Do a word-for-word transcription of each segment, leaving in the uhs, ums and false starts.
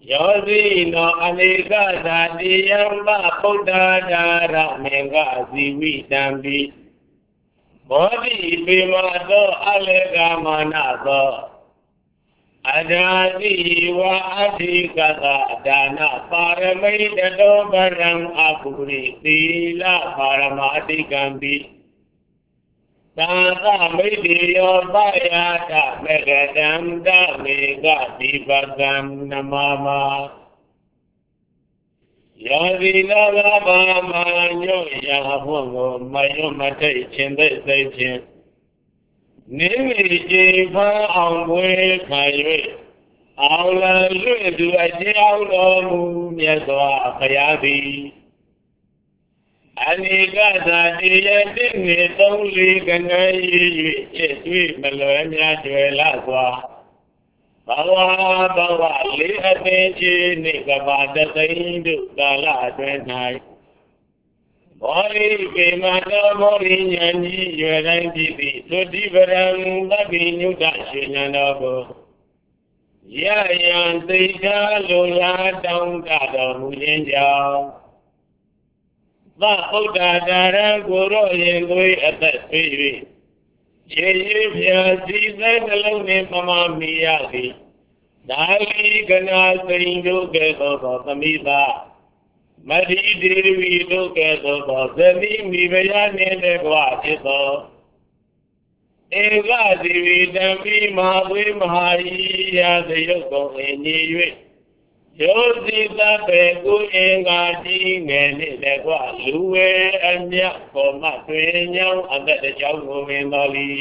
ယောဇီနောအနေကသာတိယံဘဗုဒ္ဓဒါရမေင္ကဇီဝိတံပိဘောဓိပေမသောအလေကမာနသောအဒာတိဝါအဓိကသာဒါနပါရမိတတောပရံအပုရိသီလပါရမအတိကံပိသံသမိတ္တိယောပယာတမေကတံတမေကဒီပကံနမမယောဇီနောကဘာမညောရာဘုံကိုမယောမထိတ်ခြင်းသိစိတ်ဖြင့်နိမိကြည်ဖန်အောင်ဝေခံ၍အောင်လလွင့်သူအကြောင်းတော်မူမြတ်စွာဘုရားသည်အနိကသာတိယတိငေသုံးလီကနည်း၍ကျင့်တွေ့မလွယ်များကျွယ်လာစွာဘဝဘဝလေးအသိချင်းနှင့်ကဘာတသိန်းတို့ကာလအတွင်း၌ဘောရိပေမတော်ဘောရိဉာဏ်ကြီးရွယ်တိုင်းဖြစ်သည့်သုတိပရံသဗ္ဗညုတရှင်ဉာဏ်တော်ကိုရယံသိချာလိုလားတောင်းတတော်မူခြင်းကြောင့်သဗုဒ္ဓဒါရကိုရောရင်ကိုအသက်သွေး၍ခြေရည်ဖြာစီသက်နှလုံးနှင့်ပမာမီရသည်ဒါလီကနာစိန်တို့ကဲ့သို့သောသမိသားမတိဒေဝီတို့ကဲ့သို့သောဇတိမိဖုရားနှင့်တကွဖြစ်သောဧကဇီဝိတံပိမဟာဝေမဟာယီယာသယုတ်ကိုအညီ၍ယောဇိတပေကိုအင်္ဂါကြီးငယ်နှင့်တကွလူဝဲအမြတ်ပေါ်မှတွင်ညောင်းအသက်တစ်ကြောင်းကိုဝင်တော်လီ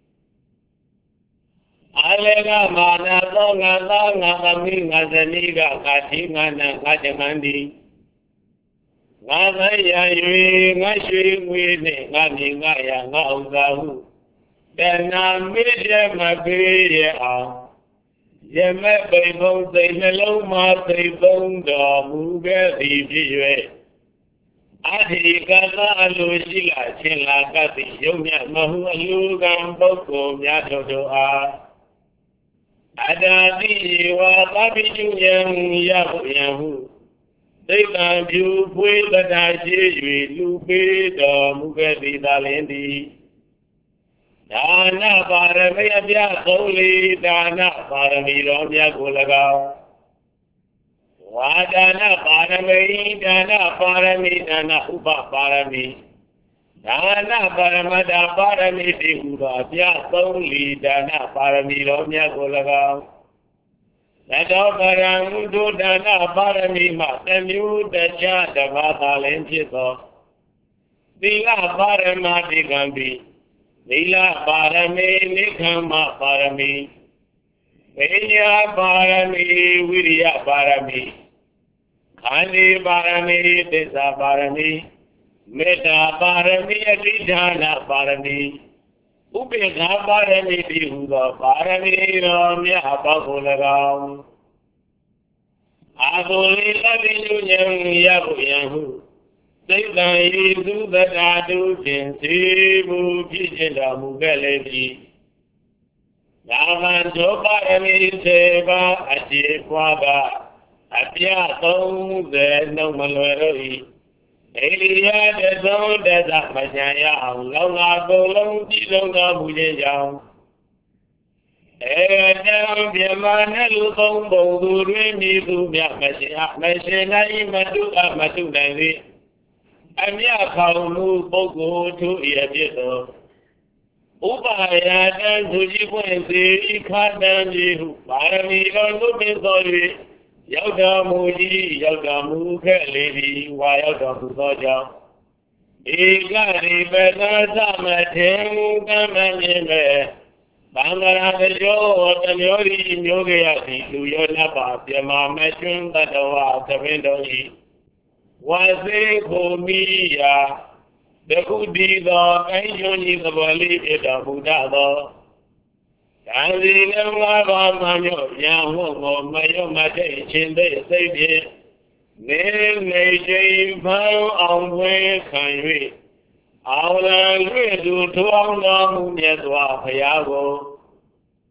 အလေကမာနသောငါသောငါသမီးငါဇနီးကငါတိငါနံငါကြမန်းသည်ငါသရ၍ငါရွှေငွေနှင့်ငါမြင်ငါရငါဥစ္စာဟုတဏှာမိရမပေးရအောင်ယမပိဘုံစိတ်နှလုံးမှာသိသုံးတော်မူခဲ့သည်ဖြစ်၍အဓိကသာအလိုရှိလာခြင်းလာကတိယုံမြတ်မဟုအလူကံပုဂ္ဂိုလ်များတို့တို့အားအဒာတိဝါသဗ္ဗိညယံယဟုယံဟုသိက္ခာပြုပွေတတာရှိ၍လူပေးတော်မူခဲ့သည်သာလင်သည်ဒါနပါရမီအပြသုံးလီဒါနပါရမီတော်မြတ်ကို၎င်းဝါဒါနပါရမီဒါနပါရမီဒါနဥပပါရမီဒါနပါရမတ္တပါရမီတိဟုသောအပြသုံးလီဒါနပါရမီတော်မြတ်ကို၎င်းသတောပရံဒုဒါနပါရမီမှတမျိုးတခြားတပါးသာလင်ဖြစ်သောသီလပါရမတိကံပိသီလပါရမီနိခမ္မပါရမီပညာပါရမီဝိရိယပါရမီခန္ဒီပါရမီသစ္စာပါရမီမေတ္တာပါရမီအဋ္ဌဌာနပါရမီဥပေက္ခပါရမီတိဟုသောပါရမီတော်မြတ်ပေါင်းကို၎င်းအာဟုလိသဗ္ဗညုညံယဟုယံဟုသိက္ခာယေသုတတာတုဖြင့်စေမှုဖြစ်ခြင်းတော်မူခဲ့လေပြီသာမန်သောပါရမီစေပါအခြေပွားကအပြသုံးဆယ်နှုတ်မလွယ်တော့၏ဣရိယာတသောတသမချံရအောင်လောကကုန်လုံးကြည်လုံးတော်မူခြင်းကြောင့်ဧတံပြမနဲ့လူသုံးပုံသူတွင်မြည်သူမြတ်မရှိမရှိနိုင်မတုအမတုနိုင်သည်အမြတ်ခေါင်မှုပုဂ္ဂိုလ်သူ၏အဖြစ်သောဥပါယတံသူကြီးပွင့်စေဤခါတံကြီးဟုပါရမီတော်လူပင်သော၍ရောက်တော်မူ၏ရောက်တော်မူခဲ့လေသည်ဝါရောက်တော်မူသောကြောင့်ဧကရိပနာသမထေကမ္မမြင်မဲ့သံဃာတရောတမျိုးဤမျိုးကြရသည်လူရောနတ်ပါပြမမကျွန်းတတဝသဘင်တော်၏ဝါစေခိုမိယာတခုဒီသောကိုင်းကျွန်းကြီးသဘောလေးဖြစ်တော်မူတတ်သောကံစီလည်းငါးပါးမှမျိုးညာဟုကိုမယောမထိတ်ခြင်းသိစိတ်ဖြင့်နေနေချိန်ဖန်အောင်ဝဲခံ၍အောင်လံလွေသူထောင်းတော်မူမြတ်စွာဘုရားကို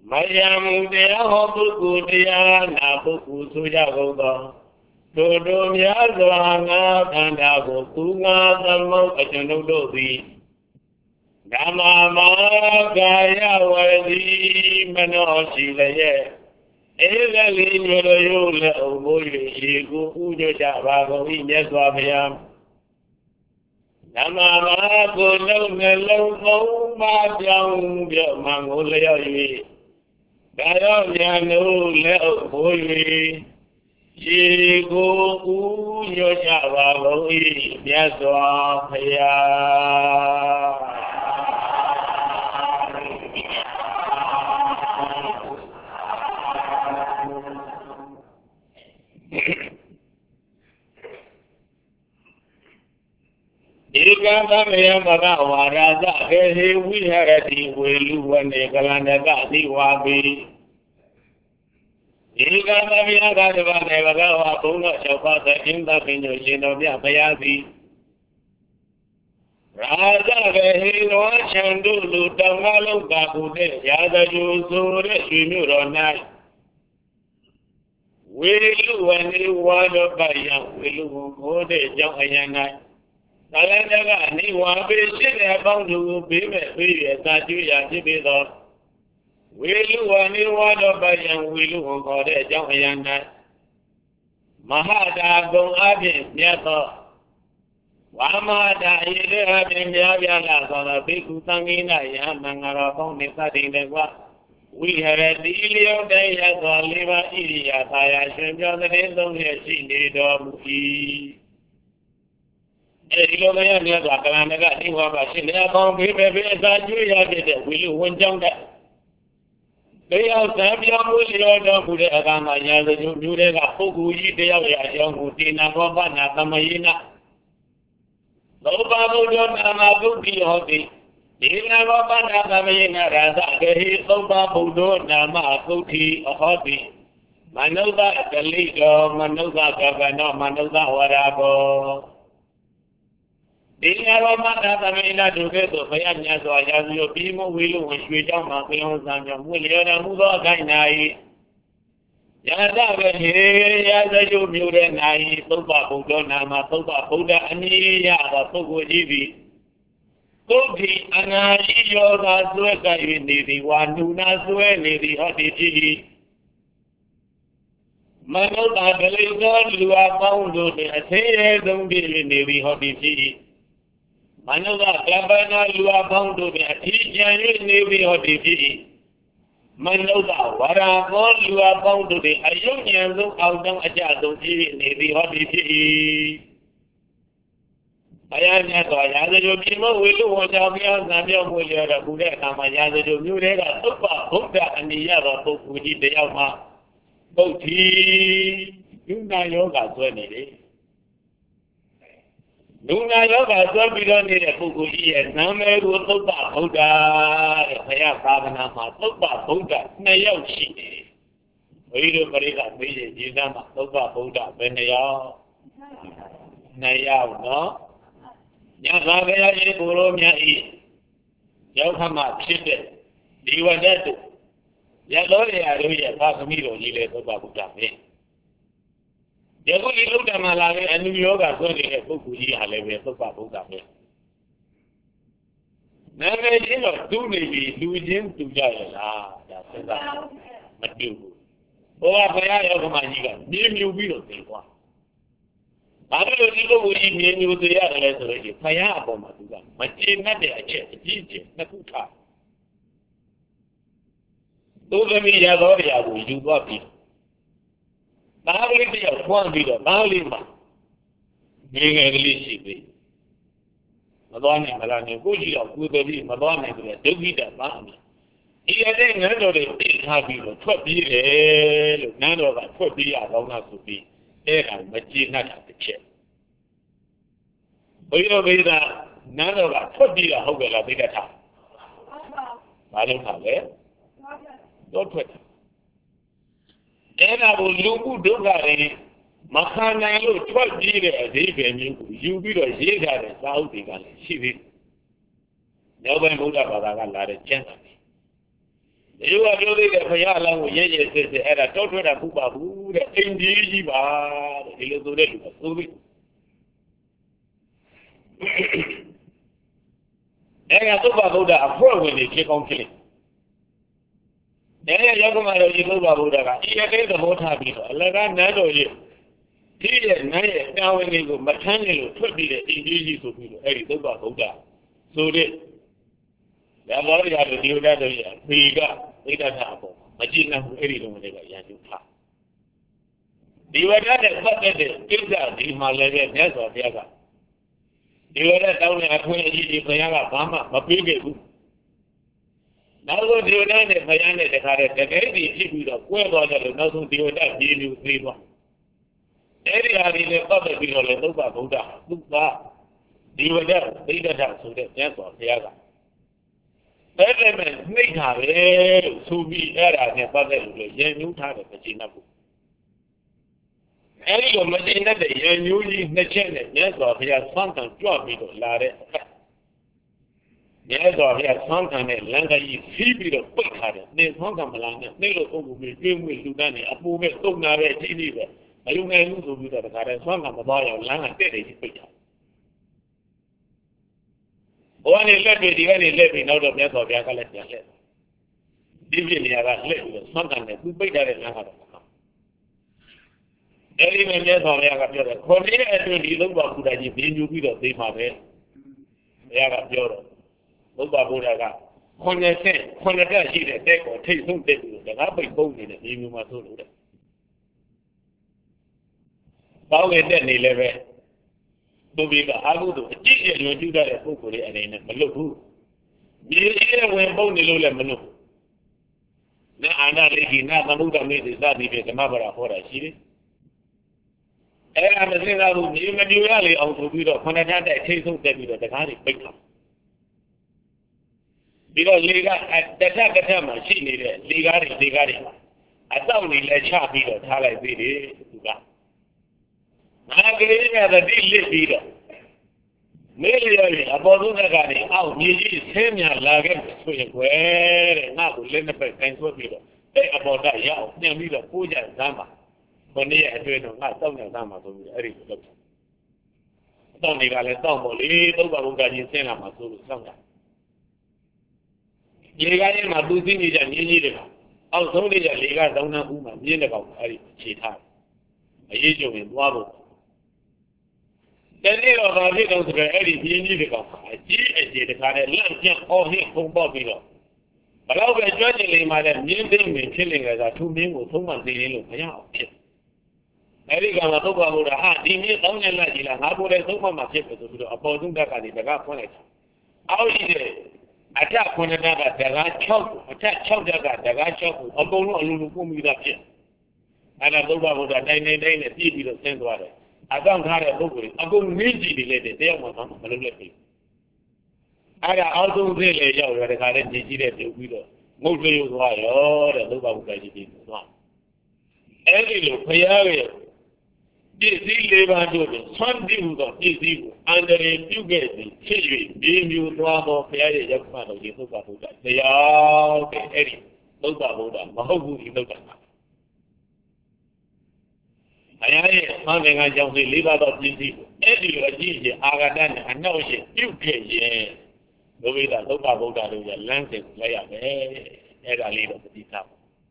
Mayam dea hobuku dea nabuku suja gogo. Dodo miyazwanga tanda buku nga samo kachanudobi. Dhamma magaya wadi manoshilaya. Egali nyoro le oboyo yigu ujo jabago inyaswabiyam. Dhamma mago lau me lau lau ma jang bia mangolaya yi. Dayo nyano le oboyo yigu ujo jabago inyaswabiyam. Eka maya maga waraza kehe wiharati welu wane kalanda gadi wabi. Eka maya gadi wane maga wapunga chapata inda kinyo shino bia payasi. Raza kehe noa chandulu tamalo kakude yada jusure shunuro nai. Welu wane wano bayang welu mode jang ayanai. Kalanda ni wabi shine bandu bime biye taju ya jibido. Wilu wani wado bayang wilu ngode jang yana. Mahada gong abin nyato. Wamada yide abin yabya la sola biku tangina ya nangara kong nisa dingdengwa. We have a deal day as a liver idia taya shunja the nendong ya shinde do. Elo ya ni ga kalanda ga ni wa ba shin ya kong bi be be sa ju ya de de wi lu won jang da de ya sa bya mu li yo do bu de aga ma nya de ju ju de ga pu gu yi de ya ya yong gu ti na ko ba na ta ma yi na lo ba bu do na ma bu ti ho ti ti na ko ba na ta ma yi na ra sa ke hi lo ba bu do na ma ku ti ho ti manuba kali do manuba ka ba no manuba wa ra ko. Ina roma na tamina duke to faya nya so ya yo bi mo wilu won shwe jang ma pe hon san jang mu le na mu do gai nai ya da be he ya da yo myu de nai to ba bu do na ma to ba bu da ani ya ba to ko ji bi to di ana yi yo da swe ka yi ni di wa nu na swe ni di ho di ji ma no da be le do lu a paung do de a the ye dong bi ni di ho di ji Manuga kabana lua boundu be atijani nebi hodifi. Manuga wara kon lua boundu be ayung yanzu audang aja doji nebi hodifi. Ayahnya to ayah jo bimo welu wajah biar namanya mulia ada budak nama ayah jo mulia ada tupa budak aniya rapu puji dia ma. Bukti yuna yoga tu ni. Nuna yoga so bido ni de buku iye name ru to ba Buddha phaya sadhana ma to ba Buddha ne yaw shi ni. Bhai do pare ka me ye ji na ma to ba Buddha be ne yaw. Ne yaw no. Nya sa ga ya ye ko ro mya i. Yaw kha ma phit de di wa de tu. Ya lo ya ro ye ba thami ro ji le to ba Buddha me. Yago ilu damala ke anu yoga so ni ke buku ji hale be to ba Buddha me. Na me ji lo tu ni bi lu jin tu ja ya la da se da. Ma tu. Bo wa phaya yo ko ma ji ga ni myu bi lo te kwa. Ba lo ji ko ji ni myu te ya le so ji phaya a po ma tu ga ma chi nat de a che ji ji na ku tha. To thami ya do ya ko yu twa bi. Ba li te ya phwan bi do ba li ma. Ni nge li shi bi. Ma do ni ma la ni ko ji lo ku de bi ma do ni de duk gi da ba mi. ဒီအတဲ့ငန်းတော်တွေသိထားပြီးတော့ထွက်ပြေးတယ်လို့ငန်းတော်ကထွက်ပြေးရတော့မှဆိုပြီးအဲ့ဒါမကျေနပ်တာတစ်ချက်ဘုရားဘိဒါငန်းတော်ကထွက်ပြေးတာဟုတ်ကဲ့လားသိတတ်တာဘာလို့ခါလဲတော့ထွက်အဲ့ဒါကိုလူမှုဒုက္ခတွေမခံနိုင်လို့ထွက်ပြေးတဲ့အဓိပ္ပာယ်မျိုးကိုယူပြီးတော့ရေးထားတဲ့စာအုပ်တွေကလည်းရှိသေးတယ်။နောက်ပိုင်းဘုရားဘာသာကလာတဲ့ကျမ်းစာတွေ You are building a Payala with Yay says they had a total of Puba, the Indy, the Illustrated. And I took about that for when they keep on killing. Then I young man, you know about that. He had the whole time, like I know you. He and I now when they go, but Tanny could be the easy to be a about that. So they that already had to do that. We got it that happened. I didn't have any of them. The way that the kids are in my level, that's what they got. The way that down at twenty, Payana, Mama, but big. Now go to the Payana, the Kare, the baby, the Pueblo, the Nothing deal that deal you three one. Area in the public people, the Luba, Buddha, Luba. The way that they got out to the temple, the other. Element make her to be era and father, the new time of the Chinabu. Any of machine that they are using the channel, yes, or he has sometimes dropped it or Lare. Yes, or he has sometimes a langa is feeble of quick hearted. There's Honka Malanga, Nilo will be doing with Lugani, a poor Togna, T V. I don't know who will do that. Honka Mabaya, Langa, Teddy, picture. One is let me, the only living out of that of Yakalet. Divin Yaga, sometimes we pay that in Langa. Every man yes or Yaga, for me, I don't look about Buddha, you be the same of it. Yaga Pure. Look about Buddha. When I say, when I see the deck or take some deck, the happy bone in the evening was so good. How is that eleven? To be the Abu, the teacher will do that at Pukuri and in a Maluku. Be here when Bone Lula Manu. Now, I'm not making that Manuka made his daddy with the Mabara for a city. And I'm a thing that will be really out to be the Panata takes some debt with the Kari Picture. Because Liga at the Takatama, she needed Ligari, Ligari. I thought we let Chappy the Tala video to that. I gave the deal leader. Maybe about the guy out, you send your luggage where and now let the person for people. Take about that, yeah, then we the Puja Zama. When they are doing not something Zama to be very good. Don't they got a double little Baruga in Sena to something. You got him a losing it and you need it. Also, they are legal down a woman, you know, she had. I usually in Wabo. Then they are little to the Eddie Unico. I see a the kind of lunch all his home body. But I was judging my music and killing as a two men with someone they look out. Eddie got a over with a heart, he made only like you, and I would have someone my paper to the opposing that I did the gap on it. How is it? Attack one another, the guy choke, attack choke that guy, the guy choke, a bone or little woman with that here. And I look over that day, day, day, and see the same water. I don't have a book. I go immediately later. They are not a little bit. I also really young when I had a digit with a mostly use why or a little bit of it. Every look, Payari. This is live do it. Some people got this evil. And then you get the children, being you drop off the area, young man of the Luka Buddha. They are okay, Eddie. Luka Buddha, Mahobu, you know that. I am something I don't live out of this. Every Aji, Agadan, and now she, you can, yeah. The way that look about that is a lancet layer, eh, a leader of the top.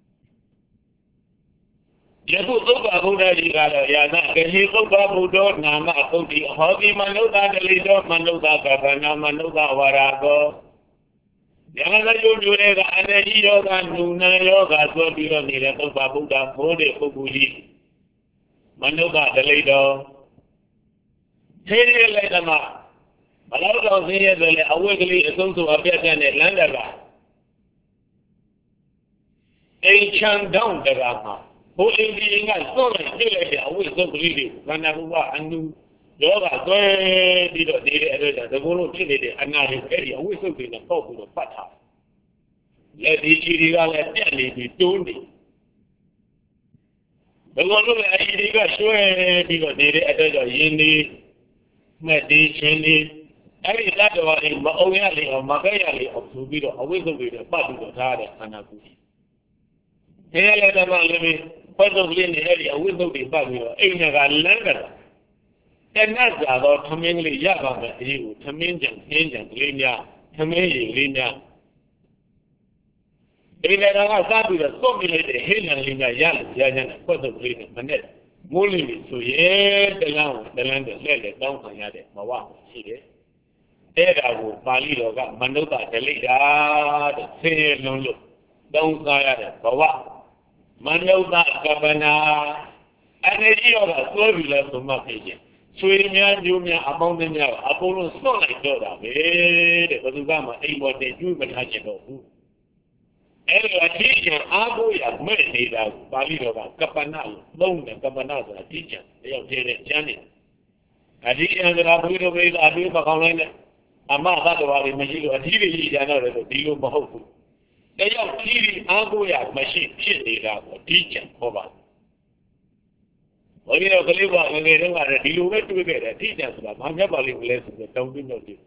Just look about that, Yana, and he look about that, Nama, Koti, Hobby Manuka, the leader, Manuka, Gavana, Manuka, Warago. Yana, you do it, and then yoga, Nuna, yoga, so you don't need a Babuda, Bode, Kubuji. Manuka, the leader. Tell you later, ma. But I don't see the awakening is also a better than a lander. A chan down the Rama. Who is being a story, still a way so greedy. When I was and knew Yoga, where did the Guru did it, and now his area, we so in the top of the Pata. Let the illegal and be doing it. The one who I got sure because they at the Yindi, Madi, Chili, အဲ့ဒီတတ္တဝါတွေမအောင်ရလေအောင်မကဲရလေအောင်ဆိုပြီးတော့အဝိဇ္ဇုတွေပတ်ပြီးတော့ထားတဲ့ခန္ဓာကိုယ်ကြီး။ဒီလည်းဓမ္မလည်းပဲပတ်စုပ်လေးနဲ့အဲ့ဒီအဝိဇ္ဇုတွေပတ်ပြီးတော့အိမ်ကလန်းကြတာ။တဏှတ်ကြတော့သမင်းကလေးရပါမယ်အေးကိုသမင်းကြံခင်းကြံကလေးများသမင်းရည်လေးများဒီလည်းတော့စားပြီးတော့သွတ်ပြီးလိုက်တဲ့ဟင်းနံလေးများရလို့ရကြတဲ့ပတ်စုပ်လေးနဲ့မနဲ့မိုးလေးတွေဆိုရင်တလန်းတလန်းတဲ့လက်လက်တောင်းခံရတဲ့ဘဝရှိတယ်။အဲ့ဒါကိုပါဠိတော်ကမနုဿဒလိတာတဲ့ဆင်းရဲလုံးလို့တောင်းစားရတဲ့ဘဝမနုဿကပ္ပနာအနေကြီးတော့ကသွဲပြီးလဲဆိုမှဖြစ်ခြင်းဆွေများမျိုးများအပေါင်းများအကုန်လုံးစွန့်လိုက်တော့တာပဲတဲ့ဘယ်သူကမှအိမ်ပေါ်တင်ကျွေးမထားချင်တော့ဘူးအဲ့လိုအတိအကျအားကိုးရမဲ့နေတာပါဠိတော်ကကပ္ပနာသုံးတယ်ကပ္ပနာဆိုတာအတိအကျတယောက်တည်းနဲ့ကျမ်းနေအတိအကျဆိုတာဘုရားဘုရားအတွေ့မကောင်းလိုက်နဲ့အမသတ္တဝါတွေမရှိလို့အထီးတွေကြီးကြတော့တယ်ဒီလိုမဟုတ်ဘူးတယောက်ကြီးပြီးအားကိုးရမရှိဖြစ်နေတာကိုအတိအကျဟောပါဘုရားကလေးကငယ်ငယ်တုန်းကဒီလိုပဲတွေးခဲ့တယ်အတိအကျဆိုတာဘာမှမပါလိမ့်မလဲဆိုတော့တောင်းပြီးတော့ဒီ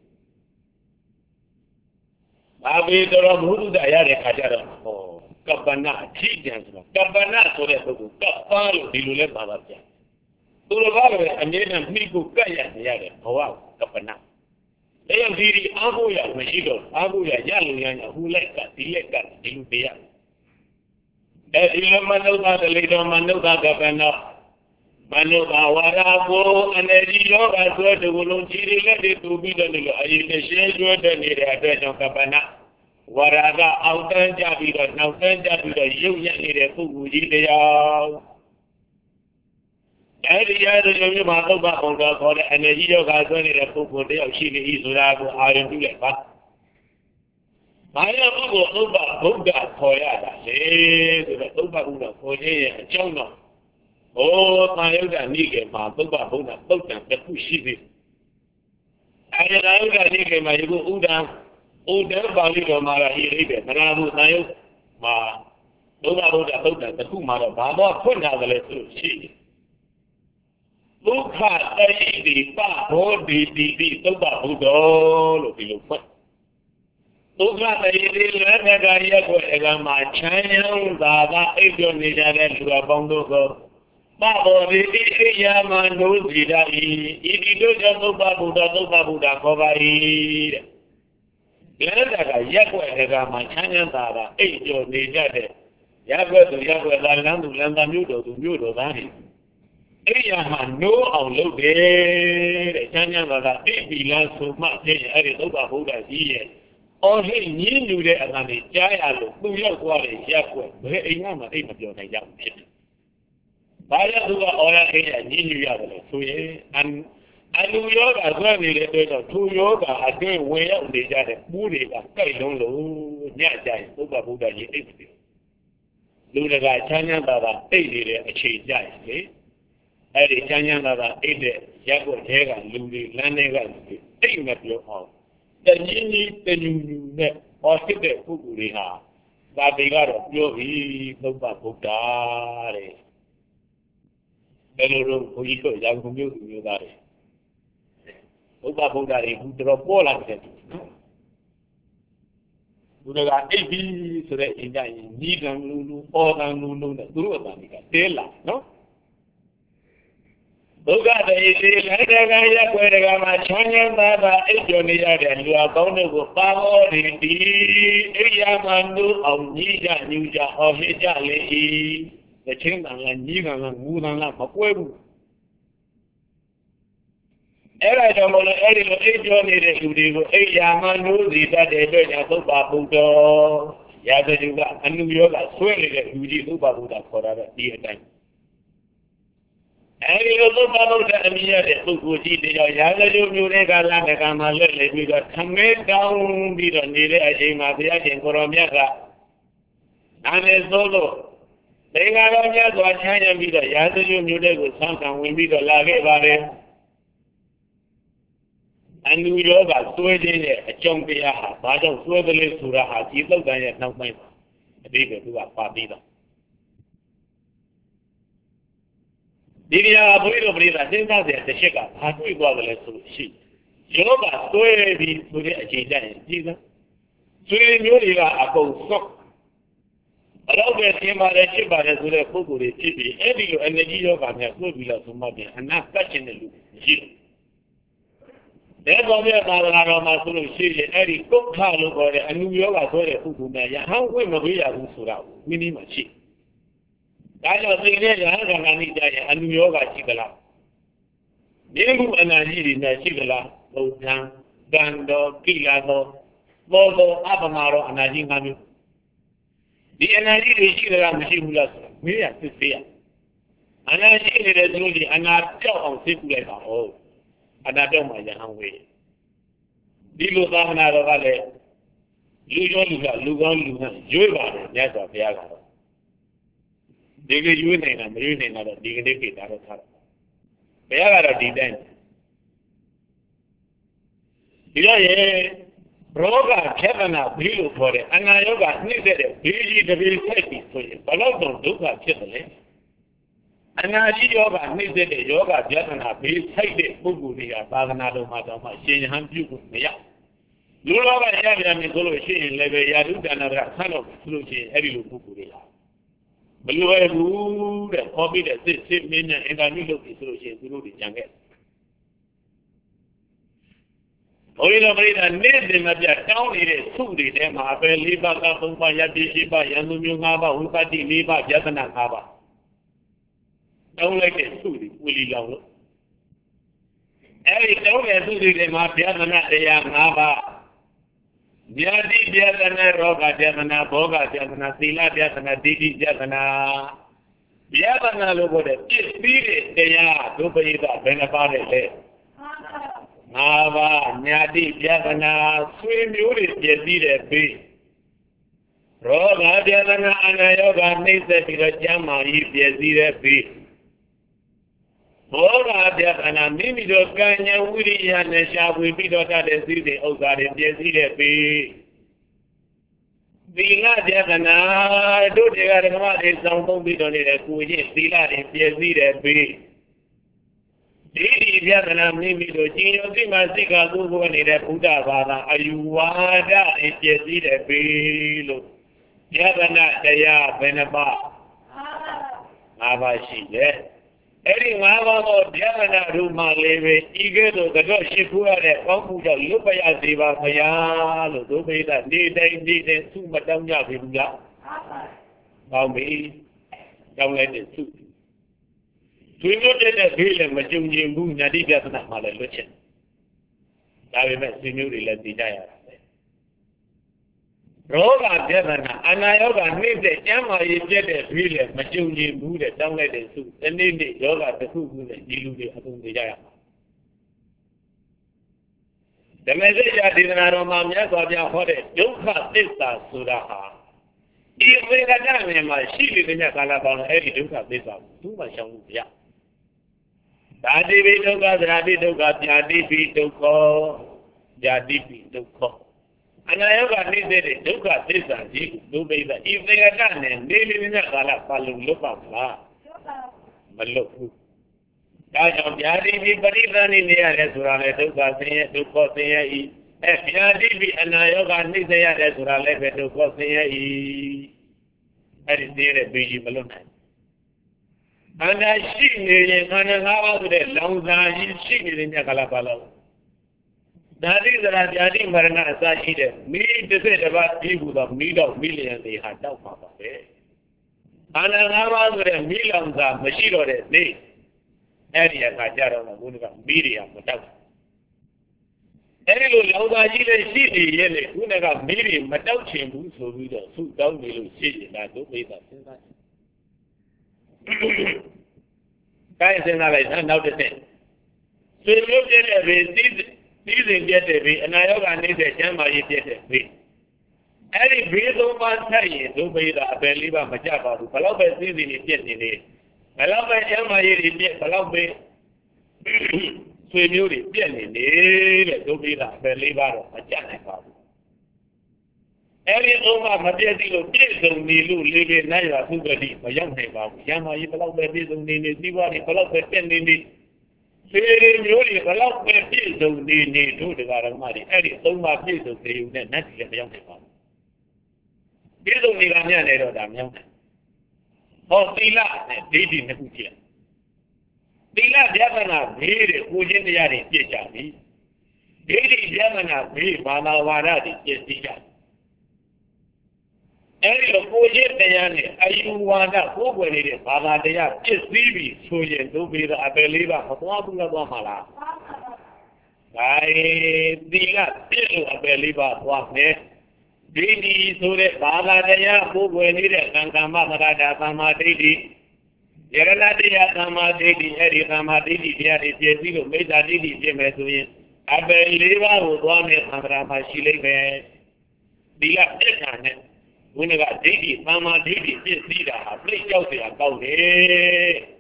ဘာပဲတော့ဘုရုဒ္ဓရတဲ့ခါကျတော့ဟောကပ္ပနာအထိကျန်ဆိုတာကပ္ပနာဆိုတဲ့ပုဂ္ဂိုလ်ကပ္ပလို့ဒီလိုလဲပါပါပြန်သူတို့ကလည်းအမြဲတမ်းမိကိုကတ်ရနေရတယ်ဘဝကပ္ပနာအဲ့ဒီဒီအားကိုးရမရှိတော့အားကိုးရရလို့ရညာဟူလိုက်ကဒီလက်ကဒီလိုတရားအဲ့ဒီလိုမနုဿတလေတော်မနုဿကပ္ပနာမနုဿဝါရာကိုအနေကြီးယောဂဆွဲတူလုံးကြီးတွေလက်တွေတူပြီးတော့လို့အရင်နဲ့ရှင်းကျွတ်တဲ့နေတဲ့အတွက်ကြောင့်ကပ္ပနာဝါရာကအောက်တန်းကြပြီးတော့နောက်တန်းကြပြီးတော့ရုပ်ရနေတဲ့ပုဂ္ဂိုလ်ကြီးတရားအဲ့ဒီရတဲ့မျိုးမျိုးမှာသုဘဘုံတော်ခေါ်တဲ့အနေကြီးယောဂဆွဲနေတဲ့ပုဂ္ဂိုလ်တယောက်ရှိနေပြီဆိုတာကိုအာရုံပြုလိုက်ပါ။ဘာလို့ပုဂ္ဂိုလ်သုဘဗုဒ္ဓခေါ်ရတာလဲဆိုတော့သုဘဘုရားခေါ်ခြင်းရဲ့အကြောင်းတော့ဩသာယုဒ္ဓနိကေမှာသုဘဗုဒ္ဓသုတ်တံတစ်ခုရှိသေးတယ်။အဲဒီသာယုဒ္ဓနိကေမှာယခုဥဒ္ဒံဥဒ္ဒပါဠိတော်မှာဟိရိပဲမနာဘူးသာယုတ်မှာသုဘဗုဒ္ဓသုတ်တံတစ်ခုမှာတော့ဘာတော့ဖွင့်တာလဲဆိုရှိတယ်ဒုက္ခတရိတိပဘောဓိတိတိသုဘဗုဒ္ဓလို့ဒီလိုဖွင့်ဒုက္ခတရိတိလက်ထက်ကရက်ွယ်ကမှာချမ်းရမ်းသာသာအိပ်ပျော်နေကြတဲ့လူအပေါင်းတို့ကိုပဘောဓိတိအိယာမနိုးစီတာဤဤဒီတို့ကြောင့်သုဘဗုဒ္ဓသုဘဗုဒ္ဓခေါ်ပါ၏တဲ့လက်ထက်ကရက်ွယ်ကမှာချမ်းရမ်းသာသာအိပ်ပျော်နေကြတဲ့ရက်ွယ်သူရက်ွယ်သာလမ်းသူလမ်းသားမြို့တော်သူမြို့တော်သားတွေအဲ့ရမှာနိုးအောင်လုပ်တယ်တဲ့ချမ်းချမ်းသာသာအိပ်ပြီလားဆိုမှဖြစ်ရင်အဲ့ဒီသုဘဗုဒ္ဓကြီးရဲ့အော်ဟိညင်းညူတဲ့အမှန်တွေကြားရလို့သူရောက်သွားတဲ့ရက်ွယ်ဘယ်အိမ်မှအိပ်မပြောနိုင်ကြဘူးဖြစ်တယ်။ဘာလို့သူကအော်ရအိမ်ညင်းညူရတယ်လဲဆိုရင်အန်အလူယောဂဆွဲနေတဲ့အတွက်ကြောင့်သူယောဂအတွင်းဝင်ရောက်နေကြတဲ့ပူးတွေကကြိုက်လုံးလို့ညကြရင်သုဘဗုဒ္ဓကြီးအိပ်တယ်လူတကာချမ်းချမ်းသာသာအိပ်နေတဲ့အချိန်ကြရင်လေအဲ့ဒီချမ်းချမ်းသာသာအိတ်တဲ့ရက်ွက်ထဲကလူတွေလမ်းထဲကလူတွေအိတ်မပြောအောင်တညင်းကြီးတညူညူနဲ့ဟောဖြစ်တဲ့ပုဂ္ဂိုလ်တွေဟာသာပေကတော့ပြောပြီးသုဘဗုဒ္ဓတဲ့ဘယ်လိုလိုဘုရားတို့ရံကုန်မျိုးသူမျိုးသားတွေသုဘဗုဒ္ဓတွေဘူးတော်ပေါ်လာတဲ့ဘုရားကအိတ်ပြီးဆိုတဲ့အင်ကြရင်ညီကံလူလူပေါ်ကံလူလူနဲ့သူတို့အတန်တွေကတဲလာနော်ဒုက္ခတည်းဒီလက်တကရက်ွယ်တကမှာချမ်းချမ်းသာသာအိပ်ပျော်နေရတဲ့လူအပေါင်းတို့ကိုပါဟောဒီဒီအိယာမနုအောင်ကြီးကြညူကြဟောဟိကြလေဤတချင်းတန်ကညီကံကငူတန်ကမကွဲဘူးအဲ့ဒါကြောင့်မလို့အဲ့ဒီလိုအိပ်ပျော်နေတဲ့လူတွေကိုအိယာမနုစီတတ်တဲ့အတွက်ကြောင့်သုဘဗုဒ္ဓရာဇဂကအနုယောဂဆွဲနေတဲ့လူကြီးသုဘဗုဒ္ဓခေါ်တာတော့ဒီအတိုင်းအဲဒီလိုသုဘဗုဒ္ဓအမြင်ရတဲ့ပုဂ္ဂိုလ်ကြီးတယောက်ရာဇဂမျိုးတွေကလာတဲ့ကံမှာလွတ်လည်ပြီးတော့ခမဲတောင်းပြီးတော့နေတဲ့အချိန်မှာဘုရားရှင်ကိုရောမြတ်ကနာမည်ဆိုလို့သင်္ဃာတော်မြတ်စွာချမ်းရပြီးတော့ရာဇဂမျိုးတွေကိုဆန်းဆန်းဝင်ပြီးတော့လာခဲ့ပါတယ်အနုယောဂဆွဲခြင်းရဲ့အကြောင်းတရားဟာဘာကြောင့်ဆွဲတယ်လဲဆိုတာဟာဒီသုတ်တန်ရဲ့နောက်ပိုင်းအတိတ်ကသူကပါပြီးတော့ဒီနေရာဘုရားတို့ပြိဿစဉ်းစားတဲ့တစ်ချက်ကဘာတွေ့သွားတယ်လဲဆိုလို့ရှိ yoga swebi suri achidan jiga suri nyori ga akau sok alau be sima de chiba de suri puguri chibi edi yo energy yoga me swebi la suma be ana kachin lu ji de go me ma la ro ma suru shi ye edi kokha lu ko de anu yoga so de pugu me ya han wi ma bi ya bu sura mini ma chi da jo sai ne ya ga ga ni ja ye anu yoga chi kala Nemu anajiri na chigala, Bautan, Gando, Kilado, Bodo, Abamaro, Anajingami. The Anajiri Chigala Mashimulas, Mia Sifia. Anajiri Resuli, Anato on Sipuleka, oh, Anadoma Yahanway. Dilu Samana Vale, Luga, Lugan, Lugan, Juba, Yasa Piaga. Diggy Union and Union at a dignity at a time. They are a design. Here, Roga, Kevana, Bilu for it, and I yoga needed B G W safety for you, but I don't do that, Chile. And I yoga needed a yoga, Jatana, be cited, Buguria, Baganado, Madama, Shin Hampu, Mia. Lula, Yam, and Goloshi, Leve Yadu, and a son of Fluchi, Edu Buguria. Blue and the hobby that six million and I knew it through the jungle. Oil of it and made them at their town, it is two de them, Abel, Liba, Kapumba, Yabishiba, Yanumaba, Upati, Liba, Jatanakaba. Don't like it, Sudi, Willie Low. Every town has to do them up, Yatana, the young Nava. Jadi biasanya roga biasanya boga biasanya sila biasanya didi biasanya biasanya logo deh istri dia tu berita benapa deh apa nyadi biasanya swimi uri jadi deh bi roga biasanya anak yoga ni sepuluh jam hari jadi deh bi boga biasanya mimi dosanya uri yang nesyabu bi dosa deh sini oga deh jadi deh bi Sila biasanya, itu dia kata dia sambung bidon ini kuji sila ni biasa dia bi. Jadi biasanya ni bidon jinyo si masih kagu bukan dia puja bahasa ayuwada ni biasa dia bi lo. Biasanya saya benapa apa sih deh. Eri ngapa biasanya rumah lebe ige tu kalau siapa ada kamu jadi lupa ya siapa saya lo tu beda ni ni ni ni semua macam ni juga. Kamu ini kamu ini tu. Tu itu dia film macam ni pun jadi biasa nak malah lucu. Tapi macam ni udah tidak ya. Roga biasanya, anak yoga ni deh jangan ini deh film macam ni pun deh jangan deh tu. Ini ni yoga tu pun deh jilu deh aku tidak ya. Demi saya di dalam rumahnya kau jangan kore, duka desa sudah. Ia mereka jangan memang sih dia kalau kalau hari duka desa tu macam dia. Jadi duka, jadi duka, jadi duka, jadi duka. Anak yoga ni deh duka desa sih tu beda. Ia mereka jangan ni ni ni kalau kalau lupa lah, malu. Kalau jadi di berikan ini ada surah itu kasihnya itu kasihnya i. Eh jadi di anak yoga ni saya ada surah itu kasihnya i. Hari ini biji belum. Anak si ni anak awak tu deh langsung si ni ni kalau kalau. Dari zaman jadi merana saya deh. Mid tu dapat ibu dah mid of million di hadap apa deh. Anak awak tu deh million dah mesti deh ni. Eri yang ajar orang guna kan miri yang macam. Eri lo lauda ji le si di ye le guna kan miri macam cembu sobi dah su tahu ni lo si na tu beda senang. Kaya senang lagi senang tahu deh. Sebelum dia le si si dia deh, anak orang ni deh jangan mari dia deh. Eri betul macam ni tu beda beli bah macam baru. Kalau beli ni dia ni. Kalau macam mari dia, kalau be, suami dia ni ni, tu bila beli baru macam ni baru. Eri rumah macam ni lu, dia tu ni lu lebih naik lah tu beli macam ni baru. Yang mari kalau beli tu ni ni, ni baru kalau beli ni ni, Pere Muli, the love where he don't need to the Garamari, Eddie, so much is to say you then not get the young people. You don't need a young Damian. Oh, Tila, dating the Putia. Tila Javana, very good in the Yari, Jami. Daily Javana, very Mama Waradi, yes, Tia. Any of Puja Dayane, are you one up over it? Mama Daya, is Bibi, so you do be the Abeliva of Wabula Wamala. I Dila, still Abeliva, one day. Didi, so that Baba Daya, who were needed, and Kamada Sama Didi. Yerana Daya Sama Didi, Eddie Sama Didi, Yadi, Jessica, Mesa Didi, Jemesuin. Abeliva was one in Amrama Shile. Dila, Dekan. When I got Didi, Mama Didi, just need a place out there about it.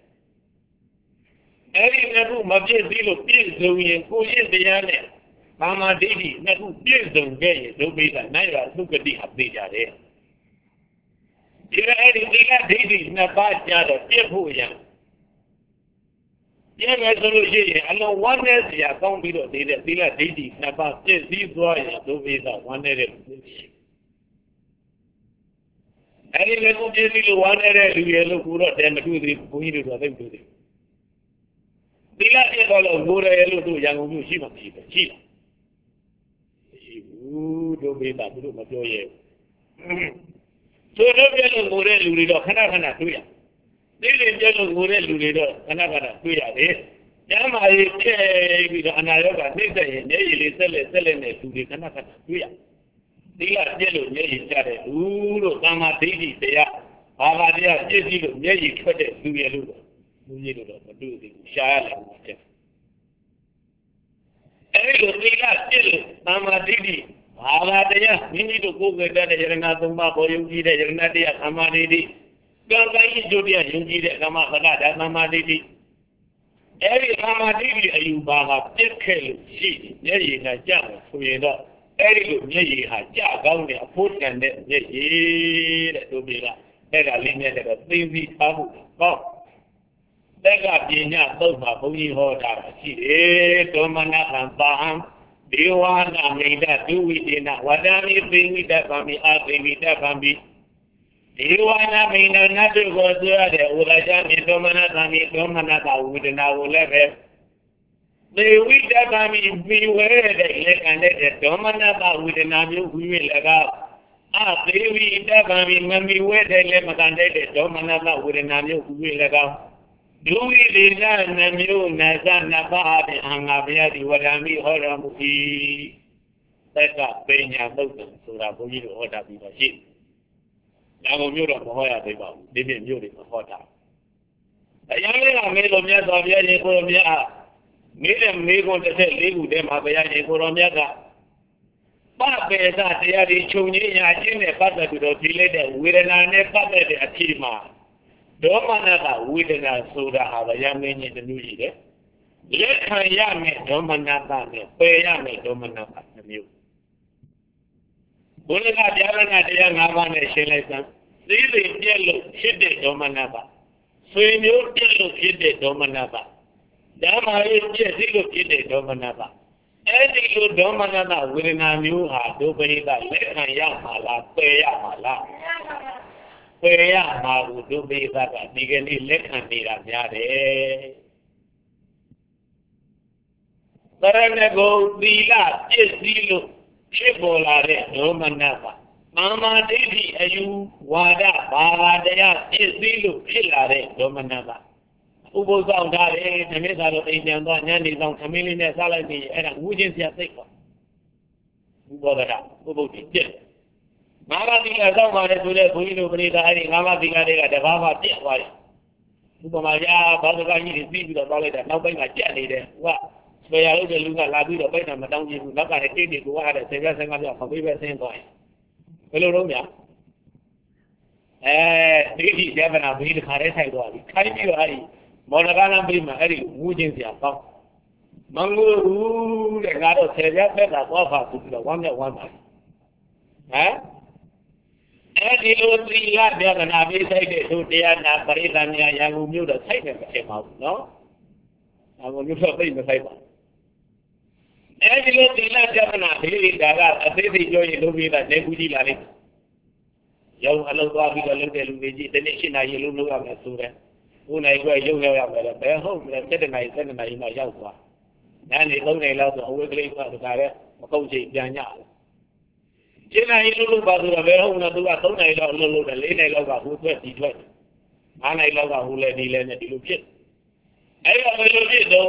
Every Nabu Mabia Zilo is doing who is the Yane. Mama Didi, Nabu is doing gay, do be the Naira, look at the Abdija. You're adding the Didi, Nabat Yada, Jehuya. Young resolution, I know one is the account below the Dila Didi, Nabat, these boys do be the one area. Any little Jimmy one area, you look good and do the Puini to them to them. The last all of Gura Yellow to young Mushima, she. You don't be that to Majoye. So, no yellow Mure Lurido, Hanakana Tuya. They didn't yellow Mure Lurido, Hanakana Tuya. Yama is with Anayoga, they say, selling it to the Hanakana Tuya. Dila Jello, Yay, Uru, Sama Didi, they are. Avadia, Jessica, Yay, Twitter, Luya, Luya, do the Shire. Eric, Dila, Jill, Sama Didi, Avadia, we need to go with that, Yeranatuma, Boyuki, Yernadia, Sama Didi. Ganga, Julia, Yuji, Kamaka, Sama Didi. Every Sama Didi, Ayuba, Pilkel, she, Yay, Najam, who you know. Every good ye had Jack a foot and then ye to be like a linear of a three pound. They got Yina, both my pony hold out. She Domana and Baham. Do you want to make that do we did not? What am you bring with that for me? I'll bring with that for me. Do you want to make another go to the Urajan, Domana, and Domana, with an hour level? They will that I mean beware that let and let the Domana with an army we will allow. Ah, they will that I mean when we wear the lemon and let the Domana with an army we will allow. Do we design a new Nazan Nabad and Abiadi what I mean Horamuki? That's a Benya Mountain, so that we will order be the ship. Now, you don't know where they go. They didn't use it for that. A young man made of Yas of Yaya. Made them make on the same with them, Abayani Koromiaga. Papa, they are the Chuni, I came a father to the village with an another Atima. Domanaga, with an soda, have a young man in the new year. Let her young man, Domanaga, pay young man, Domanaga, the new. Bulga Javana, the young Havana, Shelesan. These is yellow, hit the Domanaga. So in your yellow, hit the Domanaga. Dama is just little kid, Domanaba. Any you Domanaba will not know how to pay that let Yamala, pay Yamala. Pay Yama would do be that a nigger let and be a yade. But I never be that, just little Chibola, Domanaba. Mama Didi, and you, Wada, Baba, they are just little killer, Domanaba. Who goes out there and makes out of Indian Yannis on a millionaire salary and wouldn't see a sickle. Who got it up? Who got it? Mama Diga, someone to the Puino Brida, Mama Diga, the Baba Tiawai. Supermaya, Bazagani is big with the bullet and nobody like Jenny there. What? So I look at Luga Labu, the Beta, Madame, you look at a kidney to water, the Segasan of the same point. Hello, Romia. Eh, Didi, Devon, I'll be the Caretta. Kind you, Monagana be my heavy wooden Yapa. Mango, the God of Seria, better offer to the one that one. Eh? And you will see that there and I will say that they are not Paritania young who knew the second came out, no? အမလို့တော့သိမဆိုင်ပါအဲဒီလိုသီလပြဿနာဒီဒါကအသေးသေးပြောရင်လုပ်ပြီးတာလက်ကူးကြည့်လာလိမ့်ရုံအလုံးသွားပြီးတော့လုပ်တဲ့လူတွေကြီးတနေ့ရှင်းနိုင်ရင်လုံးလုပ်ရမယ်ဆိုတဲ့ကိုယ်နိုင်ခွဲရုံရောက်ရမယ်လေဘယ်ဟုတ်လဲစက်တနာရီစက်တနာရီမှရောက်သွားနားနေသုံးနေလောက်ဆိုအဝေးကလေးကတခါတည်းမကုတ်ချိန်ပြန်ညရှင်းနိုင်ရင်လုံးလုပ်ပါဆိုတော့ဘယ်ဟုတ်လဲသူကသုံးနိုင်လောက်လုံးလုပ်တယ်လေးနိုင်လောက်ကဟိုထွက်ဒီထွက်ငါးနိုင်လောက်ကဟိုလဲဒီလဲနဲ့ဒီလိုဖြစ်အဲ့တော့ဘယ်လိုဖြစ်တော့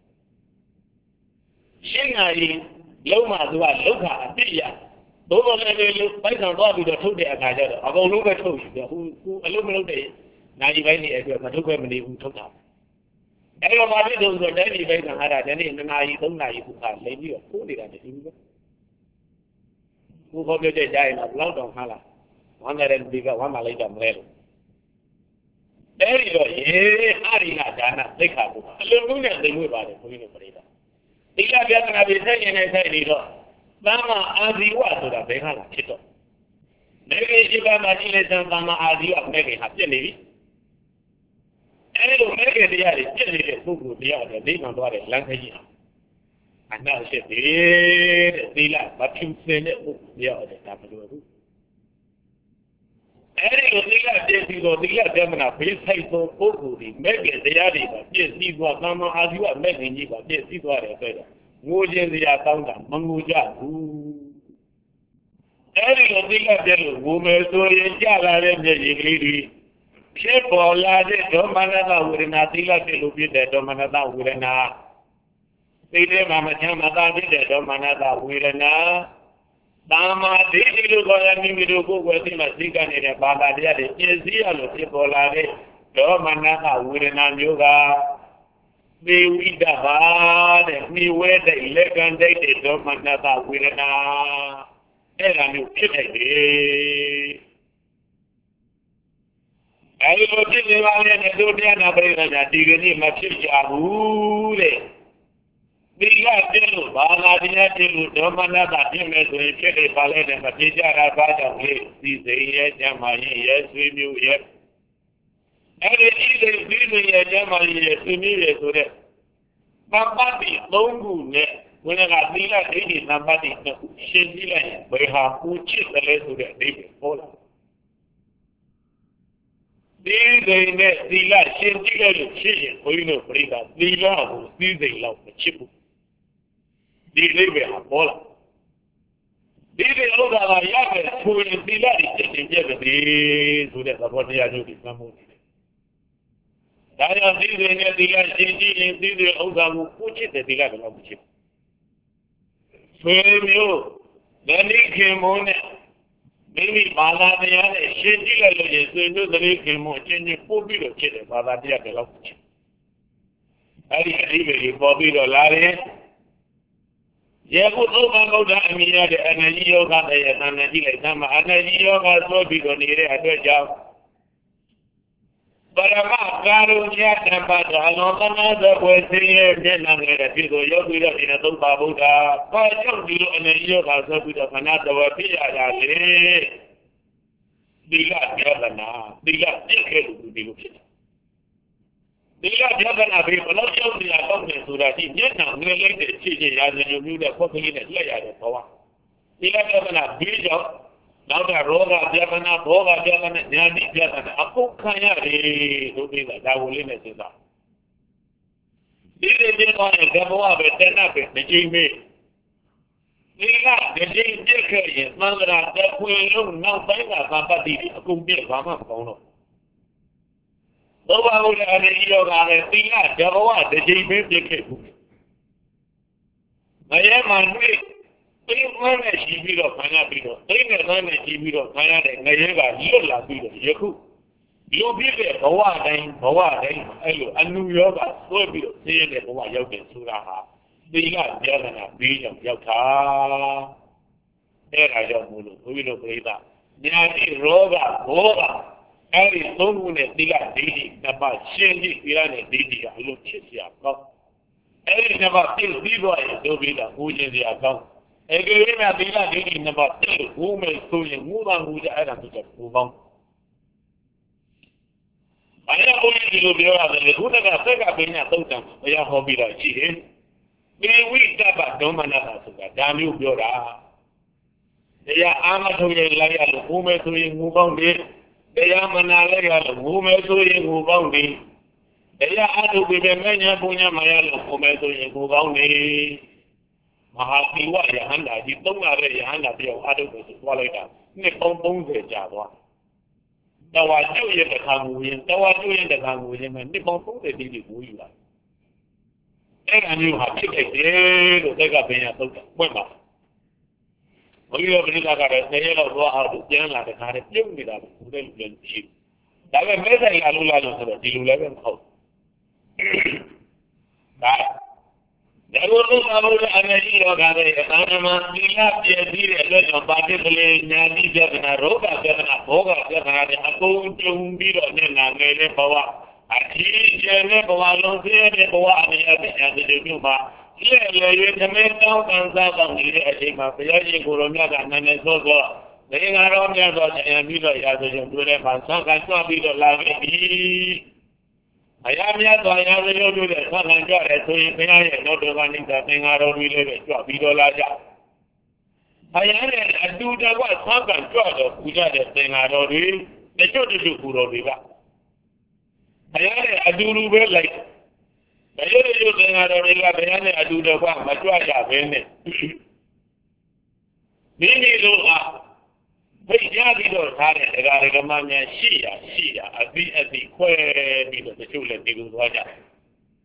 ရှင်းနိုင်ရင်လုံးမှသူကလောက်ခါအပြည့်ရဘုံတော်လည်းလို့ပိုက်ဆံသွားပြီးတော့ထုတ်တဲ့အခါကျတော့အကုန်လုံးပဲထုတ်ယူတယ်ဟိုဟိုအလုံးမလုံးတဲ့နိုင်ဒီပိုင်းနေအတွက်မထုတ်ပဲမနေဘူးထုတ်တာအဲ့တော့ဘာဖြစ်လို့ဆိုတော့တိုင်းဒီပိုင်းကဟာတာဒီနေ့နှစ်နာရီသုံးနာရီခုကလိမ့်ပြီးတော့ပို့နေတာတည်းဒီလိုပဲကိုခေါ်ပြတဲ့ကြားရင်တော့ဘလောက်တောင်ခါလာဝမ်းတဲ့ဒီကဝမ်းမလိုက်တော့မလဲလို့အဲ့ဒီတော့ရေအာရိယဒါနသိက္ခာပုဒ်အလုံးလုံးနဲ့သိမွေ့ပါတယ်ဘုန်းကြီးတို့ပြိတ္တာသီလပြဿနာပြီးဆက်ရင်လည်းဆက်နေတော့သမ္မာအာဇီဝဆိုတာဘယ်ခါလာဖြစ်တော့မေဃိရှိပါမှာရှိတဲ့သမ္မာအာဇီဝမေဃိဟာပြည့်နေပြီအဲဒီလိုမေဃိတရားတွေပြည့်နေတဲ့ပုဂ္ဂိုလ်တရားတွေဒိဋ္ဌံသွားတဲ့လမ်းခရီးဟာအနာရှိသေးတဲ့သီလမဖြူစင်တဲ့ပုဂ္ဂိုလ်တရားတွေဒါမလိုဘူးအဲဒီလိုသီလပြည့်စုံသောသီလဓမ္မနာဘေးဆိုင်သောပုဂ္ဂိုလ်ဒီမေဃိတရားတွေကပြည့်စည်သွားသမ္မာအာဇီဝမေဃိကြီးကပြည့်စည်သွားတဲ့အတွက်ငိုခြင်းစရာကောင်းတာမငိုကြဘူးအဲဒီလိုသီလပြည့်လို့ငိုမယ်ဆိုရင်ကြလာတဲ့မျက်ရည်ကလေးတွေဖြစ်ပေါ်လာတဲ့ဒေါမနတဝေဒနာသီလပြည့်လို့ဖြစ်တဲ့ဒေါမနတဝေဒနာသိတဲ့မှာမချမ်းမသာဖြစ်တဲ့ဒေါမနတဝေဒနာတာမာဒိဋ္ဌိလို့ခေါ်တဲ့မိမိတို့ကိုယ်ကိုယ်သိမှသိကနေတဲ့ဘာသာတရားတွေပြည့်စည်ရလို့ဖြစ်ပေါ်လာတဲ့ဒေါမနတဝေဒနာမျိုးကသေဝိဒဘာတဲ့မိဝဲတဲ့လက်ကန်တဲ့ဒေါမနတဝေဒနာအဲ့ဒါမျိုးဖြစ်နေတယ်အဲဒီလိုဖြစ်နေပါလေနဲ့တို့တရားနာပရိသတ်ဒီကနေ့မဖြစ်ကြဘူးတဲ့ဒီကတည်းကဘာသာတရားတည်းလို့ဒေါမနတဖြစ်မယ်ဆိုရင်ဖြစ်နေပါလေနဲ့မဖြစ်ကြတာဘာကြောင့်လဲဒီစိတ်ရဲ့ကျမ်းမာရင်ရဲ့ဆွေးမျိုးရဲ့အဲ့ဒီဒီဒီဒီရဲ့ကျမ်းမာရင်ရဲ့ဆွေးမျိုးရဲ့ဆိုတဲ့ပပတိသုံးခုနဲ့ဘုရားကသီလဒိဋ္ဌိသံပတိနှစ်ခုရှင်းကြည့်လိုက်ဘယ်ဟာကိုချစ်တယ်လဲဆိုတဲ့အဓိပ္ပာယ်ဟောလာဒီစိတ်နဲ့သီလရှင်းကြည့်လိုက်လို့ဖြစ်ရင်ဘုန်းကြီးတို့ပြိဿသီလကိုသီးစိတ်လောက်မချစ်ဘူးဒီအဓိပ္ပာယ်ဟာဟောလာဒီဒီဥစ္စာကရမယ်ဆိုရင်သီလတွေချစ်ခြင်းပြည့်တယ်ဆိုတဲ့သဘောတရားမျိုးကိုသံမိုးနေတယ်ဒါကြောင့်သီးစိတ်နဲ့သီလရှင်းကြည့်ရင်သီးစိတ်ဥစ္စာကိုကိုချစ်တဲ့သီလကတော့မချစ်ဘူးဆွေမျိုးဗလိခင်မုန်းနဲ့မိမိဘာသာတရားနဲ့ရှင်းကြည့်လိုက်လို့ရင်ဆွေမျိုးဗလိခင်မုန်းအချင်းချင်းပို့ပြီးတော့ဖြစ်တယ်ဘာသာတရားတွေလောက်ချစ်အဲ့ဒီအဓိပ္ပာယ်ပေါ်ပြီးတော့လာတယ်ယေကုသုဘဗုဒ္ဓအမိရတဲ့အနန္တိယောဂတဲ့ရဲ့နာမည်ကြည့်လိုက်သမအနန္တိယောဂဆိုပြီးတော့နေတဲ့အတွက်ကြောင့်ပရမကာရုညတံပါဒအလောကနာသဝေသိရဲ့မျက်နှာငယ်တဲ့ဒီကိုရောက်ပြီးတော့ဒီနဲ့သုံးပါဗုဒ္ဓဘာကြောင့်ဒီလိုအနန္တိယောဂဆိုပြီးတော့ခဏတဝဖြစ်ရတာလေဒီကပြဿနာဒီကပြည့်ခဲ့လို့ဒီလိုဖြစ်တယ်ဒီကပြဿနာပြီးဘလို့ကြောက်နေရတော့နေဆိုတာဒီမျက်နှာငယ်လိုက်တဲ့ခြေခြေရာဇဉ်မျိုးမျိုးနဲ့ဖွက်ကလေးနဲ့လက်ရတယ်ဘဝဒီကပြဿနာပြီးကြောင့်နောက်တော့ရောဂပြဿနာဘောဂပြဿနာဉာဏ်ပြဿနာအကုန်ခံရတယ်လို့ပြောတာဒါကိုလေးနဲ့စဉ်းစားဒီလိုပြောတဲ့ကဘဝပဲတဏှပဲတစ်ချိန်မေးဒီကတစ်ချိန်ပြည့်ခဲ့ရင်သံဃာတခွေလုံးနောက်ပိုင်းကသံပတ္တိအကုန်ပြည့်ဘာမှမကောင်းတော့သောဘာဟုလည်းအနေရောကလည်းသီလတဘဝတစ်ချိန်ပဲပြည့်ခဲ့ဘူးမရဲမှန်တွေ့သိမှန်းနဲ့ရှိပြီးတော့ခံရပြီးတော့သိနဲ့မှန်းနဲ့ရှိပြီးတော့ခံရတဲ့ငရဲကလွတ်လာပြီးတော့ယခုဒီလိုဖြစ်တဲ့ဘဝတိုင်းဘဝတိုင်းအဲ့လိုအနုယောဂဆွဲပြီးတော့သိရတဲ့ဘဝရောက်တဲ့ဆိုတာဟာသီလပြဿနာပြီးကြောင့်ရောက်တာအဲ့ဒါကြောင့်မို့လို့ဘုရားတို့ပြိဿညာတိရောဂဘောဂအဲ့ဒီသုံးခုနဲ့သီလဒိဋ္ဌိနှစ်ပါးရှင်းကြည့်သီလနဲ့ဒိဋ္ဌိကအလို့ဖြစ်เสียကောင်းအဲ့ဒီနှစ်ပါးပြည့်ပြီးသွားရင်တို့ပြီးတော့ကိုခြင်းเสียကောင်းအဲ့ဒီမှာသီလဒိဋ္ဌိနှစ်ပါးပြည့်လို့ဘုမယ်ဆိုရင်ငူတာငူကြအဲ့ဒါဆိုတော့ဘူပေါင်းဘာရဘုန်းကြီးဒီလိုပြောရတယ်ခုနကသက်ကပညာသုံးတံဘုရားဟောပြီးတော့ရှိတယ်ပေဝိတ္တပဒေါမနတာဆိုတာဒါမျိုးပြောတာတရားအာမထုတ်ရင်လိုက်ရလို့ငိုမယ်ဆိုရင်ငိုပေါင်းတယ်တရားမနာလိုက်ရလို့ငိုမယ်ဆိုရင်ငိုပေါင်းတယ်တရားအထုတ်ပြီးပဲမညာပူညာမရလို့ငိုမယ်ဆိုရင်ငိုပေါင်းတယ်မဟာသီဝယဟန္တာကြီးသုံးလာတဲ့ယဟန္တာပြောအထုတ်ကိုသွားလိုက်တာနှစ်ပေါင်းသုံးဆယ်ကြာသွားတဝါကျွတ်ရဲ့တခါငိုရင်တဝါကျွတ်ရဲ့တခါငိုရင်မှနှစ်ပေါင်းသုံးဆယ်တိတိကိုယူလာအဲ့ဒါမျိုးဟာဖြစ်ခဲ့တယ်လို့သက်ကပညာသုံးတာပွင့်ပါဘုရားပြိဿကလည်းဆယ်ရက်လောက်သွားအောင်ပြန်လာတဲ့ခါနဲ့ပြုတ်နေတာကိုဘုရားလူလည်းရှိဒါပေမဲ့မဲဆိုင်လာလို့လာလို့ဆိုတော့ဒီလိုလည်းပဲမဟုတ်ဒါဒါလိုလို့သာလို့အနေကြီးရောကလည်းအာနမသီလပြည့်စည်တဲ့အတွက်ကြောင့်ပါတိကလေးညာတိပြဒနာရောဂပြဒနာဘောဂပြဒနာတွေအကုန်ကျုံပြီးတော့မျက်နှာငယ်တဲ့ဘဝအထီးကျဲတဲ့ဘဝလုံးသိတဲ့ဘဝအနေနဲ့အဲဒီလိုမျိုးမှာလေလေရွေးသမင်းတောင်းကန်စားပေါင်းနေတဲ့အချိန်မှာဘုရားရှင်ကိုရောမြတ်ကနာမည်ဆိုတော့လေငါတော်မြတ်တော်တရားပြီးတော့ရာဇဝင်တွေ့တဲ့မှာဆောင်းကန်ကြွပြီးတော့လာခဲ့ပြီအရာမြတ်တော်ရာဇဝင်တွေ့တဲ့ဆောင်းကန်ကြွတယ်ဆိုရင်ဘုရားရဲ့တော်တော်ကနေသာသင်္ဃာတော်ကြီးလေးပဲကြွပြီးတော့လာကြဘုရားရဲ့အတူတကွဆောင်းကန်ကြွတော့ပူကြတဲ့သင်္ဃာတော်တွေတချို့တချို့ပူတော်တွေကဘုရားရဲ့အတူတူပဲလိုက်ဘယ်လိုလိုသင်္ဃာတော်တွေကဘုရားနဲ့အတူတကွမကြွရဘဲနဲ့မိမိတို့ဟာဖိတ်ကြားပြီးတော့ထားတဲ့ဒကာဒကမများရှိရရှိရအသီးအသီးခွဲပြီးတော့တချို့လည်းဒီလိုသွားကြတယ်။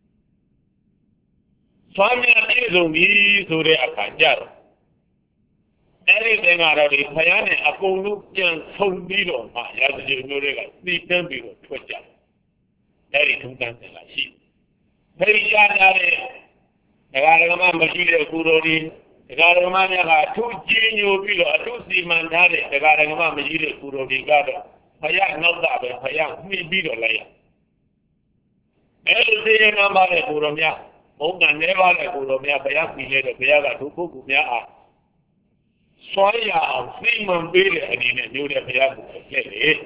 ဆွမ်းမြတ်ပြည့်စုံပြီဆိုတဲ့အခါကျတော့အဲ့ဒီသင်္ဃာတော်တွေဘုရားနဲ့အကုန်လုံးပြန်ဆုံးပြီးတော့မှရာဇဂျမျိုးတွေကသိတန်းပြီးတော့ထွက်ကြတယ်။အဲ့ဒီထုံးတမ်းတယ်လားရှိတယ်။ဖိတ်ကြားကြတဲ့ဒကာဒကမမရှိတဲ့ကုတော်တွေဒကာဒကမများကအထူးကြီးညိုပြီးတော့အထူးစီမံထားတဲ့ဒကာဒကမမရှိတဲ့ကုတော်တွေကတော့ဘုရားနောက်ကပဲဘုရားမှီပြီးတော့လိုက်ရအဲ့လိုသိရင်တော့ပါတဲ့ကုတော်များဘုံကနေပါတဲ့ကုတော်များဘုရားမှီလဲတော့ဘုရားကဒုပုဂ္ဂိုလ်များအားစွမ်းရအောင်သိမှန်ပေးတဲ့အနေနဲ့မျိုးတဲ့ဘုရားကိုပြည့်လေ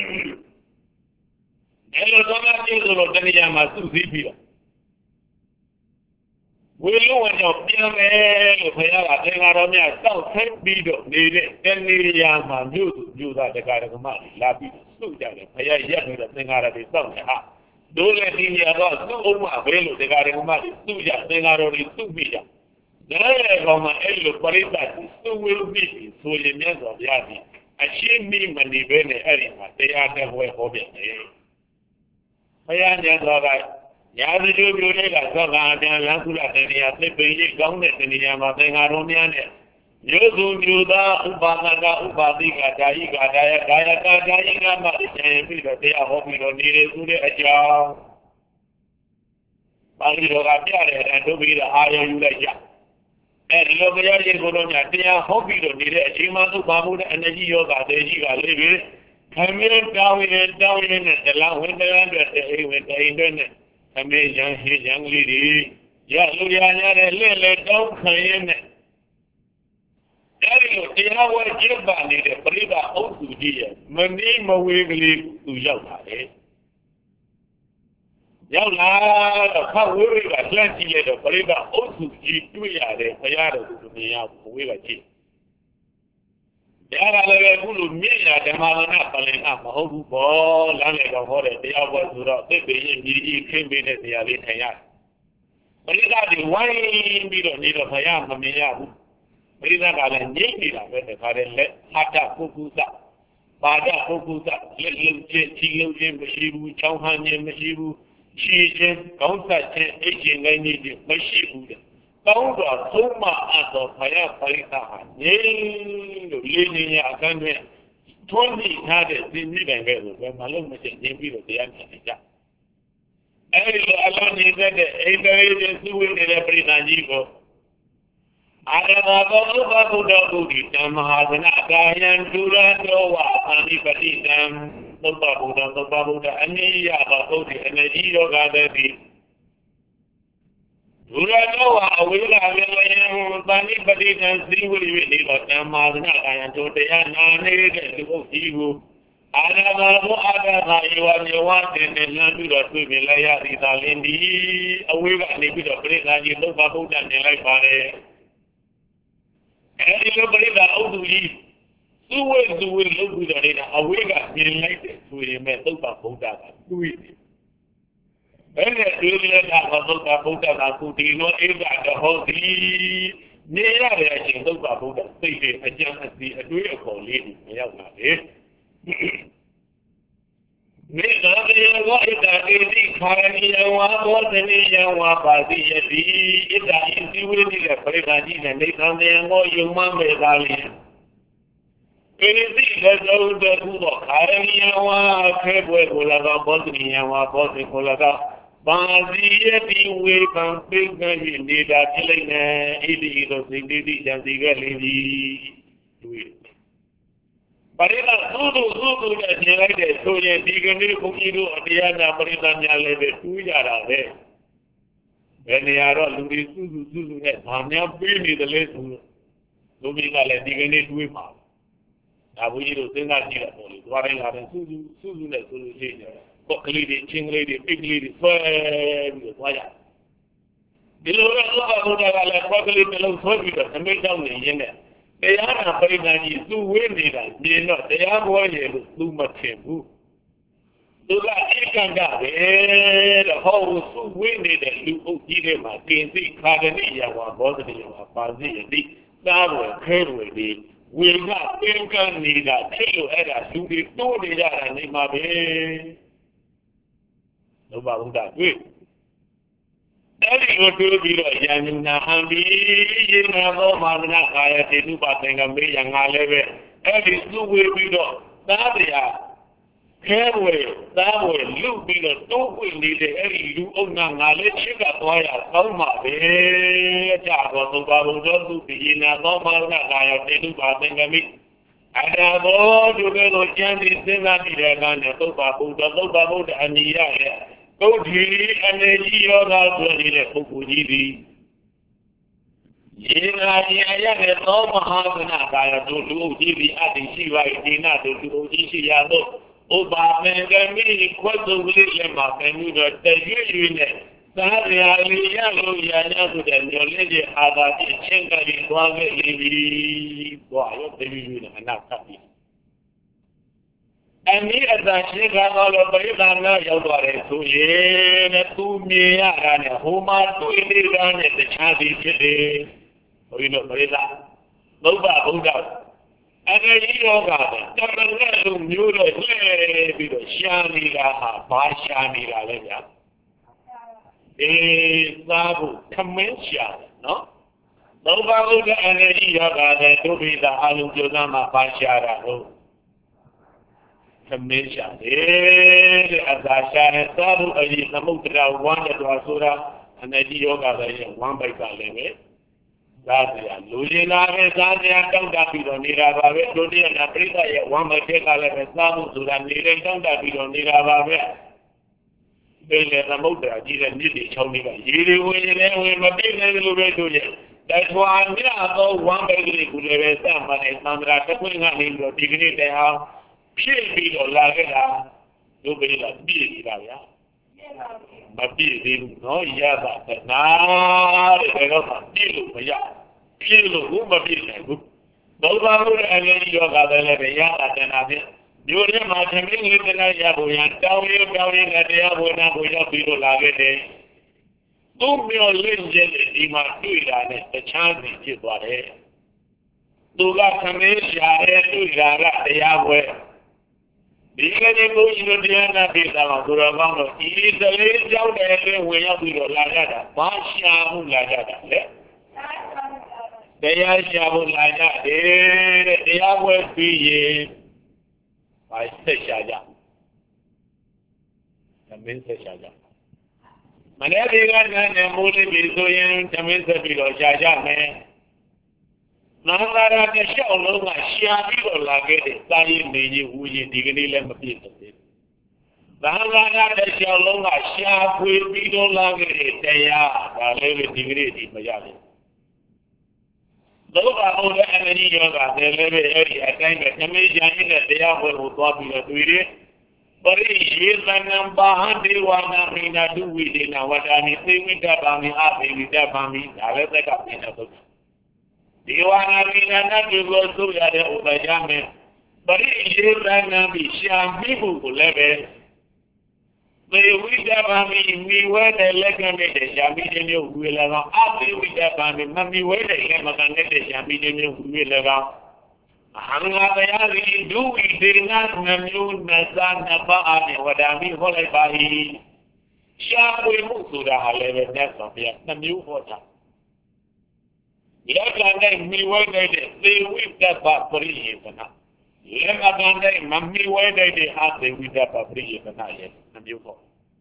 အဲ့လိုတော့မှပြည့်လို့တဏှာမှာစုစည်းပြီးတော့ဝေလုံးဝကြောင့်ပြန်မယ်လို့ဘုရားကသင်္ဃာတော်များစောင့်သိပြီးတော့နေတဲ့တဏှာမှာမြို့သူမြို့သားတက္ကရာကမလာပြီးစုကြတယ်ဘုရားရက်ပြီးတော့သင်္ဃာတော်တွေစောင့်တယ်ဟာတို့လည်းဒီနေရာတော့သူ့အုံးမှာဘယ်လိုတက္ကရာကမတွေစုကြသင်္ဃာတော်တွေစုပြီးကြဒါလည်းကောင်မှအဲ့လိုပရိသတ်စုဝေပြီးဆိုရင်မြတ်စွာဘုရားကြီးအရှင်းမိမနေဘဲနဲ့အဲ့ဒီမှာတရားတော်ဟောဟောပြတယ်ဘုရားညတော်ကရာဇဂျိုမျိုးတွေကသောကအပြန်လမ်းကုလတဏှာသိပင်ရိပ်ကောင်းတဲ့တဏှာမှာသင်္ဃာတော်များနဲ့မျိုးစုမျိုးသားဥပါဒကဥပါတိကဓာယိကဓာယကာယကဓာယိကမှကျင်ပြီးတော့တရားဟောပြီးတော့နေရသူတဲ့အကြောင်းပါဠိတော်ကပြတဲ့အတိုင်းတို့ပြီးတော့အာရုံယူလိုက်ကြအဲဒီလိုဘုရားရှင်ကိုယ်တော်များတရားဟောပြီးတော့နေတဲ့အချိန်မှာသူ့ဘာမှုတဲ့အနကြီးယောဂတေကြီးကလေးပြီးခမင်းတောင်းရင်တောင်းရင်နဲ့တလားဝင်တလားအတွက်အိမ်ဝင်အိမ်တွေနဲ့အမေရန်ဟေးရန်ကလေးတွေရလူရရတဲ့လက်လက်တောင်းခံရင်းနဲ့အဲဒီလိုတရားဝဲကျင့်ပါနေတဲ့ပရိသတ်အုပ်စုကြီးရဲ့မနည်းမဝေးကလေးသူရောက်လာတယ်ရောက်လာတော့ခဝေးဝေးကလှမ်းကြည့်လိုက်တော့ပရိသတ်အုပ်စုကြီးတွေ့ရတယ်ဘုရားတော်သူမြင်ရဘူးဝေးကကြည့်တရားကလည်းခုလိုမြင့်ရဓမ္မဝနပလင်ကမဟုတ်ဘူးပေါ့လမ်းလေတော့ဟောတယ်တရားပေါ်ဆိုတော့သိပင်ရင်ကြီးကြီးခင်းပေးတဲ့တရားလေးထိုင်ရတယ်ပရိသတ်တွေဝိုင်းပြီးတော့နေတော့ဘုရားမမြင်ရဘူးပရိသတ်ကလည်းငြိမ့်နေတာပဲတခါတည်းလက်ဟာတပုဂ္ဂုသပါဒပုဂ္ဂုသလက်လုံးချင်းချီလုံးချင်းမရှိဘူးချောင်းဟန်းချင်းမရှိဘူးချီချင်းကောင်းဆက်ချင်းအိတ်ချင်းငိုင်းကြီးမရှိဘူးတဲ့တောင်းတော်သုံးမအပ်တော်ဘုရားပရိသတ်ဟာငြိမ့်လို့လေးနေရအခန်းနဲ့ထွန်းပြီးထားတဲ့သင်္ကြန်ပဲဆိုတော့မလုံးမချင်ပြီးတော့တရားမြင်ကြအဲဒီလိုအလုံးနေတဲ့အိန္ဒြေရဲ့သုဝေနေတဲ့ပရိသတ်ကြီးကိုအာရမဘောဥပဘုဒ္ဓဘုဒ္ဓဓမ္မဟာသနာကာယံဒုရတောဝအန္တိပတိတံသုဘဘုဒ္ဓသုဘဘုဒ္ဓအနိယဘဘုဒ္ဓအနကြီးယောဂတတိဒုရတောဝအဝိလာဝေယံပန္တိပတိတံသီဝိဝိနေတော့ဓမ္မဟာသနာကာယံတို့တရားနာနေတဲ့လူအုပ်ကြီးကိုအာနာပါဘုအာဒသာယေဝမြေဝတင်နဲ့လမ်းပြီးတော့တွေ့မြင်လိုက်ရသည်သာလင်းဒီအဝေးကနေပြီးတော့ပြိဿာကြီးသုဘဗုဒ္ဓမြင်လိုက်ပါတယ်အဲဒီလိုပြိဿာအုပ်စုကြီးသူဝေသူဝေလုပ်ပြီးတော့နေတာအဝေးကမြင်လိုက်တယ်ဆိုရင်မဲ့သုဘဗုဒ္ဓကတွေးတယ်ဘယ်နဲ့တွေးလဲတာကသုဘဗုဒ္ဓကကုတီနောဧကတဟောတိနေရတဲ့အချိန်သုဘဗုဒ္ဓသိတဲ့အကျဉ်းအစီအတွေးအခေါ်လေးကိုမရောက်လာလေမေတ္တာရေဝဣတ္တတိတိခာရဏီယဝါဘောဓနိယဝါပါတိယတိဣတ္တဣတိဝိနိကပရိသတိနဲ့နေသံတေဟောယုံမမေသာလင်ပိရိတိလည်းသုံးတဲ့ခုတော့ခာရဏီယဝါခဲပွဲကို၎င်းဘောဓနိယဝါဘောဓိကို၎င်းပါတိယတိဝေပံပိကံဤနေတာဖြစ်လိုက်နေဣတိသောစိတ္တိဉာဏ်စီကလေးကြီးတွေ့ပရိသတ်သုဒ္ဓသုဒ္ဓနဲ့ရှင်းလိုက်တဲ့ဆိုရင်ဒီကနေ့ဘုန်းကြီးတို့အတရားနာပရိသတ်များလည်းပဲတူးကြတာပဲဘယ်နေရာတော့လူတွေစုစုစုစုနဲ့ဗာများပေးနေတယ်လေဆိုလို့လူကြီးကလည်းဒီကနေ့တွေးပါဒါဘုန်းကြီးတို့စဉ်းစားကြည့်တော့လေသွားတိုင်းလာတယ်စုစုစုစုနဲ့ဆိုလို့ရှိရင်ပေါ့ကလေးတွေချင်းကလေးတွေပိတ်ကလေးတွေဆွဲပြီးတော့သွားကြဒီလိုတော့ဘုရားဘုရားကလည်းပေါ့ကလေးတစ်လုံးဆွဲပြီးတော့အမိတ်ကြောင့်နေရင်းနဲ့တရားနာပရိသတ်ကြီးသူ့ဝိနေတာမြင်တော့တရားဘောရေလို့သူမထင်ဘူးသူကဧကံကပဲတဲ့ဟောသူ့ဝိနေတဲ့လူအုပ်ကြီးတွေမှာတင်သိခါရဏိယဝါဘောဓနိယဝါပါစီယတိသားဝယ်ခဲဝယ်ဒီဝေကပင်ကနေတာဖြစ်လို့အဲ့ဒါလူတွေတိုးနေကြတာနေမှာပဲလောဘဘုဒ္ဓတွေ့အဲ့ဒီကိုတွေ့ပြီးတော့ယန္နာဟံဒီယေနာသောမာနကာယတေတုပသင်္ကမေယငါလည်းပဲအဲ့ဒီသူ့ဝေပြီးတော့သားတရားခဲဝေသားဝေလူပြီးတော့တိုးဝင်နေတဲ့အဲ့ဒီလူအုပ်နာငါလည်းချစ်ကသွားရကောင်းပါပဲကြတော့သုဘာဘုဒ္ဓသူယေနာသောမာနကာယတေတုပသင်္ကမေအတာဘောသူတို့ကျမ်းပြီးစဉ်းစားကြည့်တဲ့အခါနဲ့သုဘာဘုဒ္ဓသုဘာဘုဒ္ဓအနိယရဲ့ကုဋ္ဌိအနေကြီးယောဂဆိုနေတဲ့ပုဂ္ဂိုလ်ကြီးသည်ယေနာယေအရတဲ့သောမဟာသနာကာယတို့လူအုပ်ကြီးသည်အတ္တိရှိပါ၏ဒီနာတို့လူအုပ်ကြီးရှိရသောဥပါမေကမိခွတ်သူလေးလည်းမှာပင်ပြီးတော့တရွေ့ရွေ့နဲ့သာရယာလေးရလို့ရာရဆိုတဲ့မျိုးလေးကြီးအာသာကြီးချင်းကလေးသွားခဲ့လေပြီ။သွားရောတရွေ့ရွေ့နဲ့အနာကပ်ပြီအမိအတန်ရှိကတော့ပရိသတ်များရောက်သွားတယ်ဆိုရင်သူမြင်ရတာနဲ့ဟိုမှာတွေ့နေတာနဲ့တခြားစီဖြစ်တယ်ဘုရားတို့ပရိသတ်သုဘဗုဒ္ဓအနေကြီးယောဂကတမန်နဲ့လူမျိုးတော့လှည့်ပြီးတော့ရှားနေတာဟာဘာရှားနေတာလဲဗျာအေးသားဖို့ခမင်းရှာတယ်နော်သုဘဗုဒ္ဓအနေကြီးယောဂတဲ့ဒုဗိဒအလုံးကျိုးသားမှာဘာရှားတာဟုတ်သမင်းရှာတယ်တဲ့အသာရှာတဲ့သာဓုအကြီးသမုဒ္ဒရာဝမ်းတဲ့တော်ဆိုတာအနေကြီးယောဂတဲ့ဝမ်းပိုက်ကလည်းပဲသာစရာလူကြီးလာပဲသာစရာတောက်တာပြီးတော့နေတာပါပဲဒုတိယနာပြိဿရဲ့ဝမ်းပိုက်ကလည်းပဲသာမှုဆိုတာနေတိုင်းတောက်တာပြီးတော့နေတာပါပဲဒီလေသမုဒ္ဒရာကြီးတဲ့မြစ်တွေချောင်းတွေကရေတွေဝင်နေဝင်မပြည့်နေလို့ပဲဆိုရင်တထွာမြတ်သောဝမ်းပိုက်ကလေးကိုလည်းပဲစမှန်တဲ့သံဃာတစ်ခွင့်ကနေပြီးတော့ဒီကနေ့တည်းအောင်ဖြစ်ပြီးတော့လာခဲ့တာဒုဗေဒပြည့်နေတာဗျာမပြည့်သေးဘူးနော်ရတာတနာတဲ့ဘယ်တော့မှပြည့်လို့မရပြည့်လို့ဘူးမပြည့်နိုင်ဘူးဘုရားဘုရားအနေနဲ့ယောဂတယ်လည်းရတာတနာဖြင့်မြို့ထဲမှာသမင်းလေးတရားရဖို့ရန်တောင်းရပြောင်းရတဲ့တရားဘုရားကိုရောက်ပြီးတော့လာခဲ့တယ်သူ့မျိုးလင်းကျဲဒီမှာတွေ့တာနဲ့တခြားစီဖြစ်သွားတယ်သူကသမင်းရှာတဲ့တွေ့တာကတရားပွဲဒီကနေ့ဘုရားတို့တရားနာပြီးတော့သူတော်ကောင်းတို့ဒီတလေးကြောက်တဲ့အတွင်းဝင်ရောက်ပြီးတော့လာကြတာဘာရှာမှုလာကြတာလဲတရားရှာမှုလာကြတယ်တဲ့တရားပွဲပြီးရင်ဘာဆက်ရှာကြသမင်းဆက်ရှာကြမနေ့ဒီကနေ့မိုးလေးပြီးဆိုရင်သမင်းဆက်ပြီးတော့ရှာကြမယ်နာဂရာတဲ့ရှောက်လုံးကရှာပြီးတော့လာခဲ့တဲ့စာရင်းနေကြီးဝူကြီးဒီကနေ့လည်းမပြည့်စုံသေးဘူးနာဂရာတဲ့ရှောက်လုံးကရှာဖွေပြီးတော့လာခဲ့တဲ့တရားဒါလည်းဒီကနေ့ဒီမရဘူး Those are all the enemy yoga, the level area, I think the commission in the day of what will be the tweet. But it is a number hundred one I mean I do within what I mean with that on me up with that on me. I let that up in a book. The one I mean I not to go through that over Yaman. But it is a number sham people who live it. They with that on me, we were the legend of the Shamidian who will allow up with that on me, Mammy, where the Yamakan the Shamidian who will allow. Hangabayari do we did not know Nazan Napa Wadami Holabahi. Shapwe Musuda, however, that's of the new water. Let us name me where they say with that Papri. Let us name Mammy where they have the with that Papri and I am you go.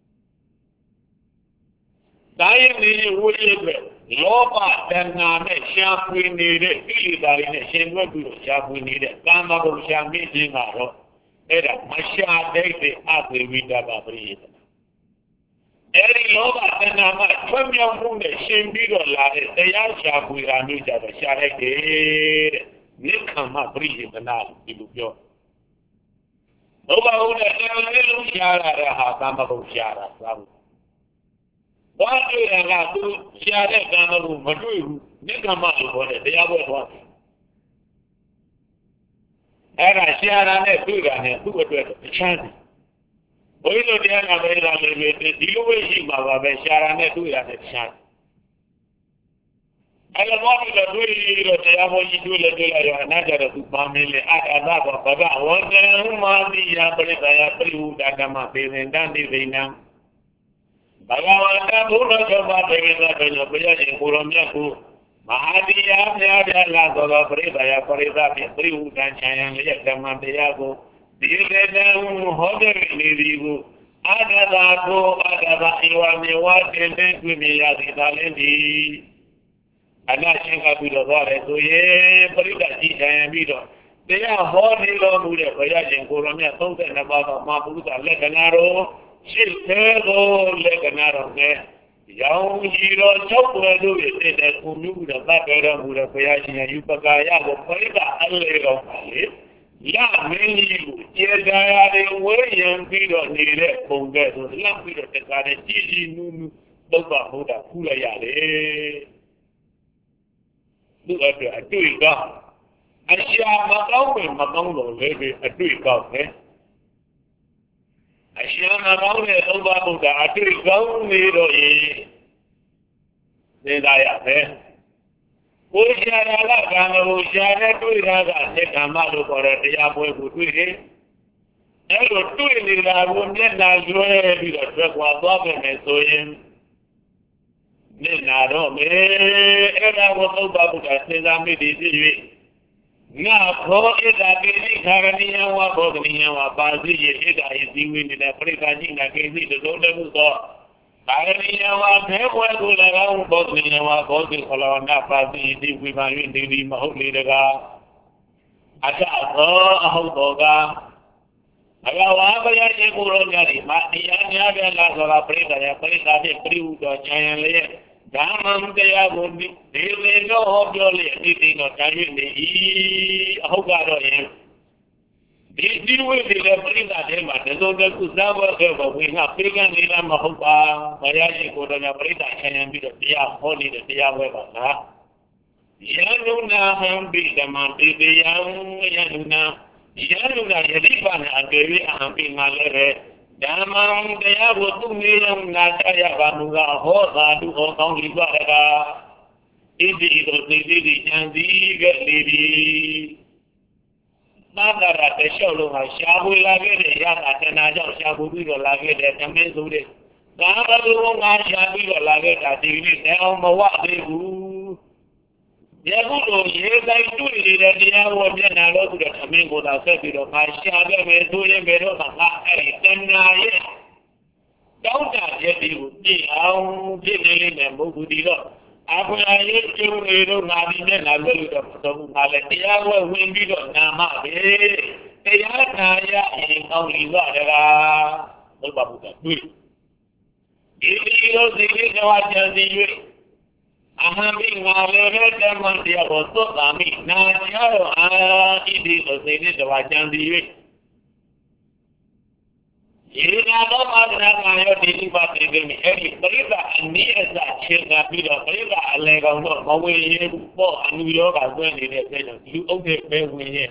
Dying in the Loba than Name Shap we needed, Billy in a shame where we shall we needed. Gamma shall meet in our Era Masha Day after we have a breed. Eri Loba than Nama, from your moon, the shame bigger like they are sharp with a new that a shall Nick come up breed the night, you go. Loba who the little Shara, Gamma Shara. Why do you have to share that Gamaru, Madu, Nicamaru for it? They are what? And I share on that food on it, who would do it? Chance. We don't have a very long way. Do you wish him about a share on that food on it? Chance. I don't want to do it. They are what you do, let you another family. I have a Baba. One day, who might be a pretty, I pretty, that I'm a baby, and then they now. Bhagavata Buddha Java Devata Jaya Puramyaku Mahadiya Yadala Gola Privaya Parida Priu Danchayan Yakamandiago Diadam Hoder Nidigu Adadago Adaba Iwami Watan Gumiyadi Dalendi Anashanka Buddha to Ye Parida Jaya Bido. They are holding on with the Vayajan Puramya Tonka about Maputa Lekanaro. She'll tell like another man. Young hero, chocolate, do it that who knew the background with a Payasina Yupagaya, Poeta, a little. Ya, many, yes, I am William Peter needed from that was not Peter that got a Gigi Nunu, Boba Huda, Kula Yade. Look at it, I do it God. I shall not always Magongo, baby, I do it God, eh? I shall not only over the artery go near then I have there. Who shall I who shall I do it as I take a model for a Diabo would do it? I will do it, I won't let that joy be the truck while government so in. Then I don't ever was over the Sesame. Now, for it, I gave it Carania, what Bogania, what Bazi, it is doing in Africa, I gave it the Golden Door. Carania, what never will around Bogania, what Bogania, or not Bazi, if we might win the Maholi the Gar. I shall go a whole boga. I got one by a Guroniari, Matiania, La Africa, Africa, the Priu, the Giant. Damam they are would be, they will know of your anything or time in the E. How God on him. They deal with the level that they might as well to never ever. We have taken the Namahopa, Mayaji, Kodanabrita, and be the Dia, holy the Dia Weber. Yanuna Hambi, the Manti, the young Yanuna, Yanuna, Yadipan, and Gary, and being a letter. Damang kaya butuh nilang nakaya banuga hosa du otong libara. Idi itu sendiri yang digeli. Nagara tersebut syabu lagi deh ya kata najau syabu itu lagi deh sampai sudah. Kalau lu nggak syabu lagi tadi ini saya mau waktu ya guru, ye itu dia dia wajah nalo sudah kami kota sebiro masih ada mesu yang bero maka eh tenang ye. Kau tak jadi bukti, aku jadi memang bukti lo. Aku lagi cuma itu nabinya nalo sudah ketemu malah dia aku wimbi lo nama be. Dia naya yang kau lihat adalah berapa bukan duit. Ini lo sini jawab jadi duit. Ahami ngale de mandia boto kami na jaro a idi osini dawajan diwe. Ina do madna kayo dini pati demi eri beriba ani esa chenga bido beriba alega no mawe ye bo anu yo ka gwen ni de pejo yu oke pe wen ye.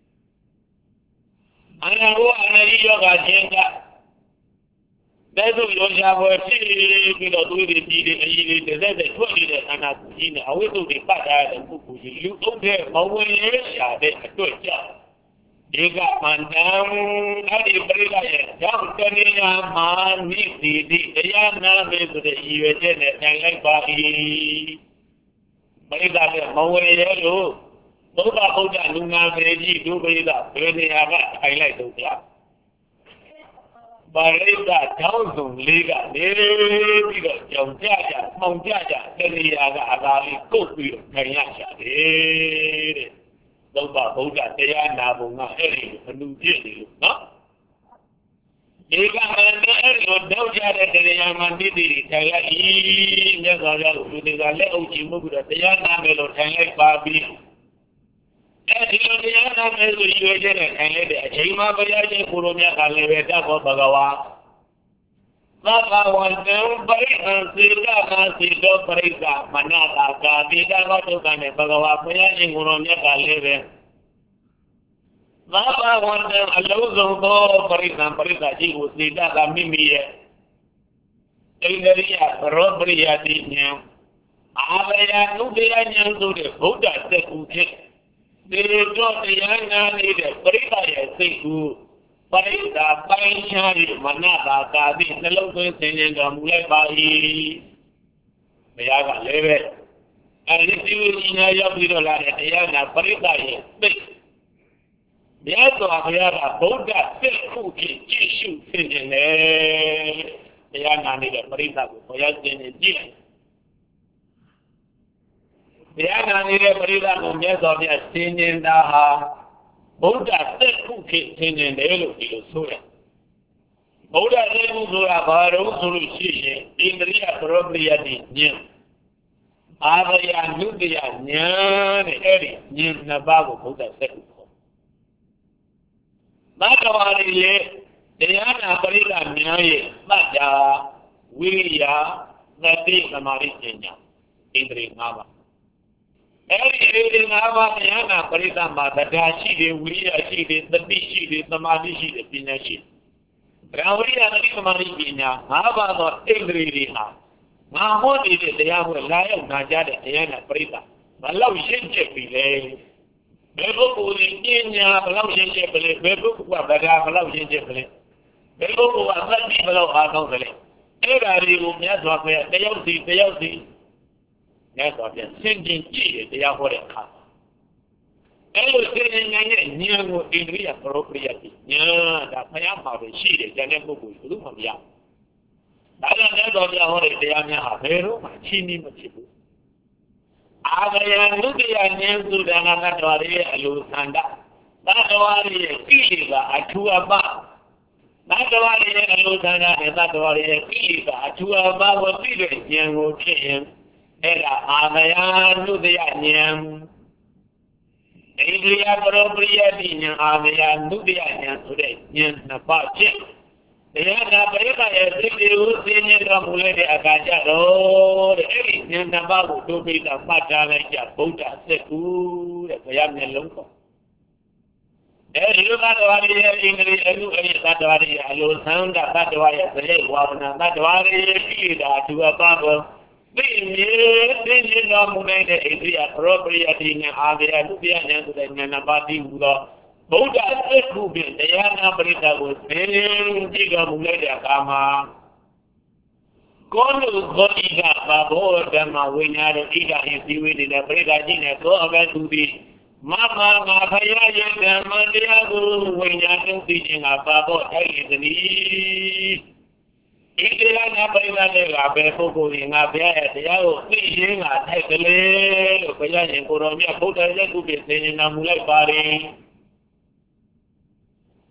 Ana ho ana yo ka chenga Bezo yo ya bo si bido tu de di de yi de de de tu de ana ji ne awe tu de pa da de ku ku yu oke mawe ye ya de tu ja. Jika pandang hari berita yang dunia mani di di dia nama itu de iwece ne jangan bagi berita dia mau ya lu buka buka nunga beji tu berita berita apa highlight tu ya berita jauh tu liga ni tidak jauh saja mau saja jadi agak agak ikut tu kayaknya jadi đâu bà bố cả tây an nào bố ngà hết rồi phần nung chuyện thì đó đi cả hàng nó hết rồi đâu ra đây tây an mà đi đi thay lại ý nhớ rồi ra rồi đi ra lấy ông chị mua cái tây an nào về rồi thay lại ba bi cái gì đó tây an nào về rồi yêu cái này thay lại để chỉ mà bây giờ chỉ phụ nữ nhà cả lấy về ta có bà gà Bagawan yang baik sila sila periksa mana tak tidak waktu kan bagawan punya yang urusnya kali Bagawan yang Allah zuhur periksa periksa jiwa tidak kami miye. Ini dia berobriatinya. Apa yang nudia yang sudah sudah terkucing. Itu dia yang ini periksa ya sih. Periksa banyak mana tak kami selalu senjata mulai bayi, berjaga lebar. Ada siapa yang biro lari dia nak periksa ye, dia tu apa ya? Bodoh sekuki jisu senjata, dia nak ni periksa boleh senjata jisu. Dia nak ni periksa boleh soalnya senjata. Bodoh sekuki senjata elu elu surat. Bodoh elu surat baru suruh sih, indria berobriatinya. Apa yang nudianya ni eri ni nabagu bodoh sekuki. Maka hari ye, dia nak periksa ni baca wiya nanti kemarin jenya indri ngaba. Eri eri ngaba ni nak periksa mata dasi de wiya si de nanti si de kemarin si de pinya si. Wiya nanti kemarin jenya ngaba tu indri riha. Ngamun ini dia pun layak ngajar dia nak periksa. Kalau senjata pilih. Bebo punya kalau senjata pilih, bebo buat berada kalau senjata pilih. Bebo buat lagi kalau akau pilih. Era rumahnya dua puluh, dia usi, dia usi. Ya sudah, senjata ciri dia boleh kah. Kalau senjata ni yang ini ya apropriatnya, dah payah mahu ciri, jangan buku itu macam. Dalam dia boleh dia ni haperu, macini macam. Ada yang nudia yang sudah nak dawari alu sanda, nak dawari pilih ba acua ba, nak dawari alu sanda, nak dawari pilih ba acua ba, pilih yang mungkin era ada yang nudia yang India berobriatinya ada yang nudia yang sudah yang nampak cek. Dia nak periksa ya, jadi usianya dah mulai diajar loh. Ini yang nampak itu kita baca lagi, bukan seku, yang nyelongkok. Eh, itu pada hari ini itu ini pada hari lalu sangka pada hari saya warna pada hari ini dah dua tahun. Ini ini dah mulai itu apropriasinya ada itu dia yang sudah nampak di bulan. Bukan seku dia nak beritahu sendiri jika mulai dia kama. Kalau kau tidak bawa dan mawinnya dan tidak isiwi tidak beritahu ni kau akan sudi. Mama ngapaya yang nama dia tu winya tu tidak apa bawa lagi sendiri. Ikhlas apa yang dia apa pokok yang apa dia tu tidak ada kelih. Kaya yang korang dia bukan je tu biasanya nak mulai baring.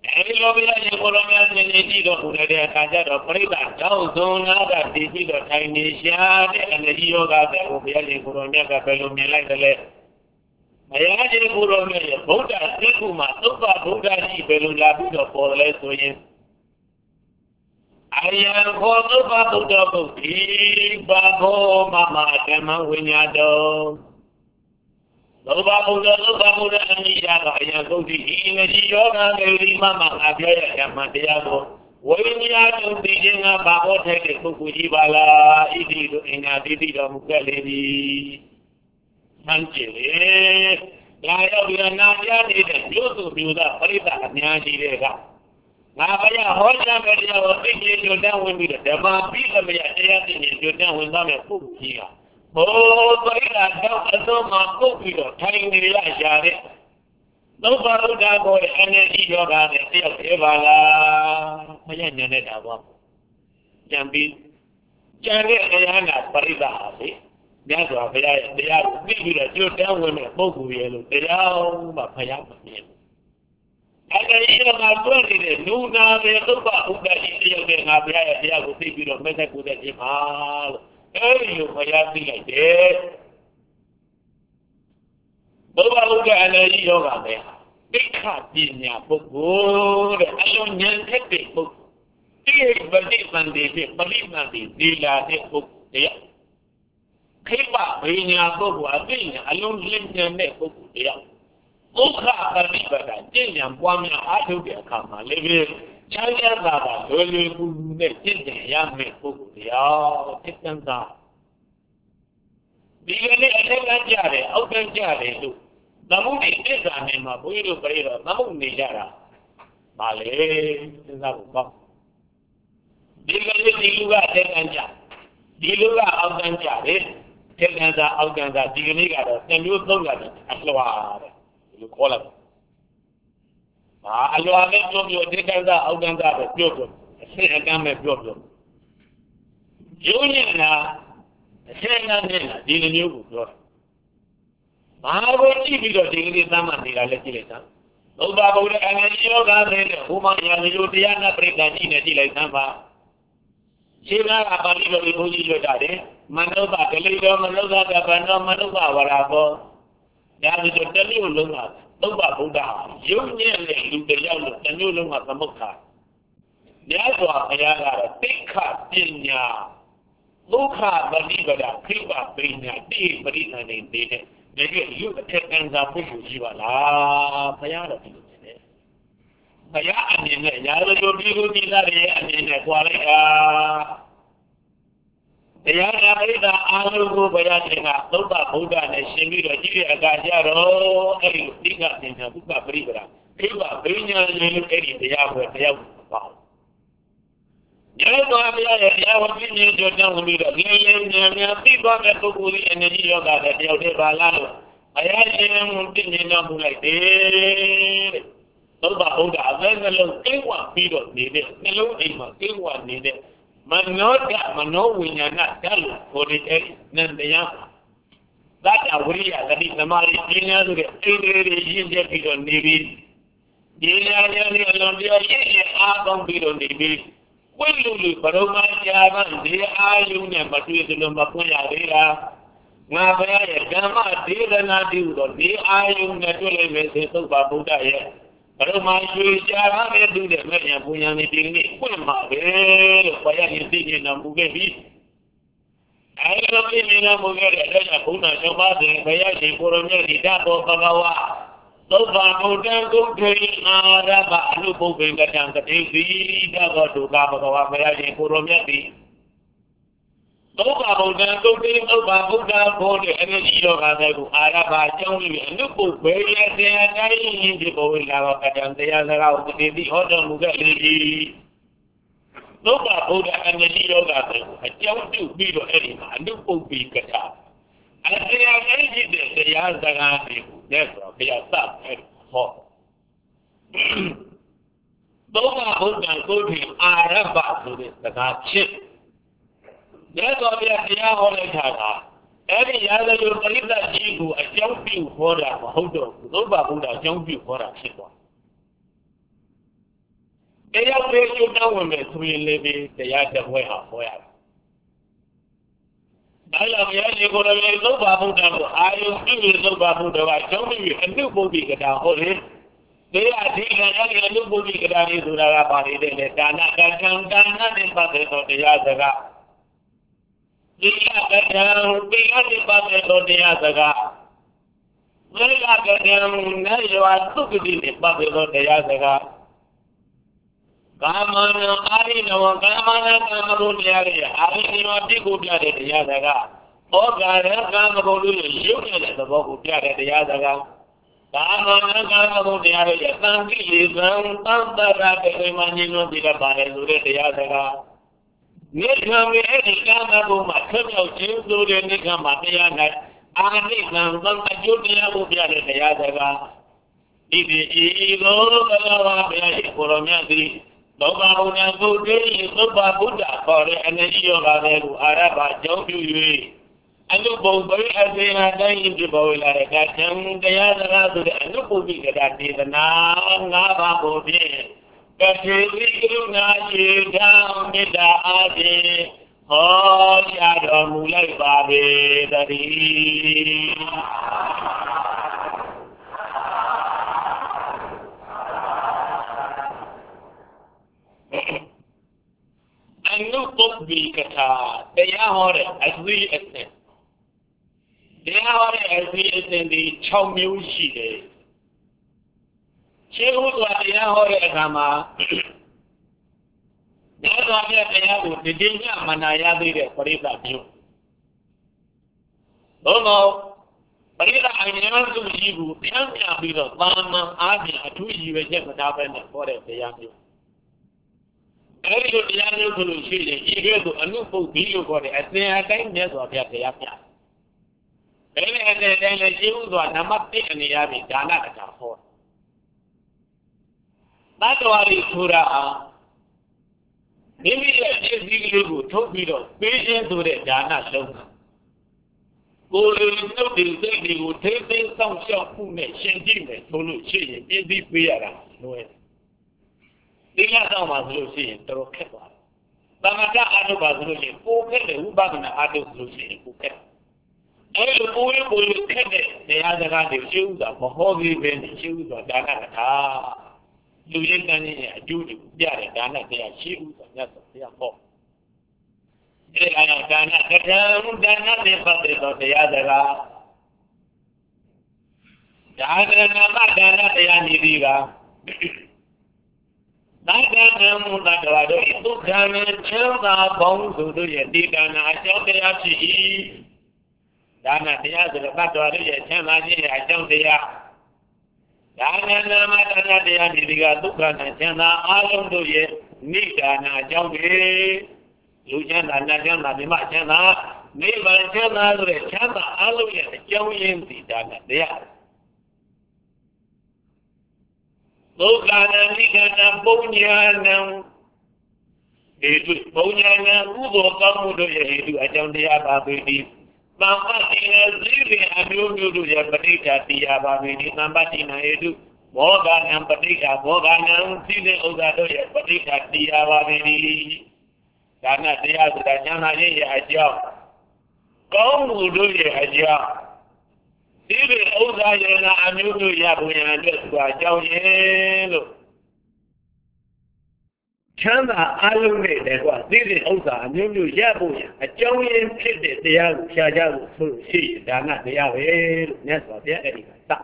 အဲဒီလိုပြရဲ့ကိုလိုများနေနေကြည့်တော့ဘုရားတဲ့အခါကျတော့ပြိဿကြောင့်သုံးနာတာတည်ကြည့်တော့ထိုင်နေရှာတဲ့အနေယောဂတဲ့ကိုဘုရားရှင်ကိုလိုမြတ်ကဘယ်လိုမြင်လိုက်သလဲဘုရားရှင်ကိုလိုမြတ်ရဲ့ဗုဒ္ဓစိတ်ကူမှာသုဘဗုဒ္ဓကြီးဘယ်လိုလာပြီးတော့ပေါ်လဲဆိုရင်အယံခောသုဘဗုဒ္ဓဘုရားဘာဘောမမဓမ္မဝိညာတောသုဘဗုဒ္ဓသုဘဗုဒ္ဓအနိယကအယံသုတိဤငတိယောဂမေရိမမအပြောရဓမ္မတရားကိုဝိညာတုတိခြင်းကဘာဘောထိုက်တဲ့ပုဂ္ဂိုလ်ကြီးပါလားဣတိတို့အင်္ဂါတိတိတော်မူခဲ့လေသည်မှန်ကြလေလာရောက်ပြီးနာကြားနေတဲ့မြို့သူမြို့သားပရိသတ်အများကြီးတွေကငါဘုရားဟောကြားတဲ့တရားကိုသိကျင်ကြွတန်းဝင်ပြီးဓမ္မပြီးသမယတရားသိကျင်ကြွတန်းဝင်သွားတဲ့ပုဂ္ဂိုလ်ကြီးဟာဘိုးပရိသတ်တော့အစုံမှာပုတ်ပြီးတော့ထိုင်နေရရှာတဲ့သုဘဗုဒ္ဓကိုအနေကြီးယောဂနဲ့တယောက်သေးပါလားမရညံနေတာပေါ့ကြံပြီးကြံတဲ့တရားနာပရိသတ်ဟာလေမြတ်စွာဘုရားရဲ့တရားကိုသိပြီးတော့ကြွတန်းဝင်တဲ့ပုဂ္ဂိုလ်ရဲ့လို့တရားမှဘုရားမမြင်အဲဒီမှာတွေ့နေတဲ့နူနာတဲ့သုဘဗုဒ္ဓကြီးတယောက်နဲ့ငါဘုရားရဲ့တရားကိုသိပြီးတော့မဲ့သက်ကိုတဲ့ခြင်းပါလို့အဲဒီလိုဘုရားသိလိုက်တယ်သုဘဗုဒ္ဓအနေကြီးယောဂပဲသိက္ခာပညာပုဂ္ဂိုလ်တဲ့အလုံးဉာဏ်ထက်တဲ့ပုဂ္ဂိုလ်တိပฏิပန္တိဖြစ်ပရိပန္တိသီလာတဲ့ပုဂ္ဂိုလ်တရားခိပဘိညာပုဂ္ဂိုလ်အသိဉာဏ်အလုံးလင်းဉာဏ်တဲ့ပုဂ္ဂိုလ်တရားဥက္ခပရိပဒကျင့်ဉာဏ်ပွားများအားထုတ်တဲ့အခါမှာလည်းပဲချမ်းသာတာပါလွယ်လွယ်ကူကူနဲ့ကျင့်ကြံရမယ်ပုဂ္ဂိုလ်တရားသိက္ခာသာဒီကနေ့အထက်ကကြတယ်အောက်ကကြတယ်လို့သမုဒ္ဒိသစ္စာနဲ့မှာဘုရားတို့ပြည့်တော့သမုဒ္ဒနေကြတာပါလေစဉ်းစားဖို့ပေါ့ဒီကနေ့ဒီလူကအထက်ကကြဒီလူကအောက်ကကြတယ်ထက်ကသာအောက်ကသာဒီကနေ့ကတော့သင်မျိုးသုံးရတယ်အလွာတဲ့ဒီလိုခေါ်လိုက်ဟာအလွာနဲ့ပြောပြောထက်ကသာအောက်ကသာပဲပြောပြောအရှင်းအကမ်းပဲပြောပြောယုံညံ့တာအရှင်းအကမ်းနဲ့ဒီလိုမျိုးကိုပြောတာဘာကိုကြည့်ပြီးတော့ဒီကနေ့သမ္မာနေတာလဲကြည့်လိုက်တာသုဘဗုဒ္ဓအငြိယောဂတဲ့ဘုမရာဇယုတရားနာပရိသတ်ကြီးနဲ့ကြည့်လိုက်သမ်းပါရှင်းတာကပါဠိလိုဘုန်းကြီးရွတ်တာတယ်မနုဿကလေးတော်မနုဿကဗန္နောမနုဿဝရဘောဒါဆိုတော့တမျိုးလုံးကသုဘဗုဒ္ဓယုံညံ့တဲ့လူတယောက်လို့တမျိုးလုံးကသမုဋ္ဌာမြတ်စွာဘုရားကတော့သိက္ခာပညာဒုက္ခပฏิပဒါခိပပညာတိပရိသန္တိနေတဲ့ဒီကလူအထက်ကံစားပုဂ္ဂိုလ်ကြီးပါလားဘုရားတော်ဒီလိုဖြစ်တယ်ဘုရားအနေနဲ့ရာဇဂိုပြည်ကိုပြည်သားရဲ့အနေနဲ့ကြွားလိုက်တာတရားနာပိဋကအာရုံကိုဘုရားရှင်ကသုဘဗုဒ္ဓနဲ့ရှင်ပြီးတော့ကြည့်ရအခါကျတော့အဲ့ဒီသိက္ခာပညာပုပ္ပပရိပဒါခိပပညာရှင်အဲ့ဒီတရားကိုတရားပါကျတော့ဘုရားရဲ့တရားဝင်ပြည့်ညွတ်ကြောင်းပြီးတော့လင်းလင်းမြန်မြန်သိသွားတဲ့ပုဂ္ဂိုလ်ရဲ့အနေကြီးယောဂတဲ့တယောက်တည်းပါလားလို့ဘုရားရှင်ပြည့်ညွတ်တော်မူလိုက်တယ်တဲ့သုဘဗုဒ္ဓအသက်နှလုံးကိဝပြီးတော့နေတဲ့နှလုံးအိမ်မှာကိဝနေတဲ့မနောဓာမနောဝိညာဏဓာတ်လို့ခေါ်တဲ့နန္တရားသတ္တဝိရိယသတိသမာဓိပညာဆိုတဲ့အိန္ဒြေတွေရင့်ကျက်ပြီးတော့နေပြီးဒီညာညာနဲ့အလွန်ပြောရင့်ရအားကောင်းပြီးတော့နေပြီးဝိလူလူပရမကြာပန်ဒီအာယုနဲ့မတွေ့သလိုမပွင့်ရသေးတာငါဘုရားရဲ့ဓမ္မဒေသနာတည်းဟူသောဒီအာယုနဲ့တွေ့လိုက်မယ်ဆိုသုဘဗုဒ္ဓရဲ့ပရမရွှေကြာရတဲ့သူတဲ့မဲ့ညာပူညာနေဒီနေ့ပွင့်မှာပဲလို့ဘုရားရှင်သိနေတော်မူခဲ့ပြီအဲဒီလိုသိနေတော်မူခဲ့တဲ့အတွက်ကြောင့်ဘုရားရှင်ပါစဉ်ဘုရားရှင်ကိုရမြတ်ဒီတဘောဘဂဝါသုဘဗုဒ္ဓဂုဋ္ဌိအာရဘအနုပုပ္ပေကတံတတိပိတဘောဒုက္ခဘဂဝါဘုရားရှင်ကိုရမြတ်ဒီသုဘဗုဒ္ဓဂုဋ္ဌိသုဘဗုဒ္ဓဘောတဲ့အနေကြီးယောဂတဲ့ကိုအာရဘအကြောင်းပြီးအနုပုပ္ပေရဲ့တရားတိုင်းဒီဘဝလာကတံတရားစကားကိုတတိပိဟောတော်မူခဲ့လေပြီသုဘဗုဒ္ဓအနေကြီးယောဂတဲ့အကြောင်းပြုပြီးတော့အဲ့ဒီမှာအနုပုပ္ပေကတံအတရားတိုင်းရှိတဲ့တရားစကားတွေကိုလက်ဆိုဘုရားသတ်တယ်ဟောသောဘဗုဒ္ဓကိုဒီအာရဘဆိုတဲ့စကားဖြစ်လက်ဆိုဘုရားတရားဟောလိုက်တာကအဲ့ဒီရာဇဂိုပရိသတ်ကြီးကိုအကြောင်းပြုဟောတာမဟုတ်တော့ဘူးသောဘဗုဒ္ဓအကြောင်းပြုဟောတာဖြစ်သွားတရားပေးကျုပ်တောင်းဝင်မယ်ဆိုရင်လည်းတရားတစ်ဝဲဟာဟောရတယ်ဒါကြောင့်ဘုရားရှင်ကိုယ်တော်မြတ်သုဘဗုဒ္ဓကိုအာယုပြုပြီးသုဘဗုဒ္ဓကအကြောင်းပြုအနုပုပ္ပိကတာဟောတယ်တရားဒီကံရတဲ့အနုပုပ္ပိကတာလေးဆိုတာကပါလေတဲ့ဒါနကံကံဒါနနဲ့ပတ်သက်သောတရားစကားဒီကကံဒီကနေ့ပတ်သက်သောတရားစကားဝိကကံနဲ့ရောသုခတိနဲ့ပတ်သက်သောတရားစကားကာမနာအာရိနဝကာမနာကာမဂုဏ်တရားတွေအာရိနဝတိကိုပြတဲ့တရားစကားဩဃာရကာမဂုဏ်တွေရုပ်နေတဲ့သဘောကိုပြတဲ့တရားစကားကာမနာကာမဂုဏ်တရားတွေသံဃိလေသံသံတရတေမညင်းလို့ဒီကပါတယ်ဆိုတဲ့တရားစကားနိဂံရဲ့အဲ့ဒီကာမဂုဏ်မှာဆက်မြောက်ခြင်းဆိုတဲ့နိဂံမှာတရား၌အာနိသံသံအကျိုးတရားကိုပြတဲ့တရားစကားဒီဒီဤသောဘဂဝါဘုရားရှင်ကိုရောမြတ်သည်သောဘာဝနာဘုဒ္ဓေသောဘာဗုဒ္ဓခေါ်တဲ့အနည်းယောဂါတွေကိုအာရဘအကြောင်းပြု၍အနုဘုံပရိအသေနာတိုင်းပြပေါ်လာတဲ့ကံတရားစကားဆိုတဲ့အနုပုပ္ပိကတာဒေသနာငါးပါးကိုဖြင့်ကတိဝိကရုဏာရှိတောင်းမေတ္တာအားဖြင့်ဟောကြားတော်မူလိုက်ပါပေတည်းအနုပုပ္ပိကတာတရားဟောတဲ့အသီးအစဉ်တရားဟောတဲ့အသီးအစဉ်ဒီ၆မျိုးရှိတယ်ရှင်းဥစွာတရားဟောတဲ့အခါမှာမြတ်စွာဘုရားတရားကိုဒီတိညမနာရသေးတဲ့ပရိသတ်မျိုးဘုံတော်ပရိသတ်အញ្ញံစုရှိဘူးပြန်ပြန်ပြီးတော့သာမန်အားဖြင့်အထူးရည်ရွယ်ချက်မထားဘဲနဲ့ဟောတဲ့တရားမျိုးအဲဒီလိုတရားမျိုးဆိုလို့ရှိရင်ဤကဲ့သို့အနုပုပ္ပိလို့ခေါ်တဲ့အစဉ်အတိုင်းမြတ်စွာဘုရားတရားပြတယ်ဒါနဲ့အစဉ်အတိုင်းလည်းရှင်းဥစွာနံပါတ်တစ်အနေအချင်းဒါနကထာဟောတတ္တဝါတွေဆိုတာမိမိရဲ့အစည်းကလေးကိုထုတ်ပြီးတော့ပေးခြင်းဆိုတဲ့ဒါနလုံးကိုယ်လိုနှုတ်တွေစိတ်တွေကိုထိသိမ်းဆောင်ရှောက်မှုနဲ့ရှင်ကြည့်မယ်ဆိုလို့ရှိရင်ပြည့်စည်ပေးရတာလွယ်တယ်ဒီလောက်တော့မှဆိုလို့ရှိရင်တော်တော်ခက်သွားတယ်သမထအာထုပါဆိုလို့ရှိရင်ပိုခက်တယ်ဥပဒနာအာထုဆိုလို့ရှိရင်ပိုခက်အဲ့လိုပိုရပိုရခက်တဲ့တရားစကားတွေရှင်းဥစွာမဟောသေးပဲရှင်းဥစွာဒါနကထာလူရင်းတန်းရဲ့အကျိုးတွေကိုပြတဲ့ဒါနတရားရှင်းဥစွာမြတ်စွာဘုရားဟောအဲ့ဒါကဒါနကထာဒါနနဲ့ပတ်သက်သောတရားစကားဒါနနာမဒါနတရားနည်းဒီကသာကံမူတ္တဝါတို့ဒုက္ခနဲ့ချမ်းသာပေါင်းစုတို့ရဲ့ဒီကံနာအကြောင်းတရားဖြစ်၏ဒါနတရားဆိုတော့တ္တဝါတို့ရဲ့ချမ်းသာခြင်းရဲ့အကြောင်းတရားဒါနနာမဒါနတရားဒီကဒုက္ခနဲ့ချမ်းသာအလုံးတို့ရဲ့နိဒာနာအကြောင်းတွေလူချမ်းသာနတ်ချမ်းသာမြမချမ်းသာနိဗ္ဗာန်ချမ်းသာဆိုတဲ့ချမ်းသာအလုံးရဲ့အကြောင်းရင်းဒီဒါနတရားဒုက္ခနာနိကနာပုံညာနံဒီတုပုံညာနံဥဒ္ဒောကောင်းမှုတို့ရဲ့ဟေတုအကြောင်းတရားပါပေသည်သံဃာတိယဇိရိအမျိုးမျိုးတို့ရဲ့ပဋိဋ္ဌာတရားပါပေသည်သံဃာတိနဟေတုဘောဂနံပဋိဋ္ဌာဘောဂနံသီလဥစ္စာတို့ရဲ့ပဋိဋ္ဌာတရားပါပေသည်ဒါနတရားဆိုတာဉာဏ်သာရဲ့အကြောင်းကောင်းမှုတို့ရဲ့အကြောင်းဒီလိုဥစ္စာယေနာအမျိုးမျိုးရဖို့ရန်အတွက်သူအကြောင်းရဲ့လို့ချမ်းသာအလုံးနဲ့တည်းကွာဒီလိုဥစ္စာအမျိုးမျိုးရဖို့ရန်အကြောင်းရင်းဖြစ်တဲ့တရားကိုရှားကြဖို့ဆိုလို့ရှိရင်ဒါနတရားပဲလို့မြတ်စွာဘုရားအဲ့ဒီကစ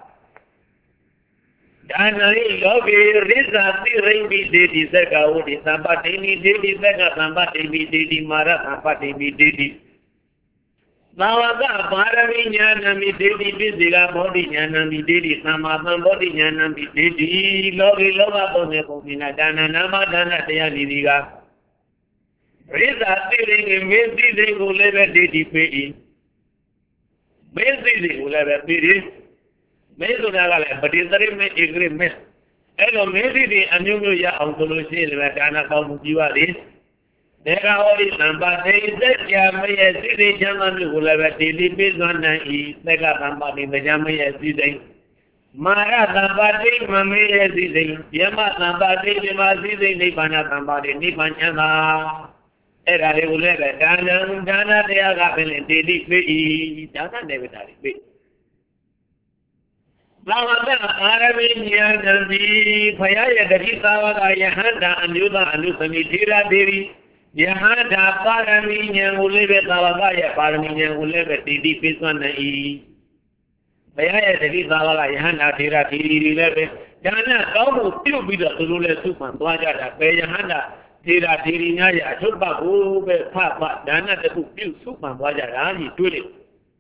ဒါနရိလောကေရိဇာတိရိပိဒေတိသက္ကဝတိသံပတိမိဒေတိသက္ကသံပတိမိဒေတိမာရသံပတိမိဒေတိသာဝကပါရမီဉာဏမိဒေတိပိစိကဘောဓိဉာဏမိဒေတိသမ္မာသမ္ဗောဓိဉာဏမိဒေတိလောကီလောကသုံးနေပုံပိနာဒါနနာမဒါနတရားဤဒီကရိဇာတိရိငမေတိတိကိုလည်းပဲဒေတိပေ၏မေတိတိကိုလည်းပဲပေ၏မေဆိုတာကလည်းပတိတရိမေဧကရိမေအဲ့လိုမေတိတိအမျိုးမျိုးရအောင်ဆိုလို့ရှိရင်လည်းဒါနကောင်းမှုပြုရသည်ဒေဂဟောဒီသံပါတိသက္ကမရဲ့စိတိချမ်းသာမှုကိုလည်းပဲဒီလိပိစွမ်းနိုင်ဤသက္ကသံပါတိတရားမရဲ့စိတိ Mara Tambati, Mamma Zizing, Yama Tambati, Yama Zizing, Nipana Tambati, Nipana. Era regular, Dana, Dana, they are happening, they did, Dana never died. Lavada, Arabian, and the Paya, the Risawa, Yahanda, and Yuda, and Lusanitira Devi, Yahanda, Paraminian, who live at Lavaya, Paraminian, who live at the deep is on the E. Paya, the Risawa, Yahanda, Tira, Tiri, Dana, how will be the Tulu Supan, Waja, Payahanda. Tira Tirina, Chuba, Papa, Dana, the two Supan, Waja, to it.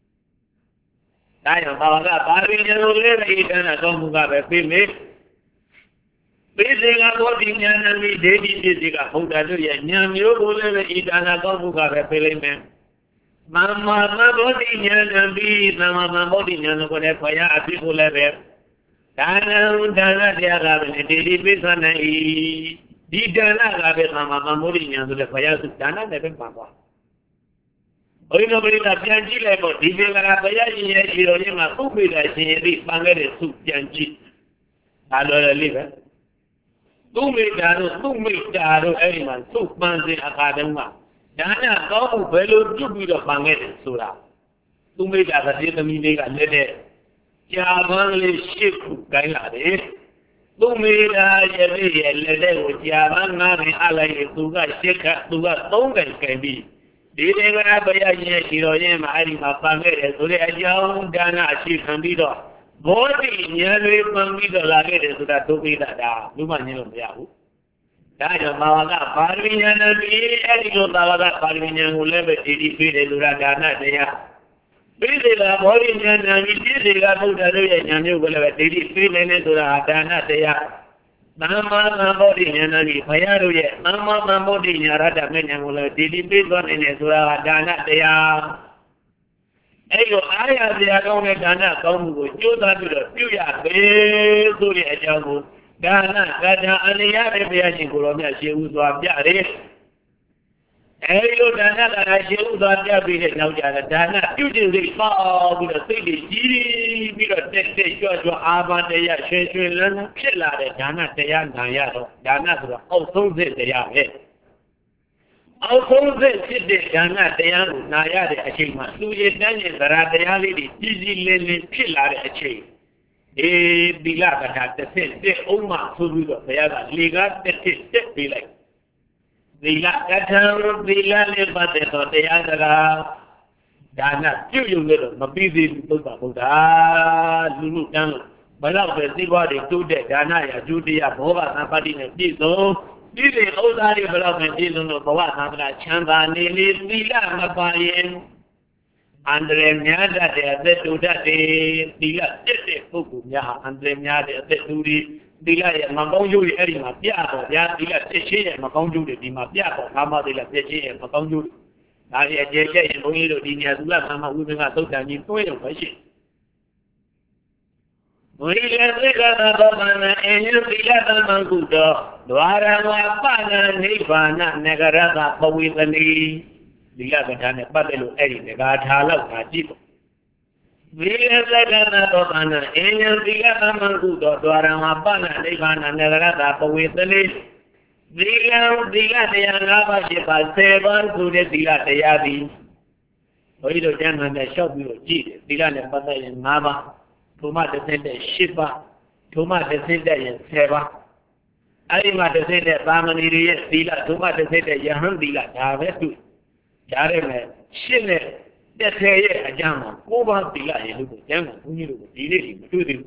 I am about that, Barbie, and I don't have a female. Basing on what in Yanami, David is a Huda, Yam, you will never eat and I don't have a filament. Mamma, my body, and be, Mamma, my body, and whatever people ever. Dana, Dana, they are having a daily business. Di Dana Gabe Mama Murian to the Paya Dana never Papa. Oh, nobody that Yanji level, the Villa Paya, Hirojima, who will I see a Bangare soup Yanji? I don't live it. Two make Daro, two make Daro, everyone, soup man's in Akadama. Dana go well to be the Bangare Sura. Two make as a little meaning and let it. Javanly ship Gailade. Tumira Yeri, Lede, Yavana, Alay, Tuga, Sheka, Tuga, Tonga, Kabi. Did ever have a Hiroyam, Arima, Pangere, Sulaja, Dana, she can be the body nearly Pangida Lagade, so that to be that Luman Yahoo. Dana Malaga, Parvinian, and the Editor Malaga, Parvinian, who never did defeat Luradana, they are. Bisila Morian and Bisila Buddha and you will have a daily feeling to the Adana they are. Mama Mambodian and Payaru, Mama Mambodian, Rada Mena will have daily business in a Sura Adana they are. Ayo, I have the Adona Dana come with you that with a few years, Suri Ajamu, Dana, Dana, and the Arabian Colombia, she was of Yare. Ayo Dana, I shall not have been now, Dana, usually fall with a city, with a text, to Abadea, Sheshan, Killa, Dana, Dana, Dana, also they are. Also they Dana, Dana, Naya, the achievement. So you done the reality, easy, Killa, achieve. A Bilaka had the same, they Oma, so we got the other, Liga, that is, be like. Villa Catam, Villa Lepato, the other Dana, you little, but busy to Buddha, Lulu Dano, but I'll be body to the Dana, Judia, Bova, somebody in a diesel. This is all that development is on the Bova, Chamba, Nili, Villa, Mapayan, Andre Miada, they are there to that day, Villa, Fukuya, Andre Miada, they do the. Dila Magonju eri Mapiato, Ya Dila Teche, Magonju di Mapiato, Mama de la Teche, Magonju. Nadia Jay and Oilo Dinia Zula, Mama Uvina Soka, in Toyo, Pashi. We let the Gana and you be at Mangudo, Dwara Pana, Nivana, Nagarata, Powilani, the Yagatana Battle Eri, the Gatala, Kajipo. We have let Anna, and the Yamagudo, Dwaramapana, Livana, Negarata, Powilani. Vila, Vila, the Anava, seven to the Vila, the Yabi. Oido German, the shop you cheat, Vila, the Pata in Mama, Tomata sent a Shipa, Tomata sent a Seva. Arima to say that Bamani, Vila, Tomata sent a Yahan Vila, Tavetu, Jareme, Shille, that's a Jama, over Vila, you look at Jama, you look at the to the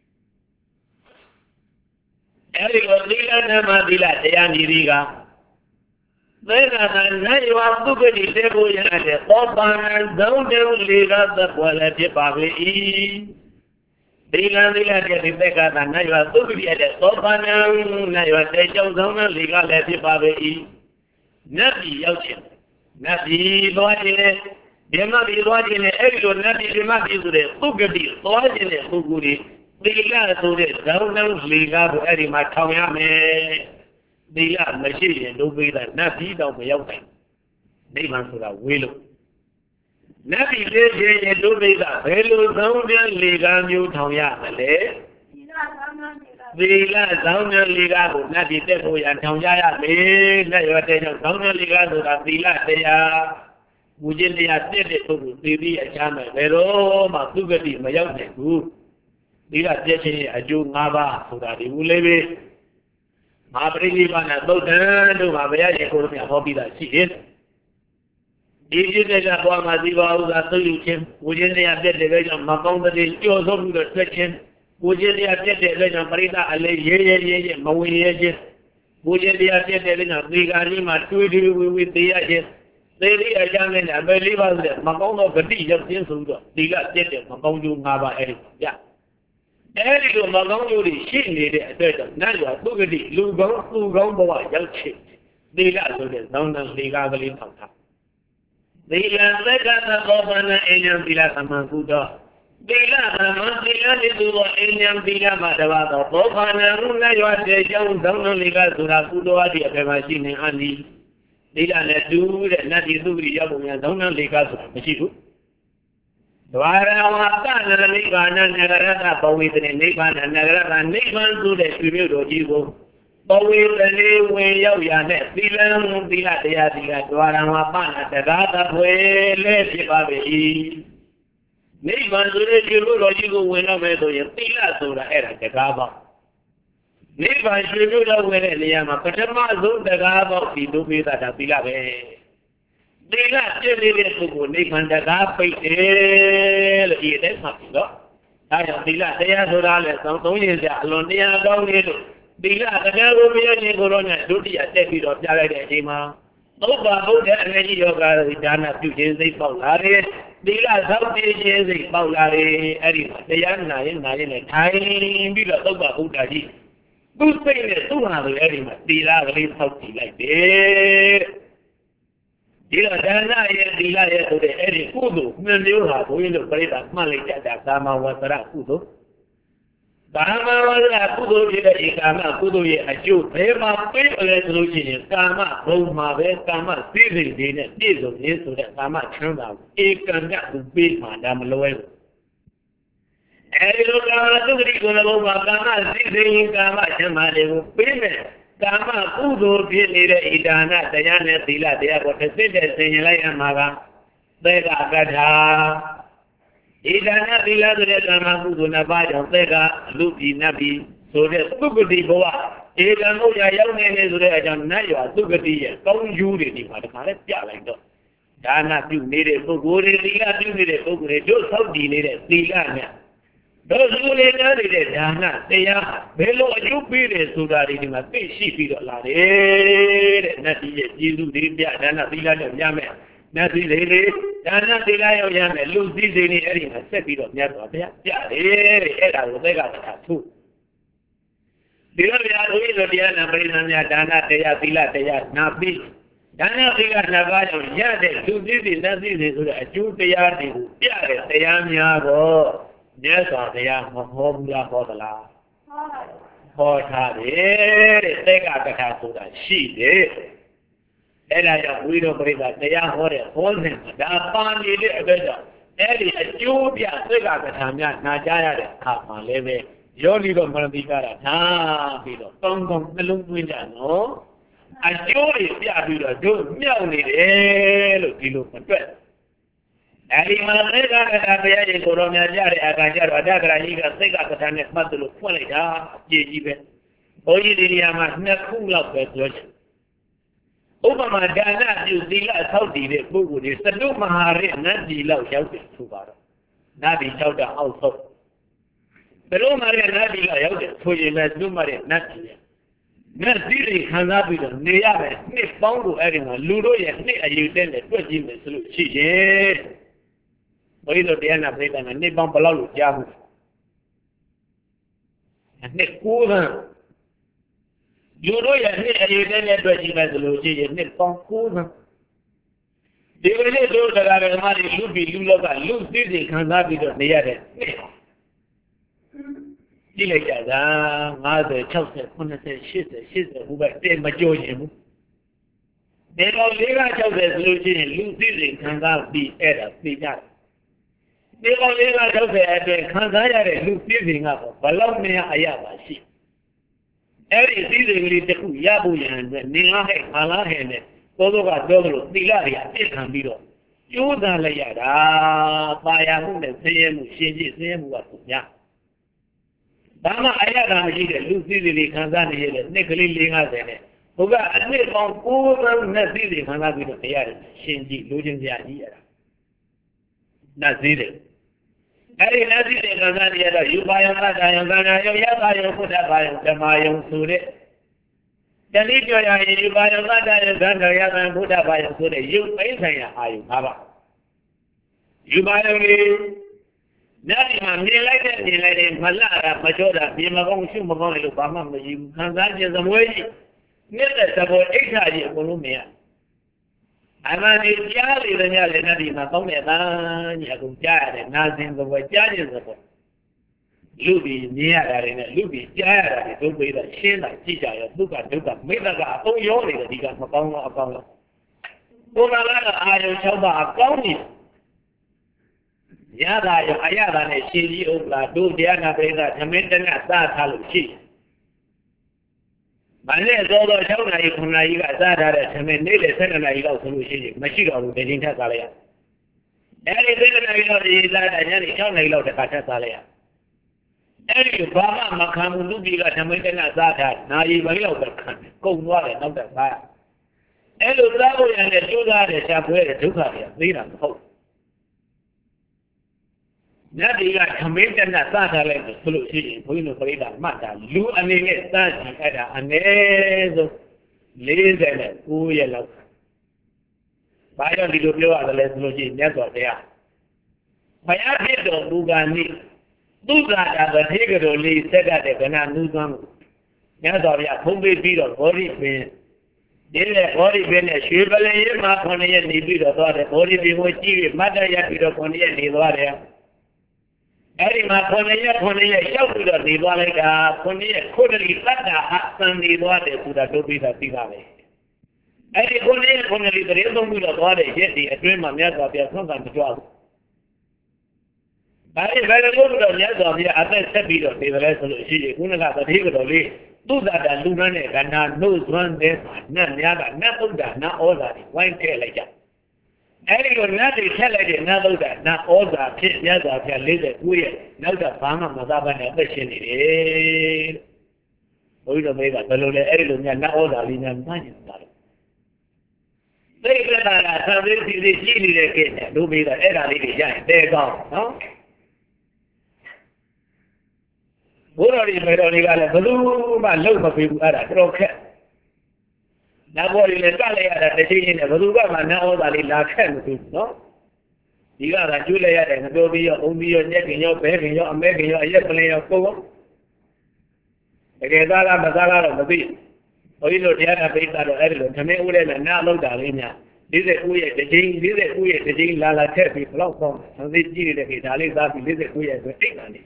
Everyone, Vila, Vila, the Yaniriga. Then I was looking at the table and the Opan, don't they leave us the quality public? Vila, Vila, the Rebecca, and I was looking at the Opan, and I was saying, don't legal at the public. Nabi Yelchin, Nabi Loyal, there might be lodging everyone, Nabi, there might be the Fugadi, lodging the Fuguri. Vila to the Downlands Liga to Eddie Matayame. Vila machine do be that Nabi don't be open. They want to the willow. Nabi did do be that Hello Downland Liga New Toyamale. သီလသောင်းနဲ့လေးကားကိုနတ်ပြည်တက်ဖို့ရထောင်ကြရလေလက်ရွယ်တဲ့ကြောင့်သောင်းနဲ့လေးကားဆိုတာသီလတရားမူခြင်းတရားပြည့်တဲ့ပုဂ္ဂိုလ်သိပြီးအချမ်းမဲ့ဘယ်တော့မှသုဂတိမရောက်နိုင်ဘူးသီလပြည့်ခြင်းရဲ့အကျိုး၅ပါးဆိုတာဒီဘူးလေးပဲမဟာပရိနိဗ္ဗာန်သုတ်တံတို့မှာဘုရားရှင်ကိုယ်တော်ဟောပြီးသားရှိတယ်ဒီပြည့်တဲ့ကဘဝမှာသီဘာဥသာသုယူခြင်းမူခြင်းတရားပြည့်တဲ့ကြောင့်မကောင်းတဲ့ကြောဆုံးပြီးတော့ထွက်ခြင်းကိုယ်ချင်းတရားပြည့်တဲ့အတွက်ကြောင့်ပရိသတ်အလေးရဲရဲရဲရဲမဝင်ရဲခြင်းကိုယ်ချင်းတရားပြည့်တဲ့အတွက်ကြောင့်သေကာကြီးမှာတွေးတွေးဝေဝေသေရခြင်းသေရိအကြောင်းနဲ့အပေလေးပါးဆိုတဲ့မကောင်းသောဂတိရောက်ခြင်းဆိုတော့ဒီကပြည့်တဲ့မကောင်းကျိုး၅ပါးအဲ့ဒီပြအဲ့ဒီလိုမကောင်းကျိုးတွေရှိနေတဲ့အတွက်ကြောင့်နတ်ရွာသုဂတိလူကောင်းသူကောင်းဘဝရောက်ချင်သေကဆိုတဲ့သောင်းတန်လေကားကလေးထောက်ထားသေကသက္ကသဘောပနအဉ္ဇံသီလသမံကုသောသီလသမံသီလတိသူသောအဉ္ဇံသီလမှာတပါးသောဘောဖနာရုနတ်ရွာတဲ့ကြောင့်သောင်းတန်လေကားဆိုတာကုသောအတိအပေမှာရှိနေအန်ဒီသီလနဲ့တူတဲ့နတ်ပြည်သုဂတိရောက်ပုံများသောင်းတန်လေကားဆိုတာမရှိဘူးဒဝရဝါကနနိဗ္ဗာန်နဂရတပဝေတနေနိဗ္ဗာန်နဂရတနိဗ္ဗာန်ဆိုတဲ့ပြည်မြို့တော်ကြီးကိုပဝေတနေဝင်ရောက်ရတဲ့သီလံသီလတရားသီလဒဝရဝါပနာတရားသဖွယ်လဲဖြစ်ပါပြီနိဗ္ဗာန်ဆိုတဲ့ပြည်မြို့တော်ကြီးကိုဝင်တော့မယ်ဆိုရင်သီလဆိုတာအဲ့ဒါတရားပေါ့နိဗ္ဗာန်ရွှေမြို့တော်ဝင်တဲ့နေရာမှာပထမဆုံးတရားပေါ့ဒီဒုပိသတာသီလပဲသီလပြည့်နေတဲ့ပုဂ္ဂိုလ်နိဗ္ဗာန်တရားပိတ်တယ်လို့ဒီတဲ့မှပြီတော့ဒါကြောင့်သီလတရားဆိုတာလဲသုံးသုံးရင်စအလွန်တရားကောင်းနေလို့သီလတရားကိုမရခြင်းကိုတော့နဲ့ဒုတိယတက်ပြီးတော့ပြလိုက်တဲ့အချိန်မှာသုဘဗုဒ္ဓအငြိယောဂဒါနပြုခြင်းစိတ်ပေါက်လာတယ်သီလသောက်တည်ခြင်းစိတ်ပေါက်လာတယ်အဲ့ဒီတရားနာရင်နာရင်နဲ့ထိုင်ပြီးတော့သုဘဗုဒ္ဓကြီးသူ့စိတ်နဲ့သူ့ဟာဆိုအဲ့ဒီမှာသီလကလေးသောက်တည်လိုက်တယ်ဒီတော့ဒါနရဲ့သီလရဲ့ဆိုတဲ့အဲ့ဒီကုသိုလ်နှစ်မျိုးဟာဘုန်းကြီးတို့ပြိဿမှတ်လိုက်ကြတာကာမဝဆရကုသိုလ်ကာမဝဆရကုသိုလ်ဖြစ်တဲ့ဒီကာမကုသိုလ်ရဲ့အကျိုးဘယ်မှာပေးပလဲဆိုလို့ရှိရင်ကာမဘုံမှာပဲကာမသိစိတ်တွေနဲ့ပြည့်စုံရေးဆိုတဲ့ကာမချမ်းသာကိုဧကံကသူပေးမှဒါမလွဲဘူးအဲဒီလိုကာမသုခတိကိုလည်းဘုံမှာကာမသိစိတ်ကာမချမ်းသာတွေကိုပေးမယ်ကာမကုသိုလ်ဖြစ်နေတဲ့ဣဒါနတရားနဲ့သီလတရားကိုတစ်စစ်တဲ့ဆင်ញင်လိုက်ရမှာကသေကကထာဣဒါနသီလဆိုတဲ့ကာမကုသိုလ်နှစ်ပါးကြောင့်သေကလူပြည်နတ်ပြည်ဆိုတဲ့သုဂတိဘဝဧကံဘုရားရောက်နေနေဆိုတဲ့အကြောင်းနတ်ရွာသုဂတိရဲ့ကောင်းကျိုးတွေဒီမှာတခါလဲပြလိုက်တော့ဒါနပြုနေတဲ့ပုဂ္ဂိုလ်တွေသီလပြုနေတဲ့ပုဂ္ဂိုလ်တွေတို့သောက်တည်နေတဲ့သီလနဲ့တို့စုလေးများနေတဲ့ဒါနတရားဘယ်လိုအကျိုးပေးတယ်ဆိုတာဒီမှာသိရှိပြီးတော့လာတယ်တဲ့နတ်ကြီးရဲ့ကျေးဇူးတွေပြဒါနသီလနဲ့ညမယ်နတ်ကြီးလေးလေးဒါနသီလရောက်ရမယ်လူစည်းစိမ်တွေအဲ့ဒီမှာဆက်ပြီးတော့မြတ်စွာဘုရားပြတယ်တဲ့အဲ့ဒါကိုသက်ကတာသူဒီလိုဗျာဦးဇောတရားနာပရိသတ်များဒါနတရားသီလတရားနာပြီးဒါနသီလနှစ်ပါးကြောင့်ရတဲ့လူစည်းစိမ်နတ်စည်းစိမ်ဆိုတဲ့အကျိုးတရားတွေကိုပြတဲ့တရားများတော့မြတ်စွာဘုရားမဟောဘူးလားဟောသလားဟောထားတယ်တဲ့သက်ကကထာဆိုတာရှိတယ်အဲ့ဒါကြောင့်ဝိရောပရိသတ်တရားဟောတဲ့ဟောစဉ်ဒါပါနေတဲ့အတွက်ကြောင့်အဲ့ဒီအကျိုးပြသက်ကကထာများနာကြားရတဲ့အခါမှာလည်းပဲယောနိတော်မရတိကတာနာပြီးတော့ကောင်းကောင်းနှလုံးသွင်းကြနော်အကျိုးတွေပြပြီးတော့တို့မြောက်နေတယ်လို့ဒီလိုမတွေ့အဲဒီမှာသက်ကကထာဘုရားရှင်ကိုတော်များကြတဲ့အခါကျတော့အတ္တကရာကြီးကသက်ကကထာနဲ့မှတ်သလိုဖွင့်လိုက်တာအပြည့်ကြီးပဲဘုန်းကြီးဒီနေရာမှာနှစ်ခုလောက်ပဲပြောချင်ဥပမာဒါနပြုသီလဆောက်တည်တဲ့ပုဂ္ဂိုလ်တွေသတုမဟာရနတ်ပြည်လောက်ရောက်တယ်ဆိုပါတော့နတ်ပြည်၆တာအောက်ဆုံးသတုမဟာရနတ်ပြည်လောက်ရောက်တယ်ဆိုရင်လည်းသတုမဟာရနတ်ပြည်နတ်ပြည်တွေခံစားပြီးတော့နေရမယ်နှစ်ပေါင်းကိုအဲ့ဒီမှာလူတို့ရဲ့နှစ်အယူတဲ့နဲ့တွေ့ကြည့်မယ်ဆိုလို့ရှိရဲ့ဘုရားတို့တရားနာပရိသတ်နဲ့နှစ်ပေါင်းဘယ်လောက်လို့ကြားမှုနှစ်ကိုးသန်းလူတို့ရဲ့နှစ်အရေးနဲ့တွေ့ကြည့်မယ်ဆိုလို့ရှိရင်နှစ်ပေါင်းကိုးသန်းဒီလိုလေးတို့တရားဓမ္မတွေလူပြည်လူလောကလူသိသိခံစားပြီးတော့နေရတဲ့နှစ်ကြည့်လိုက်ကြတာ၅၀ ၆၀ ၇၀ ၈၀ ၈၀ဘုရားတဲ့မကြောရင်ဘူးဒီတော့၄က၆၀ဆိုလို့ရှိရင်လူသိသိခံစားပြီးအဲ့ဒါသိကြတယ်ဒီကောင်လေးကထုတ်တဲ့အတွင်းခံစားရတဲ့လူပြည့်စုံကဘလောက်များအရပါရှိအဲ့ဒီစည်းစိမ်ကလေးတစ်ခုရဖို့ရန်အတွက်နေလားဟဲ့ခါလားဟဲ့နဲ့သောသောကပြောလို့သီလတွေအပြည့်ခံပြီးတော့ကျိုးသားလိုက်ရတာပါရမှုနဲ့ဆင်းရဲမှုရှင်ကြီးဆင်းရဲမှုကပုံများဘာမှအရသာမရှိတဲ့လူစည်းစိမ်တွေခံစားနေရတဲ့နှစ်ကလေး၄၅၀နဲ့ဘုရားအနှစ်ပေါင်းကိုးသောနဲ့စည်းစိမ်ခံစားပြီးတော့တရားရှင်ကြီးလိုချင်စရာကြီးရတာနတ်စည်းစိမ်အဲ့ဒီနတ်စည်းစိမ်ခံစားနေရတော့ယူပါယံအတ္တယံသံဃာယံယသယံဘုဒ္ဓဘာယံဓမ္မယံဆိုတဲ့တဏှိပြောရရင်ယူပါယံအတ္တယံသံဃာယသံဘုဒ္ဓဘာယံဆိုတဲ့ယုတ်ပိဆိုင်ရာအာယု၅ပါးယူပါယံလေးညဒီမှာမြင်လိုက်တဲ့မြင်လိုက်တဲ့မလှတာမကြောတာပြင်မကောင်းရှုမကောင်းတယ်လို့ဘာမှမကြည့်ဘူးခံစားခြင်းသမွေးကြီးမြင့်တဲ့သဘောအိဋ္ဌာကြီးအကုန်လုံးမြင်ရအမှန်ကြီးကြားလေတဲ့ညလည်းညဒီမှာကောင်းတဲ့သားကြီးအကုန်ကြားရတယ်နာစင်သဘောကြားခြင်းသဘောလူပြီးမြင်ရတာတွေနဲ့လူပြီးကြားရတာတွေဒုပိသရှင်းတာကြည့်ကြရဒုက္ခဒုက္ခမိတ္တကအကုန်ရောနေတယ်ဒီကမကောင်းတော့အကောင်းတော့ဘုရားကအာယု၆ပါးအကောင်းနေရတာရောအရတာနဲ့ရှင်ကြီးဥပ္ပလာတို့တရားနာပရိသတ်သမင်းတနတ်စထားလို့ရှိမနေ့သောသော၆နာရီ9နာရီကစထားတဲ့သမင်းနေ့လေ၁၂နာရီလောက်ဆိုလို့ရှိရင်မရှိတော့ဘူးတရင်ထပ်စားလိုက်ရအဲဒီ၁၂နာရီလောက်ရေးစားတာညနေ၆နာရီလောက်တခါထပ်စားလိုက်ရအဲဒီဘာမှမခံဘူးလူကြီးကသမင်းတနတ်စထားနာရီပိုင်းလောက်ပဲခံကုန်သွားတယ်နောက်တော့စားအဲလိုစားဖို့ရတဲ့ကျိုးစားတဲ့ရှားပွဲတဲ့ဒုက္ခတွေသိတာမဟုတ်ညဒီကသမင်းတနတ်စထားလိုက်ဆိုလို့ရှိရင်ဘုန်းကြီးတို့ပြိဿမှတ်တာလူအနေနဲ့စကြည့်အဲ့ဒါအနည်းဆုံး၄၉ရက်လောက်ဘာကြောင့်ဒီလိုပြောရတယ်လဲဆိုလို့ရှိရင်မြတ်စွာဘုရားဘုရားဖြစ်တော်မူကနိသူသာတာဗထေကတော်လေးစက်ကတဲ့ကဏနူးသွမ်းမြတ်စွာဘုရားဖုံးပေးပြီးတော့ဘောဓိပင်ဒီလေဘောဓိပင်နဲ့ရွှေပလင်ရင်မှာခုနှစ်ရက်နေပြီးတော့သွားတယ်ဘောဓိပင်ကိုကြည့်ပြီးမတ်တရပြီးတော့ခုနှစ်ရက်နေသွားတယ်အဲ့ဒီမှာခုနှစ်ရက်ခုနှစ်ရက်ရောက်ပြီးတော့နေသွားလိုက်တာခုနှစ်ရက်ခုနှစ်လတတ်တာအစံနေသွားတယ်ဆိုတာဒုပိသသိတာပဲအဲ့ဒီခုနှစ်ရက်ခုနှစ်လတရေသုံးပြီးတော့သွားတဲ့ရက်ဒီအတွင်းမှာမြတ်စွာဘုရားဆုံးခံမကြွဘူးဒါပေမဲ့ဘယ်လိုလုပ်တော့မြတ်စွာဘုရားအသက်ဆက်ပြီးတော့နေတယ်လဲဆိုလို့ရှိရင်ခုနကတတိကတော်လေးသူ့သာတာလူနှန်းတဲ့ကဏ္ဍနှုတ်သွမ်းတဲ့နတ်များကနတ်သုဒ္ဓနတ်ဩဇာတွေဝိုင်းထည့်လိုက်ကြအဲ့ဒီလိုနတ်တွေထက်လိုက်တဲ့နတ်သုဒ္ဓနတ်ဩဇာဖြစ်မြတ်စွာဘုရား၄၉ရက်နောက်တော့ဘာမှမသာဘဲနဲ့အသက်ရှင်နေတယ်ဘုရားတော်မေးကဘယ်လိုလဲအဲ့ဒီလိုများနတ်ဩဇာလေးများမှန်းနေတာလဲသိက္ခာတာသံသီစီစီရှိနေတဲ့ကိစ္စတို့မေးတာအဲ့ဒါလေးတွေရရင်တဲကောင်းနော်ဘုရားဒီမေတော်တွေကလည်းဘယ်သူမှလုံမပေးဘူးအဲ့ဒါတော်ခက်နတ်ဘော်တွေလည်းတက်လိုက်ရတာတချိချင်းနဲ့ဘယ်သူကမှနတ်ဩဇာလေးလာခက်မသိဘူးနော်ဒီကသာကျွေးလိုက်ရတယ်ငပြောပြီးရောအုံပြီးရောညက်ခင်ရောဘဲခင်ရောအမဲခင်ရောအရက်ပလင်းရောပုံပုံတကယ်သားလားမသားလားတော့မသိဘုန်းကြီးတို့တရားနာပိဋကတော့အဲ့ဒီလိုသမင်းဦးလည်းနားလောက်တာလေးများ၄၉ရက်တစ်ချိန်၄၉ရက်တစ်ချိန်လာလာထက်ပြီးဘလောက်ကောင်းသံသိကြည့်နေတဲ့ခေဒါလေးသားပြီး၄၉ရက်ဆိုအိတ်တာနေ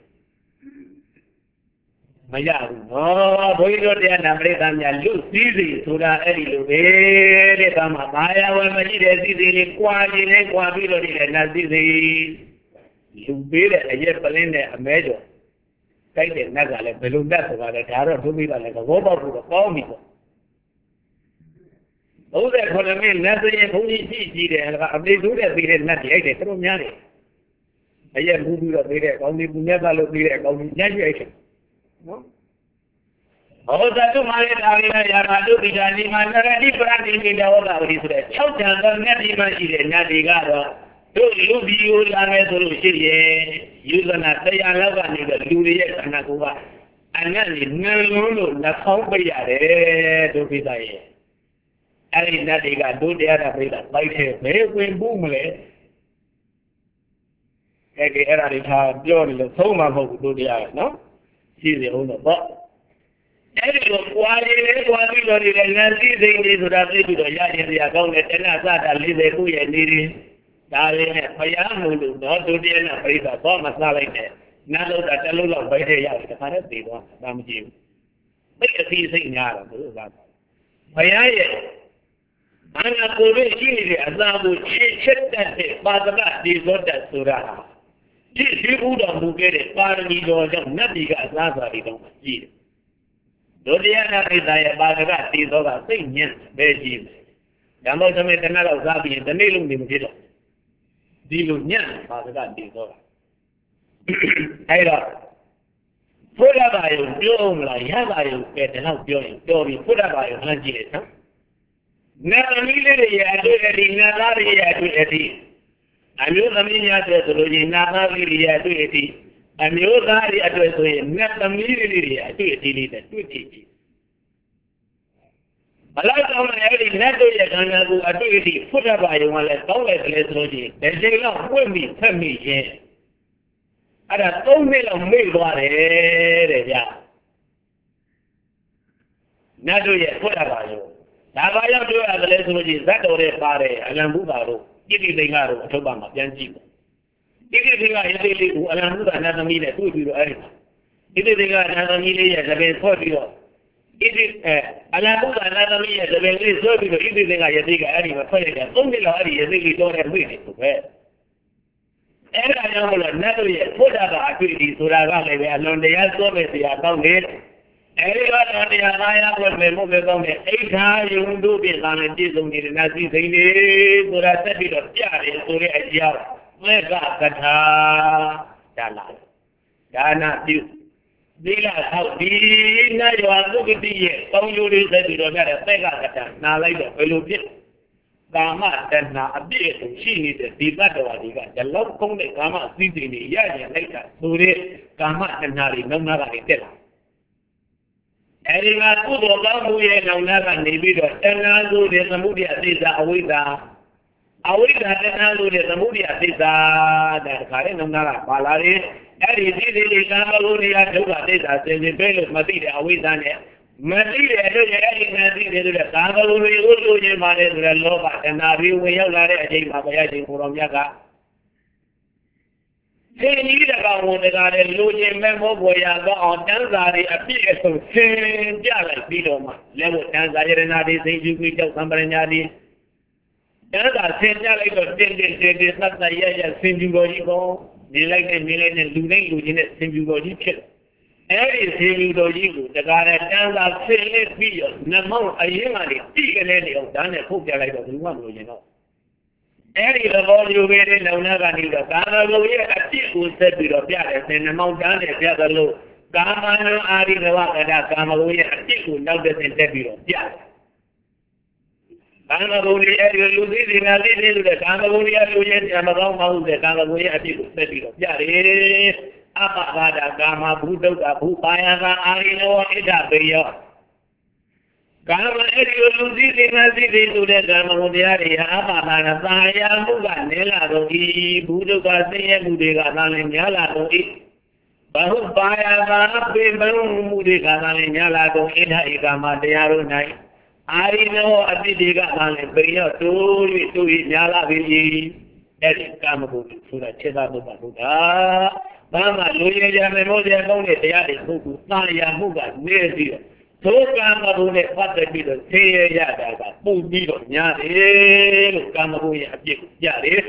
မရဘူးနော်ဘုန်းကြီးတို့တရားနာပရိသတ်များလူစည်းစိမ်ဆိုတာအဲ့ဒီလိုပဲတဲ့ဒါမှဘာယာဝယ်မရှိတဲ့စည်းစိမ်လေးကွာနေနေကွာပြီးတော့ဒီနတ်စည်းစိမ်လူပေးတဲ့အရက်ပလင်းနဲ့အမဲကျော်တိုက်တဲ့နတ်ကလည်းဘယ်လိုနတ်ဆိုတာလဲဒါတော့ဒုမိကလည်းသဘောပေါက်ဖို့တော့ကောင်းပြီပေါ့ဘုရားခေါ်တယ်မင်းနတ်စရင်ဘုန်းကြီးရှိကြည့်တယ်အမေတို့တဲ့ပြီးတဲ့နတ်တွေအဲ့တဲ့တော်များတယ်အရက်မူးပြီးတော့ပြီးတဲ့အကောင်းကြီးပူမြတ်ကလို့ပြီးတဲ့အကောင်းကြီးညှိုက်ရွက်တယ်နော်ဟောသာတုမာရတာလေးရာဂတုပိဒါနိမနရတိပရဏိမိတောသာဝတိဆိုတဲ့၆တန်သောနတ်ဒီမရှိတဲ့နတ်တွေကတော့တို့လူပြီးကိုလာမယ်ဆိုလို့ရှိရင်ယူဇနာတရားလောက်ကနေတော့လူတွေရဲ့ခန္ဓာကိုယ်ကအနတ်ကြီးနှလုံးလို့နှာခေါင်းပိတ်ရတယ်ဒုပိသရဲ့အဲ့ဒီနတ်တွေကတို့တရားတာပိတ်တာလိုက်တယ်ဘယ်ဝင်ဘူးမလဲအဲ့ဒီအဲ့ဒါတွေထားပြောနေလို့သုံးမှာမဟုတ်ဘူးတို့တရားနော်ရှိတယ်ဟုတ်တော့ပေါ့အဲ့ဒီလိုကွာရည်လေးကွာပြီးတော့ဒီလည်းနတ်စည်းစိမ်လေးဆိုတာသိပြီးတော့ရရင်တရားကောင်းတယ်တဏှာစတာ၄၀ခုရဲ့နေရင်ဒါလေးနဲ့ဘုရားမူလို့တော့ဒုတိယနဲ့ပြိဿဘောမစားလိုက်နဲ့နတ်လို့တာတလုံးလောက်ပဲထဲရတယ်တခါတည်းသိသွားတာမကြည့်ဘူးသိအစီစိတ်များတော့ဘုရားကဘုရားရဲ့အနာကိုယ်ရှိနေတဲ့အသာကိုချစ်ချက်တတ်တဲ့ပါဒကဒီဇောတဆိုတာဒီရှိဘူးတော်မူခဲ့တဲ့ပါရမီတော်ကြောင့်နတ်ပြည်ကအစားစာတွေတော့ကြည့်တယ်ဒုတိယနာပိသရဲ့ပါရကတည်သောကစိတ်ညံ့ပဲကြည့်တယ်ဓမ္မသမီးတနတ်တော့စားပြီးရင်ဒီနေ့လုံးနေမဖြစ်တော့ဒီလိုညံ့ပါရကတည်သောကအဲ့တော့ဘုရားဘာယုံပြောအောင်မလားရပါယုံပဲဒီလောက်ပြောရင်ပြောပြီးဘုရားဘာယုံလှမ်းကြည့်တယ်နော်နတ်သမီးလေးတွေရတွေ့တယ်ဒီနတ်သားတွေရတွေ့တယ်ဒီအမျိုးသမီးများတဲ့ဆိုလို့ရှိရင်နတ်သားလေးတွေရတွေ့တယ်ဒီအမျိုးသားတွေအတွေ့ဆိုရင်နတ်သမီးလေးတွေအတွေ့အထိလေးနဲ့တွေ့ကြည့်ကြည့်ဘလောက်တောင်းလဲအဲ့ဒီနတ်တို့ရဲ့ခန္ဓာကိုယ်အတွေ့အထိဘုရားဘာယုံကလည်းတောင်းလိုက်တယ်ဆိုလို့ရှိရင်ဒီချိန်လောက်ပွင့်ပြီးဖက်မိရင်အဲ့ဒါသုံးနှစ်လောက်မေ့သွားတယ်တဲ့ဗျာနတ်တို့ရဲ့ဘုရားဘာယုံဒါဘာရောက်တွေ့ရတယ်ဆိုလို့ရှိရင်ဇတ်တော်ရဲ့ပါတယ်အလံဘုရားတို့တိတိသိင်္ဂါတို့အထုပ်ပါမှာပြန်ကြည့်တယ်တိတိသိင်္ဂါရေးလေးကိုအလံဘုရားနတ်သမီးနဲ့တွေ့ပြီးတော့အဲ့ဒီတိတိသိင်္ဂါနတ်သမီးလေးရဲ့သဘင်ဆော့ပြီးတော့ဣတိအဲအလံဘုရားနတ်သမီးရဲ့သဘင်လေးဆော့ပြီးတော့ဣတိသိင်္ဂါရေးကအဲ့ဒီမှာထွက်ရတယ်သုံးနှစ်လောက်အဲ့ဒီရေးလေးတော်တဲ့ဝိနေဆိုပဲအဲ့ဒါကြောင့်မလို့နတ်တို့ရဲ့ဘုရားကအတွေ့အထိဆိုတာကလည်းပဲအလွန်တရားစွဲမဲ့စရာကောင်းတယ်အဲဒီတော့တရားသားရဝတ်မယ်မှုပဲကောင်းတယ်အိဋ္ဌာယုံတို့ပြင်လာတဲ့ပြည့်စုံနေတဲ့နတ်စီစိန်တွေဆိုတာတက်ပြီးတော့ပြတယ်ဆိုတဲ့အကြောင်းမေကကထာဒါလာဒါနာပြုသီလဆောက်ဒီနတ်ရွာသုကတိရဲ့ကောင်းကျိုးတွေသက်ပြီးတော့ပြတဲ့သက်ကကထာနာလိုက်တော့ဘယ်လိုဖြစ်ကာမတဏှာအပြည့်အစုံရှိနေတဲ့ဒီတတ္တဝါတွေကဒီလောက်ကုန်းတဲ့ကာမအစည်းစိမ်တွေရရင်လိုက်တာဆိုတဲ့ကာမတဏှာတွေနှုံနာကနေတက်လာအဲဒီမှာကုသိုလ်ကောင်းမှုရဲ့နှုံနာကနေပြီးတော့တဏှာဆိုတဲ့သမုဒိယသိစာအဝိဇ္ဇာအဝိဇ္ဇာတဏှာဆိုတဲ့သမုဒိယသိစာတဲ့ခါတဲ့နှုံနာကပါလာတယ်အဲဒီသိသိလေးကာမဂုဏ်တွေကဒုက္ခသိစာစင်စင်ပဲလို့မသိတဲ့အဝိဇ္ဇာနဲ့မသိတဲ့အတွက်အဲ့ဒီနဲ့သိတယ်ဆိုတဲ့ကာမဂုဏ်တွေကိုလိုချင်ပါတယ်ဆိုတဲ့လောဘတဏှာတွေဝင်ရောက်လာတဲ့အချိန်မှာဘုရားရှင်ကိုတော်မြတ်ကသင်ကြီးတကောင်ဝန်တကားတဲ့လိုချင်မဲ့မောပေါ်ရတော့အောင်တန်းစာတွေအပြည့်အစုံသင်ပြလိုက်ပြီးတော့မှလက်ဖို့တန်းစာရဏတွေသိကျူပြီးကြောက်သံပရညာတွေတန်းစာသင်ပြလိုက်တော့တင်းတင်းတင်းတင်းသတ်သတ်ရရဆင်ကျူတော်ကြီးကောနေလိုက်တဲ့နေလိုက်တဲ့လူတိုင်းလူချင်းနဲ့ဆင်ကျူတော်ကြီးဖြစ်အဲ့ဒီဆင်ကျူတော်ကြီးကိုတကားတဲ့တန်းစာဆင်လေးပြီးတော့နှမောင်းအရင်ကနေတိကလေးနေအောင်ဓာတ်နဲ့ဖုတ်ပြလိုက်တော့ဘူးမှမလို့ရင်တော့အဲ့ဒီဘောမျိုးပဲတဲ့လုံနာကနေတော့ကာမဂုဏ်ရဲ့အပြစ်ကိုဆက်ပြီးတော့ပြတယ်ဆင်နှမောင်းဓာတ်နဲ့ပြသလို့ကာမနံအာရိနဝကတကာမဂုဏ်ရဲ့အပြစ်ကိုနောက်တဲ့ဆင်တက်ပြီးတော့ပြတယ်ကာမဂုဏ်ရဲ့အဲ့ဒီလူသိစီနာသိသိလို့တဲ့ကာမဂုဏ်ရဲ့လူရဲ့မကောင်းမဟုတ်တဲ့ကာမဂုဏ်ရဲ့အပြစ်ကိုဆက်ပြီးတော့ပြတယ်အပဘာဒကာမဘုဒ္ဓကဘုပါယကအာရိနဝဣဒ္ဓပေယောကာမအဲ့ဒီလူသိသိနာသိသိလို့တဲ့ကာမဂုဏ်တရားတွေအပဘာဒသာယာမှုကနေလာတော့ဤဘုဒ္ဓကသိရမှုတွေကသာလည်းများလာတော့ဤဘဟုပါယကပေမမှုတွေကသာလည်းများလာတော့ဣဒ္ဓဧကမတရားတို့၌အာရိနဝအတိတေကသာလည်းပေယောတိုး၍တိုး၍များလာပြီအဲ့ဒီကာမဂုဏ်ဆိုတာခြေသားဘုရားဘုရားဘာမှလူရကြမယ်မို့တဲ့ကောင်းတဲ့တရားတွေပုဂ္ဂိုလ်သာယာမှုကနေပြီးတော့သို့ကာမဂုဏ်နဲ့ပတ်သက်ပြီးတော့သိရရတာကပုံပြီးတော့ညာတယ်လို့ကာမဂုဏ်ရဲ့အပြစ်ကိုပြတယ်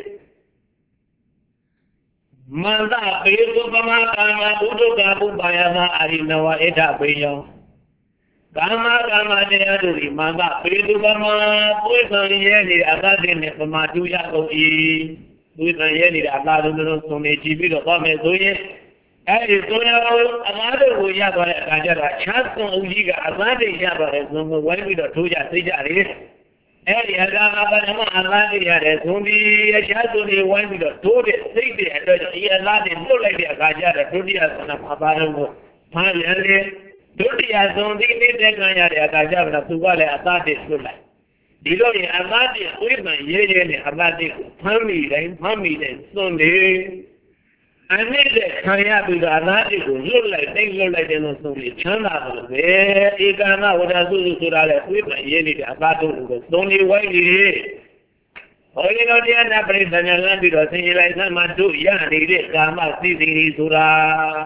မန္တပေသုပမကာမဘုဒ္ဓကဘုပါယမအာရိနဝဣဒ္ဓပေယောကာမကာမတရားတို့ဒီမန္တပေသုပမပွေ့ဆံရဲနေတဲ့အတ္တနဲ့ပမာတူရကုန်၏ပွေ့ဆံရဲနေတဲ့အတ္တတို့တို့ဆုံးနေကြည့်ပြီးတော့သွားမယ်ဆိုရင်အဲ့ဒီဆိုရင်အမားတို့ကိုရသွားတဲ့အခါကျတော့ချမ်းစွန်ဦးကြီးကအမားတွေရသွားတဲ့ဇုံကိုဝိုင်းပြီးတော့ထိုးကြသိကြတယ်အဲ့ဒီအကာအပဓမ္မအမားတွေရတယ်ဇုံဒီအချမ်းစွန်တွေဝိုင်းပြီးတော့ထိုးတဲ့စိတ်တွေအတွက်ဒီအလားတွေလွတ်လိုက်တဲ့အခါကျတော့ဒုတိယဆန္ဒအပါလုံးကိုဖမ်းရလေဒုတိယဇုံဒီနေတဲ့ခံရတဲ့အခါကျတော့သူကလည်းအသားတွေလွတ်လိုက်ဒီလိုရင်အသားတွေဝိမှန်ရေးရဲနဲ့အသားတွေကိုဖမ်းမိတိုင်းဖမ်းမိတိုင်းစွန့်တယ်အနည်းတဲ့ခံရပြီးတော့အသားတွေကိုလွတ်လိုက်တိတ်လွတ်လိုက်တယ်လို့ဆိုပြီးချမ်းသာတယ်ပဲဧကမဝဒသုဆိုတာလည်းဝိမှန်ရေးနေတဲ့အသားတို့ကိုသုံးနေဝိုင်းနေတယ်ဟောဒီတော့တရားနာပရိသညာလမ်းပြီးတော့ဆင်ခြင်လိုက်သမှတို့ရနေတဲ့ကာမသိသိဆိုတာ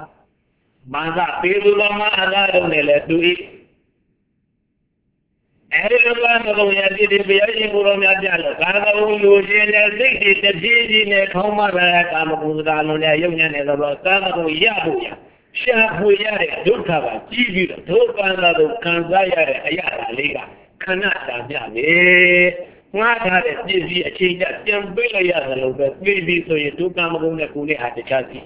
မန္တပေသူတော်မှာအလားတုံးနဲ့လည်းတူ၏အဲဒီလိုကမကုန်ရသည်ဒီဘုရားရှင်ကိုယ်တော်များပြလို့ကာမဂုဏ်လူချင်းနဲ့စိတ်တွေတပြေးကြီးနဲ့ခေါင်းမလာတဲ့ကာမဂုဏ်သာလုံးနဲ့ယုံညံ့နေတော့ကာမဂုဏ်ရဖို့ရရှာဖွေရတဲ့ဒုက္ခကကြီးပြီးတော့ဒုက္ခသာကိုခံစားရတဲ့အရာလေးကခဏတာပြပဲငါထားတဲ့ပြည့်စည်အချိန်ကျပြန်ပေးလိုက်ရတယ်လို့ပဲပြေးပြီးဆိုရင်ဒုက္ခမကုန်တဲ့ကိုယ်လေးဟာတခြားစီ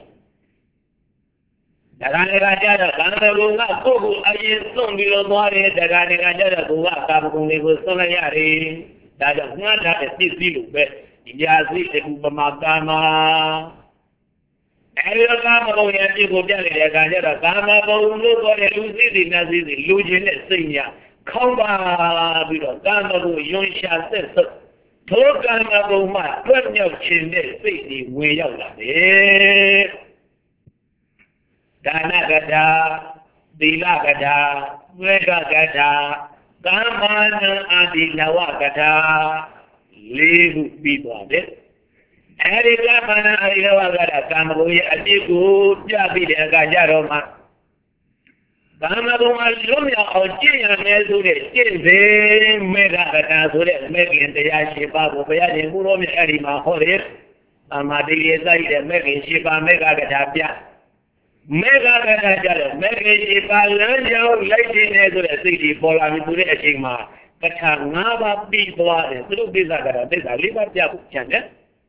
ဒါကလည်းကြတော့ကာမဂုဏ်ကကိုယ့်ကိုအရင်စွန့်ပြီးတော့သွားတယ်ဒါကလည်းကြတော့ကိုယ်ကကာမဂုဏ်တွေကိုစွန့်လိုက်ရတယ်ဒါကြောင့်ငါထားတဲ့ပြည့်စည်လို့ပဲဒီရာစီတကူပမာကာမအဲဒီကာမဂုဏ်ရဲ့ပြည့်ကိုပြလိုက်တဲ့အခါကျတော့ကာမဂုဏ်လို့ခေါ်တဲ့လူစည်းစိမ်နဲ့စည်းစိမ်လူချင်းတဲ့စိတ်များခေါင်းပါပြီးတော့ကာမဂုဏ်ယွန်ရှာသက်သက်ထိုကာမဂုဏ်မှတွက်မြောက်ခြင်းတဲ့စိတ်တွေဝင်ရောက်လာတယ်ဒါနကထာသီလကထာဝေကကထာကာမနံအာတိနဝကထာလေးခုပြီးသွားတယ်အဲဒီကာမနံအာတိနဝကထာကာမဂုဏ်ရဲ့အပြစ်ကိုပြပြီးတဲ့အခါကျတော့မှကာမဂုဏ်မှာလွတ်မြောက်အောင်ကျင့်ရမယ်ဆိုတဲ့ကျင့်စဉ်မေဃကထာဆိုတဲ့မေခင်တရားရှိပါကိုဘုရားရှင်ကိုယ်တော်မြတ်အဲဒီမှာဟောတယ်။အမတိရေစိုက်တဲ့မေခင်ရှိပါမေဃကထာပြမေဃကထာကြတယ်မေခင်ရှိပါလမ်းကြောင်းလိုက်ခြင်းနဲ့ဆိုတဲ့စိတ်ကြီးပေါ်လာပြီဆိုတဲ့အချိန်မှာကထာ၅ပါးပြီးသွားတယ်သူတို့ပိဿကထာပိဿ၄ပါးပြဖို့ချန်တယ်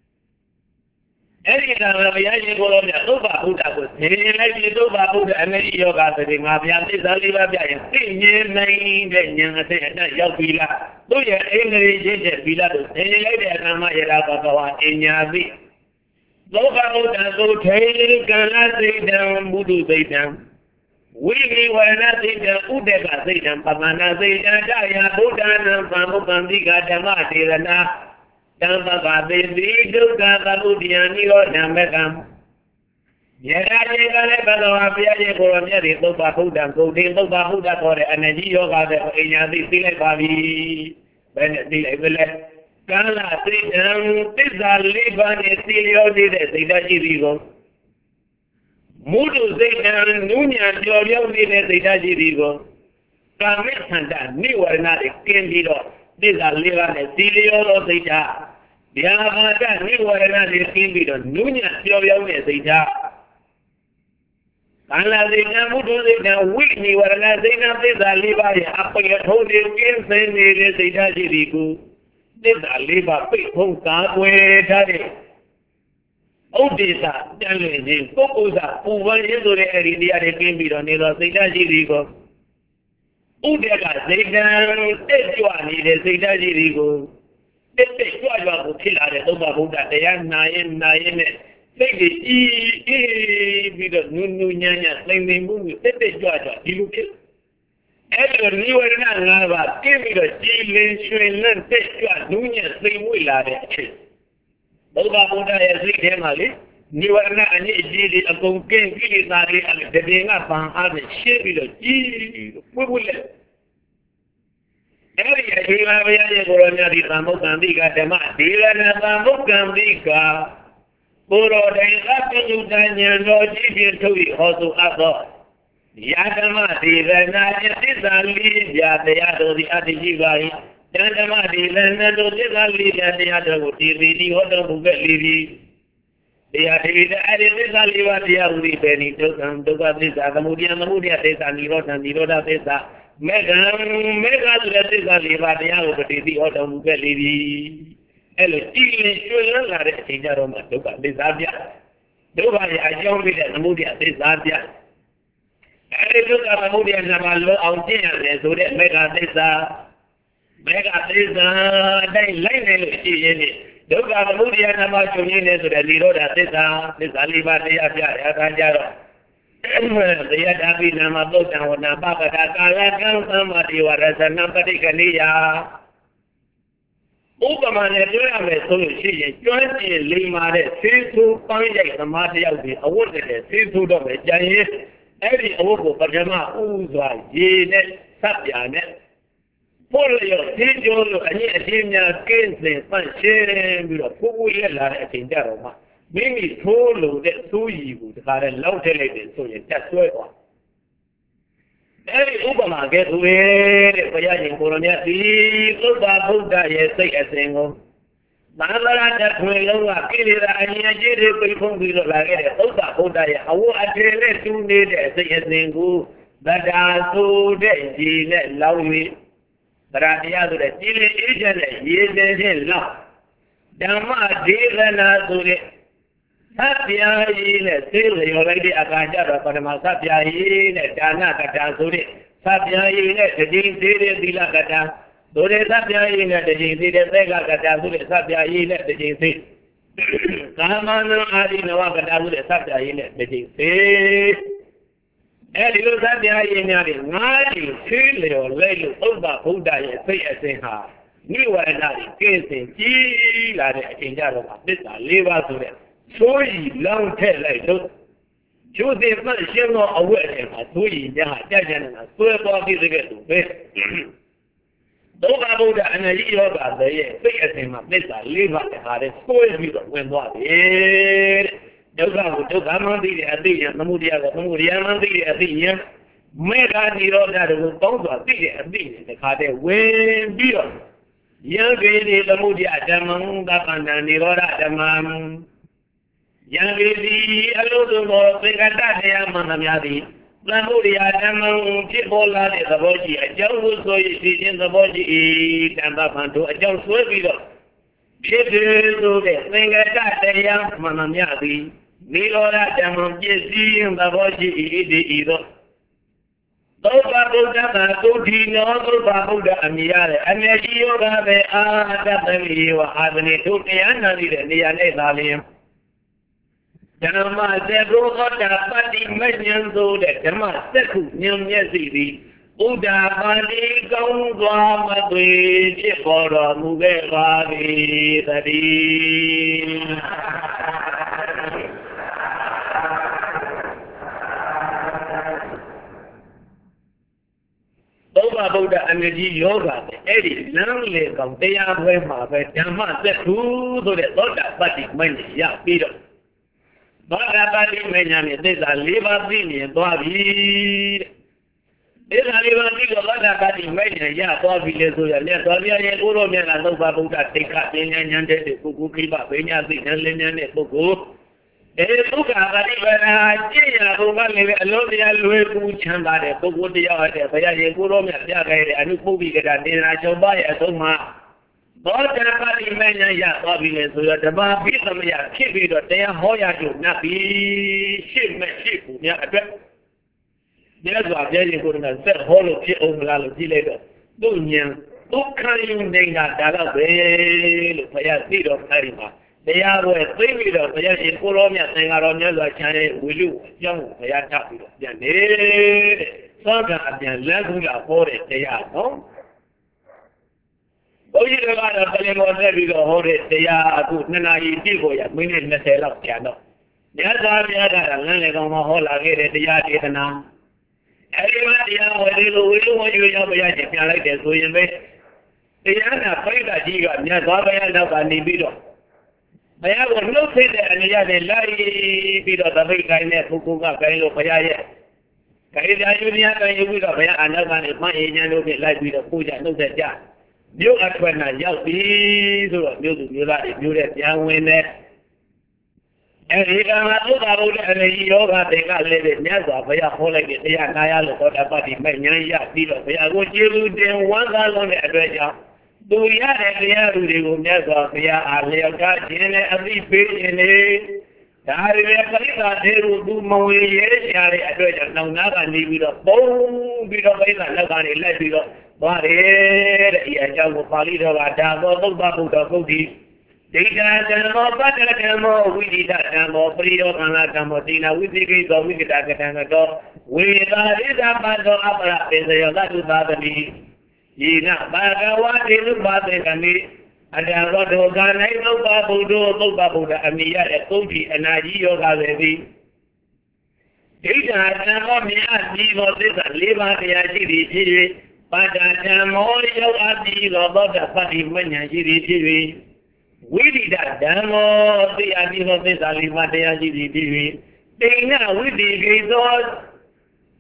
အဲဒီကံဘုရားရှင်ကိုယ်တော်မြတ်သုဘဗုဒ္ဓကိုသင်လိုက်ပြီးသုဘဗုဒ္ဓအမေရိယောဂသတိငါဘုရားသစ္စာလေးပါးပြရင်သိမြင်နိုင်တဲ့ဉာဏ်အသိအတတ်ရောက်ပြီလားသူ့ရဲ့အင်္ဂလိပ်ချင်းချက်ပြီလားလို့သင်လိုက်တဲ့အခါမှာယရာဘဂဝါအညာသိသုဘဗုဒ္ဓကိုထေကံလစိတ်တံဘုဒ္ဓစိတ်တံဝိဝိဝရဏစိတ်တံဥဒကစိတ်တံပမနာစိတ်တံတယဗုဒ္ဓနာဗံဘုပံတိကဓမ္မတေရဏတံပကသေတိဒုက္ခသမုဒယနိရောဓမေကံယထာကျေကလည်းဘဂဝါဘုရားရှင်ကိုယ်တော်မြတ်ဒီသုဘဗုဒ္ဓကိုယ်ဒီသုဘဗုဒ္ဓခေါ်တဲ့အနကြီးယောဂတဲ့အညာသိသိလိုက်ပါပြီဘယ်နဲ့သိလိုက်ပဲလဲကာလသိတံသစ္စာလေးပါးနဲ့သိလျောနေတဲ့စိတ်ဓာတ်ရှိသည်ကိုမုဒုစိတ်တံနုညံပျော်ပြောင်းနေတဲ့စိတ်ဓာတ်ရှိသည်ကိုကာမိသန္တနိဝရဏတွေကင်းပြီးတော့သစ္စာလေးပါးနဲ့သိလျောသောစိတ်ဓာတ်ဗျာပါဒနိဝရဏတွေကင်းပြီးတော့နုညံပျော်ပြောင်းတဲ့စိတ်ဓာတ်ကာလစိတ်တံမုဒုစိတ်တံဝိနိဝရဏစိတ်တံသစ္စာလေးပါးရဲ့အပေထုံးတွေကင်းစင်နေတဲ့စိတ်ဓာတ်ရှိသည်ကိုသစ္စာလေးပါးပိတ်ဖုံးကာကွယ်ထားတဲ့ဥဒိစ္စတန်လျင်ခြင်းပုဂ္ဂိုလ်စာပူပန်ရင်းဆိုတဲ့အဲဒီတရားတွေကင်းပြီးတော့နေတော့စိတ်ဓာတ်ရှိသည်ကိုဥဒကစိတ်တံတက်ကြွနေတဲ့စိတ်ဓာတ်ရှိသည်ကိုတက်တက်ကြွကြွကိုဖြစ်လာတဲ့သုဘဗုဒ္ဓတရားနာရင်နာရင်နဲ့စိတ်ကြီးအေးအေးပြီးတော့နုနုညံ့ညံ့သိမ့်သိမ့်မှုတက်တက်ကြွကြွဒီလိုဖြစ်အဲ့ဒီနိဝရဏ၅ပါးကျင်းပြီးတော့ကြည်လင်ရွှင်လန်းတက်ကြွနုညံ့သိမ့်ဝေလာတဲ့အချိန်သုဘဗုဒ္ဓရဲ့စိတ်ထဲမှာလေနိဝရဏအညစ်အကြေးတွေအကုန်ကင်းကိလေသာတွေအတည်ငါပန်အားနဲ့ရှင်းပြီးတော့ကြည်ပွေ့ပွေ့လက်အဲ့ဒီအချိန်မှာဘုရားရဲ့ကိုရောမြတ်ဒီသံဃုတ်ကံတိကဓမ္မဒေရဏသံဃုတ်ကံတိကကိုရောတိုင်အပိယုတ္တဉာဏ်တော်ကြည့်ဖြင့်ထုတ်ဟောဆိုအပ်သောယဓမ္မဒေရဏယသစ္စာလေးပြတရားတော်ဒီအတ္တိရှိပါ၏တန်ဓမ္မဒေရဏတို့သစ္စာလေးပြတရားတော်ကိုဒီပီတိဟောတော်မူခဲ့လေပြီတရားဒီအဲ့ဒီသစ္စာလေးပါးတရားဟူသည်ပဲနိဒုက္ခဒုက္ခသစ္စာသမုဒယသမုဒယသစ္စာនិရောဓនិရောဓသစ္စာမေဃမေဃလည်းသစ္စာလေးပါးတရားကိုပတိတိဟောတော်မူခဲ့လေပြီအဲ့လိုကြည်လင်ကျွမ်းလာတဲ့အချိန်ကြတော့မှဒုက္ခသစ္စာပြဒုက္ခရဲ့အကြောင်းပြတဲ့သမုဒယသစ္စာပြအဲဒီဒုက္ခသမုဒယနာမလောအောင်ကျင့်ရတယ်ဆိုတဲ့မေဃသစ္စာမေဃသစ္စာအတိုင်းလိုက်နေလို့ရှိရင်ဒုက္ခသမုဒယနာမချုပ်ရင်းနေဆိုတဲ့និရောဓသစ္စာသစ္စာလေးပါးတရားပြတဲ့အခါကျတော့တရားဓာပိနာမသုတ်တံဝနာပပဒကာလကံသမ္မာတိဝရဇနံပဋိကနိယဥပမာနဲ့ပြောရမယ်ဆိုလို့ရှိရင်ကျွမ်းကျင်လိမ္မာတဲ့သေသူပန်းရိုက်သမားတယောက်ဒီအဝတ်တည်းသေသူတော့ပဲကြံရင်အဲ့ဒီအဝတ်ကိုပထမဥစွာရေနဲ့စပ်ပြာနဲ့ပို့လျော်သင်ကျော်လို့အညစ်အကြေးများကင်းစင်ပန့်ရှင်းပြီးတော့ကိုကိုရက်လာတဲ့အချိန်ကြတော့မှမိမိထိုးလို့တဲ့သိုးရီကိုတခါတည်းလောက်ထည့်လိုက်တယ်ဆိုရင်တက်ဆွဲသွား Every Obama get away for Yaji Colonia, the Luba Buddha, yes, say a single. Manala that will lower Kira and Yaji will be like it. Oba Buddha, I will actually do need a say a single. But I so dead, he let love me. But I the other day, he is in love. Dama did not do it. Sapia in a still already a Kajara for the Sapia in a Dana Katasuri. Sapia in a Jin Siri Vilagata. Dore Sapia in a Jin Siri Vega Katasuri, Sapia in a Jin Siri. Kamano Adina Wakatazuri, Sapia in a Jin Siri. Elio Sapia in a Nadi, Chile or Lelu, Oba, Huda, say a Seha. New and I, Kissing, G, like in Jarova, this I live out to them. 所以两天来都，就是分享了二万嘛，所以人家家家呢，所以包的这个土匪，都把不的那医疗把这些非要什么，没啥理发的哈的，所以就问多的，就讲就咱们这里这样，那么这样，那么这样，那么这里这样，没干你老家这个工作这里这里的哈的问题了，ยัง给你那么这样，咱们大班的你老大咱们。 Yang ini alu tu bo pengkata dia mana miadi. Lalu dia memang cipola dia terboji. Jauh soi sini terboji tanpa bantu. Jauh soi bilo. Itu tu dia pengkata dia mana miadi. Milora memang jadi terboji ini itu. Tahu baru dah tu di nol baru dah miadi. Ane jiwa dah ada beliau ada ni tu dia nanti dia ni dalam. Jangan sebelum dapat dimension tu deh, jangan sekunya sendiri. Udah balik kau dua mati, cikora muge lagi tadi. Oba Buddha energy yoga deh, edi nang le kau tiap hari makan, jangan seku tu deh, tak dapat dimension ya, tidak. Bapak ini menyani desa lima ini dua hari. Desa lima ini kalau dapat menyani ya dua hari itu ya. Lihat dua hari yang urut yang lalu bapak sudah tingkat yang jadi buku kitab penyasi yang lainnya buku. Eh bukan kali beraja ya bukan lebih lebih lebih pujian pada buku dia ada. Saya yang urut yang dia kaya anu buku kita dia coba ya semua. Bahawa dapat imanya ya kabile sudah dapat bisa ya kibido dia hoya tu nabi sim masih punya ada dia juga jadi guna seholo si orang lalu jiledo dunia bukan yang dengan dalam bel saya tidak terima dia boleh kibido saya di kolomnya sengaronya lah cari ulu yang saya tak tidak jadi sangat yang lagu lah boleh dia no. Oh iya kalau kalian mau lebih hore saya aku nenai tigo ya mungkin nasi lap tiada. Dia dah dia dah nanti kalau mau lagi dia dia tenang. Hari mana dia hari lu lu mau juga bayar jepian lagi dia so yang baik. Dia nak pergi juga dia dah bayar dah bani bido. Bayar orang tu dia ni dia lari bido tapi kayaknya buku kan kayu bayar je. Kayu dia juga kayu bido bayar anak kan mak ini lu lari bido puja tu saja. Nếu anh quen là giao phí rồi nếu tụi như lại nếu đẹp nhau nguyên đấy em nghĩ rằng là lúc nào cũng là gì đó và thế là lên đến nhá rồi bây giờ không lại cái nhà này là có đã bắt đi mấy nhà giao phí rồi bây giờ có chưa lưu tiền quá ra luôn để rồi cho tôi nhá để bây giờ tôi đi cùng nhá rồi bây giờ à liệu cả chuyện này anh đi phí này đã đi về cái là thế rồi tôi mong gì hết nhà này rồi cho nó ngã cái gì bị đó bông bị đó bây giờ nó cái này lại bị đó Baik, ia jauh kali dah ada, baru baru dah budi. Jika jangan apa jangan mau widi dah jangan mau beri orang lah jangan mau tina widi kita widi dah kita kita widi dah dah pada apa lah saya dah tu dah ni. Ina bagawan itu pada kami ada orang dogan itu baru do baru dah kami ya itu di energi yoga lebih. Jika jangan ni asli boleh lima dia jadi jadi. Pada jamoh yang adi lobo dapat imannya jadi-jadi. Widi dah jamoh di adi lobo salima dia jadi-jadi. Tengah widi kita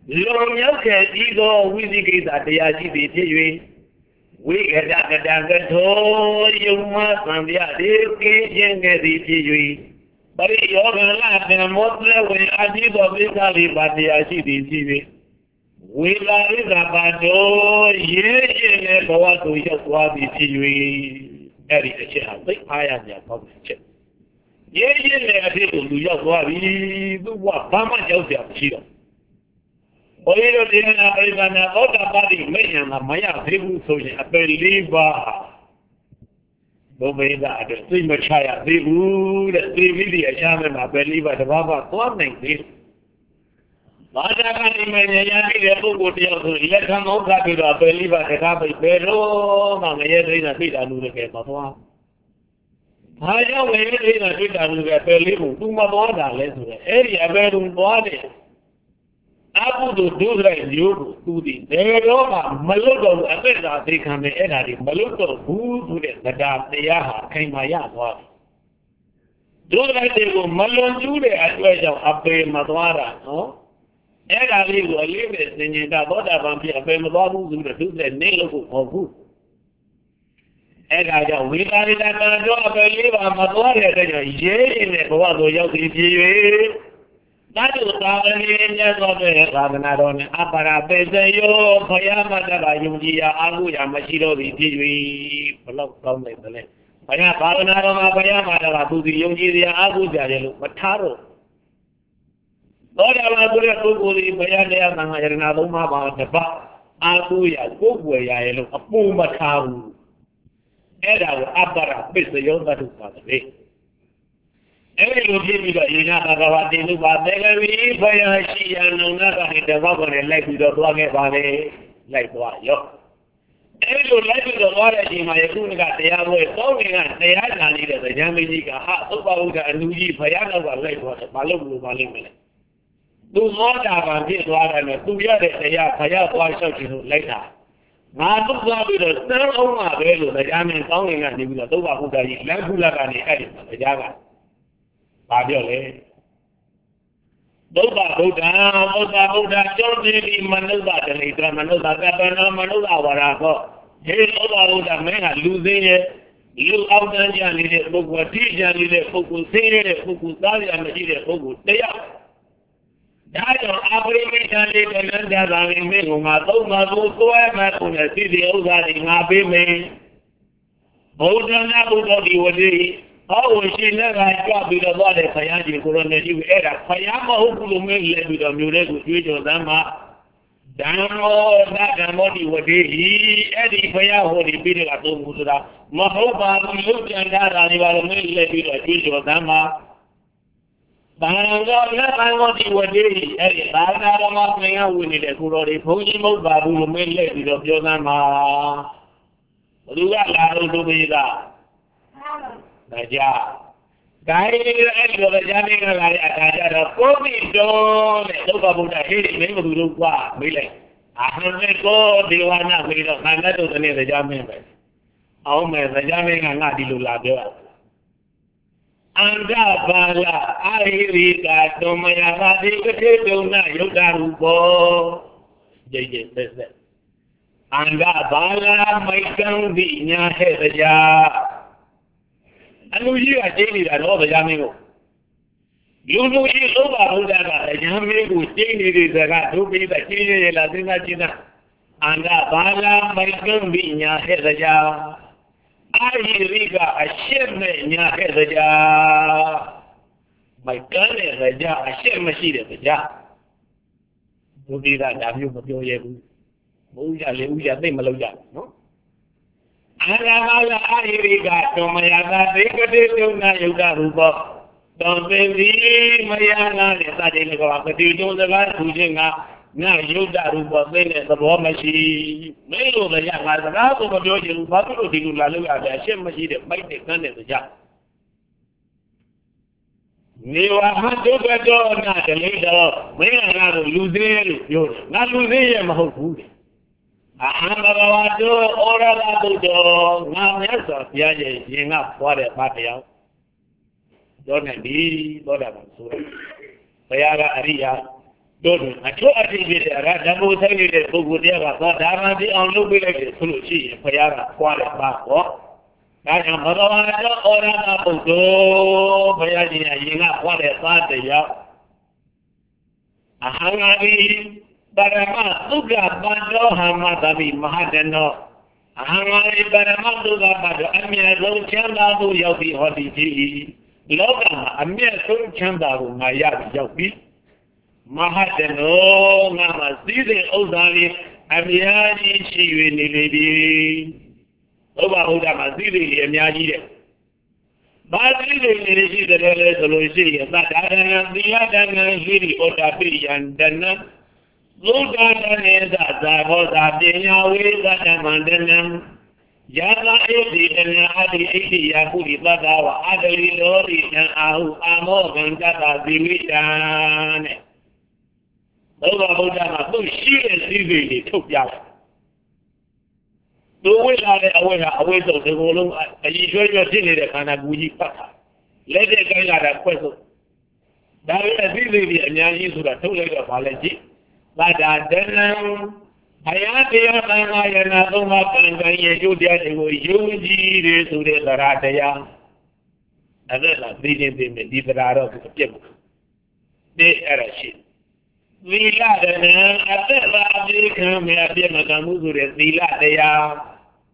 Long Yoke ego with the gate at the Yaji. We get at the Dangato, you must on the Adi, get the but you're going to laugh in a motor when I did obviously, but the Yaji. We love it about oh, yeah, go out to just what the T V. Eddie, the chair, I am your public. Yeah, yeah, I did to just what we do what Pama tells you. Oído tiene la privada otra parte media la maya tribu soy a believa. Bomba de estoy machaya tribu de tribu de llame la believa de baba cuando en Vaya que me ya ni de poco tiempo y le dan otra pero a believa de capa y pero no me llega ni la vida no le que pasó. Vaya me ni la vida no le believa tú me lo das eso. Ella ver un boade. Abu do do like you do the there are Maludo a bit of the come in at Maludo who do it the dam the Yaha came my yard. Do like they go Malon do the advice of Abe Madwara, no? Ega live a live it in the Boda Vampia, Bemabu, do the nail of who. Ega, we got it at the door of a live on Madwara, yea, in the Boado Yogi. That is the Indians of the Ravanadon, Apara Bezayo, Payama, Yudia, Aguya, Machiro, the T V, Polok, Payama, Paranadoma, Payama, Tuzi, Yudia, Aguja, Mataro. Lord, I will go to the Payana, Maranadoma, the Ba, Aguya, Gugway, a Puma Town. Eda, Apara, Bezayo, that is for the day. Every looking at you not about the new battery, by she and another hit the rubber and like with the block body, like what yo. Every like the water in my room got the other talking and they had not needed the Yamiga, hot about the Luigi Payana, like what a Malu Malimina. Do more than this water and two years they are Paya for something later. Now, look at the third owner, the Yamin talking and the Toba who got it, Lagula and the head, the Yaga. Padre. Doba Buddha, Buddha Buddha, Jordi, Manuda, the Litra Manuda, Gabana, Manuda, Warago. Here, Oba Buddha, man, losing it. You out and Janny, the Bukwatia, the Fukusini, the Fukusari, and the Fukus. They are. That are African and that are in Minuma, Toma, Bukoa, Matuna, City, Oza, in Abime. Oza, Nabuda, the Wadi. Oh, she never got with the body of Sayaji, Coronative era. Payama, who could make with the Murek, which was Dama. Damo, that Modi, what he, Eddie Payaho, the video at Musa. Mahoba, look and that animal made with the which was Dama. Bango, not I want you what he, Eddie, Banama, Maya, winning the Kurori, Pojimo, Babu, made with the Jonama. Lula, do be that. Raja. Gaya itu raja ni kan raja dah. Kopi dong. Itu baru dah hidup ni baru lupa. Bila. Aham ni ko diwana bila. Mana tu ni raja ni. Awak ni raja ni kan nggak dilula dia. Anda bala akhiri kata maya hati ketidakna yuda rupo. Jadi jadi. Anda bala maikang dinya raja. Anu ji a jini da no da jami'o. Yunu ji so ba hu da ga jami'o jini da ga to bi da jini la dinga jina. Anga bala mai kan bi nya he da ja. Ai riga a shirme nya he da ja. Mai kan ne da ja a shirme shi da ja. To bi da da biyu ba biyo ye bu. Bu ya le u ya dai ma lau ja, no? Agala ahiriga to mayana dekade tuna yuga rupa tombevi mayana ne sade ne ko akati to daga tujinga na yuga rupa ne sabo mashi me lo da ya ga da ko ba yo ji rupa to di lu la lu ya da shin mashi de bai de kan ne da ja ne wa ha to ga to na de le da me na ga lu de yo na lu de ye ma ho ku Ahambawado, Oralabudo, Namesa, Yaje, Yinga, Wada, Patia. Don't be, Loda Mansur. Payaga Aria, Don't I told I did it. I got double thing that book would never thought that the on look like it. Suluchi, Payara, quality back. I am otherwise or another go, Payadina, you got what a party. A hungry, but I'm not look at Bando, Hamatabi, Mahadano. A hungry, but I'm not look at Bando. I mean, I don't chanda to Yogi Hodi. Logan, a mere soul chanda, my yard Yogi. Mahadano, Mama, see the Ozari, Amiani, she will be over Hodamazili, Amiani. Basili is the resolution, but I am the other Giri Otapi and Dana. Lugan is that I was at the Yahweh that I'm under. Yala eighty and Adi eighty Yakuri Badawa, Adali Lori and Ahu Amog and Tata Dividan. Over Hodama, who she is easily took out. The way I away away of the volume, I enjoy your dinner and a good pata. Let it go at a question. That is easily a young use of a two leg of allergy. But then I am the other and I don't have to you get it with you to the Rataya. And then I'm reading them in the Rara of the Jim. They are a shit. We got an I come here, Demacamu, we got the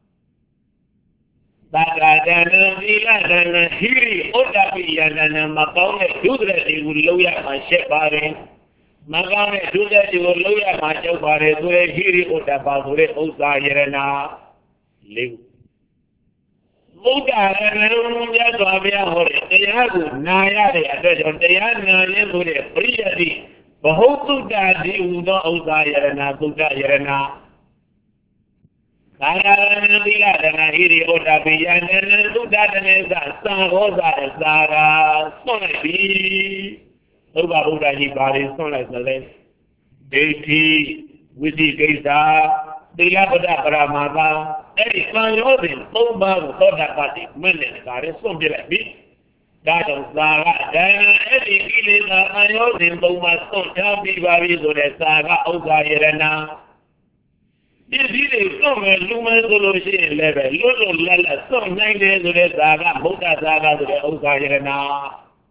Bagada, Villa, Hiri, Otapi, and Macone, do that they will lower my shepherd. Magame, do that they will lower my shepherd, where Hiri, Otapare, Osayana, live. Buddha, and Yadavia, they have Naya, they are Naya, Priya. Bahoku Dadi Uda Osayana, Buddha Yarana. Karana Villa, and Hiri Otapi, and Buddha, San Rosa, Sara, Sonabi, Oba Buddha, he body, son like the left. Deity, Wizzy Gaza, the Yabuda Paramava, Eddie San Yosin, Oba, Soda Party, Millen, Gary, something like this. That was Saga, then Eddie feeling that I know him, but my son tell me where he's on the Saga, Osayana. This is some lumen solution level, little letter, some nine days of the Saga, Buddha Saga to the Osayana.